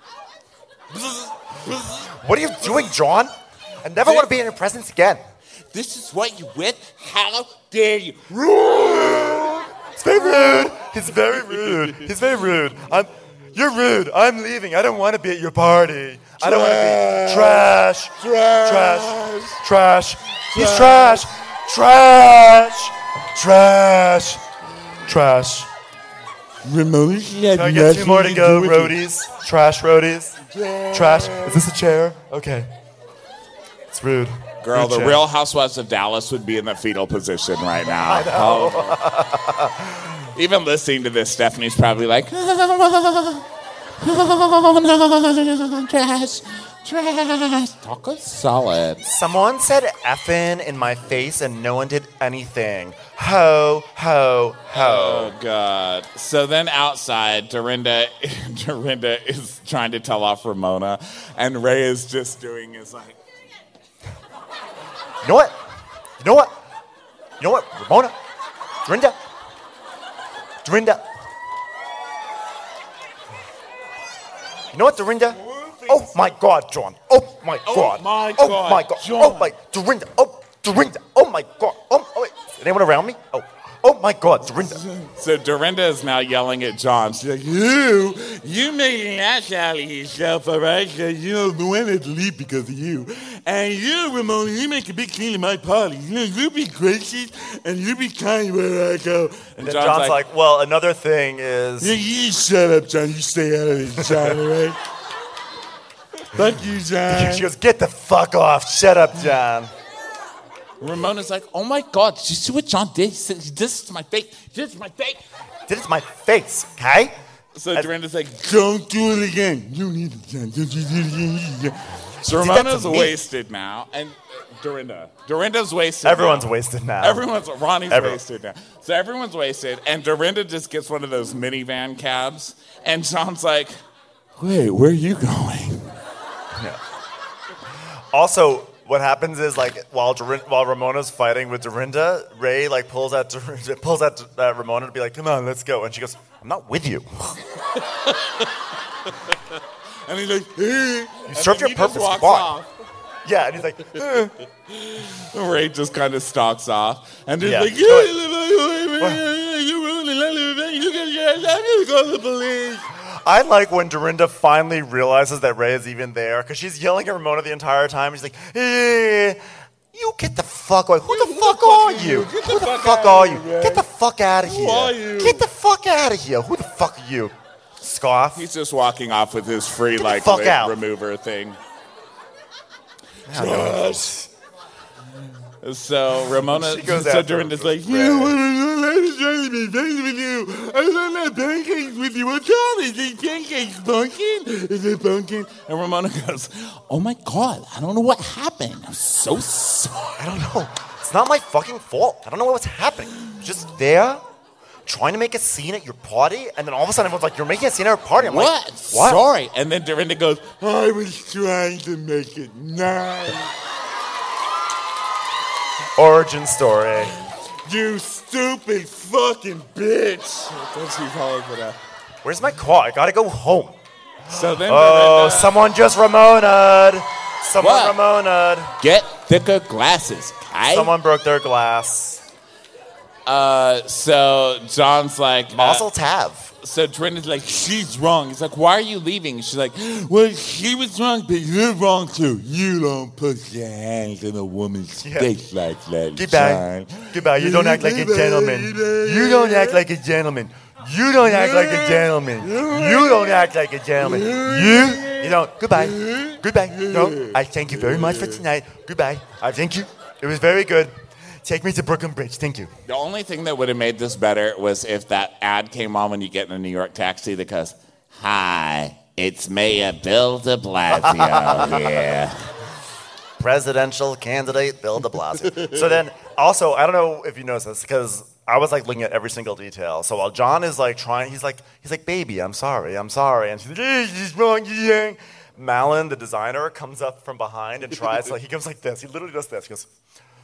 S6: What are you doing, John? I never want to be in your presence again.
S8: This is what you with? How dare you?
S6: It's very rude. He's very rude. He's very rude. I'm, you're rude. I'm leaving. I don't want to be at your party. I don't want to be trash. Trash. Trash. He's trash. Trash. Trash. Trash.
S2: Ramona,
S6: Can I get two more to go, roadies? Trash roadies? Trash. Is this a chair? Okay. It's rude.
S2: Girl,
S6: Rude
S2: the
S6: chair.
S2: Real Housewives of Dallas would be in the fetal position right now.
S6: I know.
S2: Oh. Even listening to this, Stephanie's probably like, oh, no, trash, trash. Taco solid.
S6: Someone said effing in my face and no one did anything. Ho, ho, ho.
S2: Oh, God. So then outside, Dorinda, Dorinda is trying to tell off Ramona, and Ray is just doing his like,
S6: You know what? You know what? You know what? Ramona? Dorinda? Dorinda? You know what, Dorinda? Oh my God, John. Oh my God.
S2: my
S6: Oh
S2: God,
S6: my God.
S2: John.
S6: Oh my Dorinda. Oh Dorinda. Oh my God. Oh, oh wait. Is anyone around me? Oh. Oh my God, Dorinda.
S2: So Dorinda is now yelling at John. She's like, you, you made an ass out of yourself, all right? So, you know, Luann had to leave because of you. And you, Ramona, you make a big scene at my party. You know, you be gracious and you be kind where I go. And
S6: And John's, like, well, another thing is.
S2: yeah, you shut up, John. You stay out of this, John, all right? Fuck you, John.
S6: She goes, get the fuck off. Shut up, John.
S8: Ramona's like, oh my God, did you see what John did? He said, this is my face. This is my face.
S6: This is my face, okay?
S2: So Dorinda's like, don't do it again. You need it, John. Don't you do it again. So Ramona's
S6: me.
S2: wasted now. And Dorinda. Dorinda's wasted
S6: Everyone's
S2: now.
S6: wasted now.
S2: Everyone's, Ronnie's
S6: Everyone.
S2: wasted now. So everyone's wasted. And Dorinda just gets one of those minivan cabs. And John's like, wait, where are you going?
S6: Yeah. Also, what happens is like while Dorin- while Ramona's fighting with Dorinda, Ray like pulls out Dorinda, pulls out uh, Ramona to be like, "Come on, let's go," and she goes, "I'm not with you."
S2: And he's like, eh.
S6: "You served your purpose. Why?" Yeah, and he's like, eh.
S2: Ray just kind of stalks off, and he's
S6: Yeah.
S2: like, go to the police.
S6: I like when Dorinda finally realizes that Ray is even there because she's yelling at Ramona the entire time. She's like, eh, you get the fuck away. Who the fuck are you? Who the fuck are you? Get the fuck out of here.
S2: Who are you?
S6: Get the fuck out of here. Who the fuck are you? Scoff.
S2: He's just walking off with his free
S6: Get the
S2: like
S6: fuck
S2: lip
S6: out.
S2: remover thing.
S6: Yeah.
S2: So Ramona,
S6: She goes
S2: so
S6: after
S2: Dorinda's
S6: Ray.
S2: like, you want to trying to be friends with you. I don't have pancakes with you. What's wrong? Is these pancakes pumpkin? Is it pumpkin? And Ramona goes, oh my God, I don't know what happened. I'm so sorry.
S6: I don't know. It's not my fucking fault. I don't know what's happening. Just there, trying to make a scene at your party, and then all of a sudden everyone's like, you're making a scene at our party. I'm
S2: What?
S6: like, what?
S2: Sorry. And then Dorinda goes, I was trying to make it nice.
S6: Origin story.
S2: You stupid fucking bitch. That's what she calls it. uh.
S6: Where's my car? I gotta go home.
S2: So then
S6: Oh,
S2: Dorinda,
S6: someone just Ramona'd. Someone
S2: What?
S6: Ramona'd.
S2: get thicker glasses, okay?
S6: Someone broke their glass.
S2: Uh, so John's like, uh,
S6: Mazel Tav.
S2: so Dorinda's like, she's wrong. He's like, why are you leaving? She's like, well, she was wrong, but you're wrong too. You don't put your hands in a woman's
S6: Yeah.
S2: face like that.
S6: Goodbye.
S2: John.
S6: Goodbye. You don't act like a gentleman. You don't act like a gentleman. You don't act like a gentleman. You don't act like a gentleman. You, you don't. Goodbye. Goodbye. No, I thank you very much for tonight. Goodbye. I thank you. It was very good. Take me to Brooklyn Bridge. Thank you.
S2: The only thing that would have made this better was if that ad came on when you get in a New York taxi that goes, hi, it's Mayor Bill de Blasio here.
S6: Presidential candidate Bill de Blasio. So then, also, I don't know if you noticed this because I was like looking at every single detail. So while John is like trying, he's like, he's like, baby, I'm sorry, I'm sorry, and she's like, hey, she's wrong, yeah. Malin, the designer, comes up from behind and tries. Like he goes like this. He literally does this. He goes.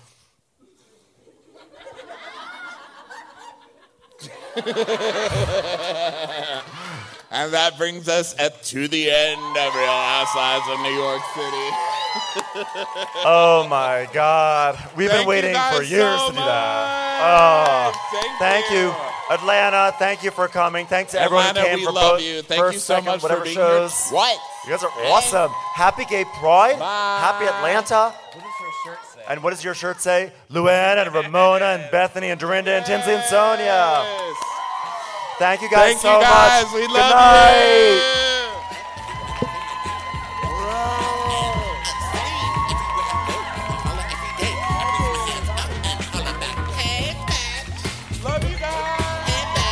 S2: And that brings us at, to the end of Real Housewives of New York City.
S6: Oh my God. We've
S2: Thank
S6: been waiting
S2: you guys
S6: for years
S2: so
S6: to do that. Oh,
S2: Thank
S6: thank you.
S2: you.
S6: Atlanta, thank you for coming. Thanks to everyone
S2: Atlanta,
S6: who came
S2: we
S6: for
S2: love
S6: both
S2: you. Thank
S6: first,
S2: you so
S6: second,
S2: much
S6: whatever
S2: for being
S6: shows.
S2: here. What?
S6: You guys are awesome. Happy Gay Pride.
S2: Bye.
S6: Happy Atlanta.
S5: What does her shirt say?
S6: And what does your shirt say? Luann and Ramona and Bethany and Dorinda and Tinsley and Sonia.
S2: Yes.
S6: Thank you guys
S2: Thank
S6: so
S2: you guys.
S6: much.
S2: We
S6: Good
S2: love
S6: night.
S2: you. Love you guys.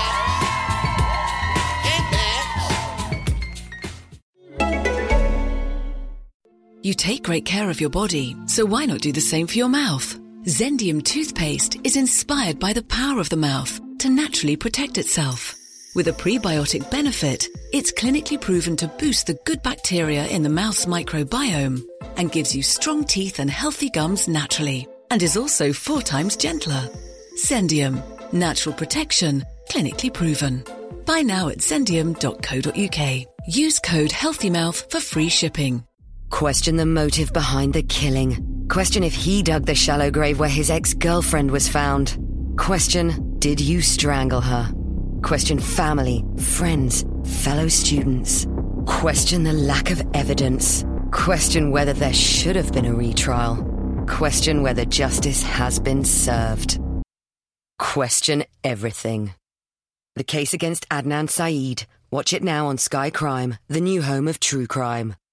S1: You take great care of your body, so why not do the same for your mouth? Zendium toothpaste is inspired by the power of the mouth to naturally protect itself. With a prebiotic benefit, it's clinically proven to boost the good bacteria in the mouth's microbiome and gives you strong teeth and healthy gums naturally, and is also four times gentler. Zendium, natural protection, clinically proven. Buy now at zendium dot co dot uk. Use code HEALTHYMOUTH for free shipping.
S10: Question the motive behind the killing. Question if he dug the shallow grave where his ex-girlfriend was found. Question, did you strangle her? Question family, friends, fellow students. Question the lack of evidence. Question whether there should have been a retrial. Question whether justice has been served. Question everything. The case against Adnan Syed. Watch it now on Sky Crime, the new home of true crime.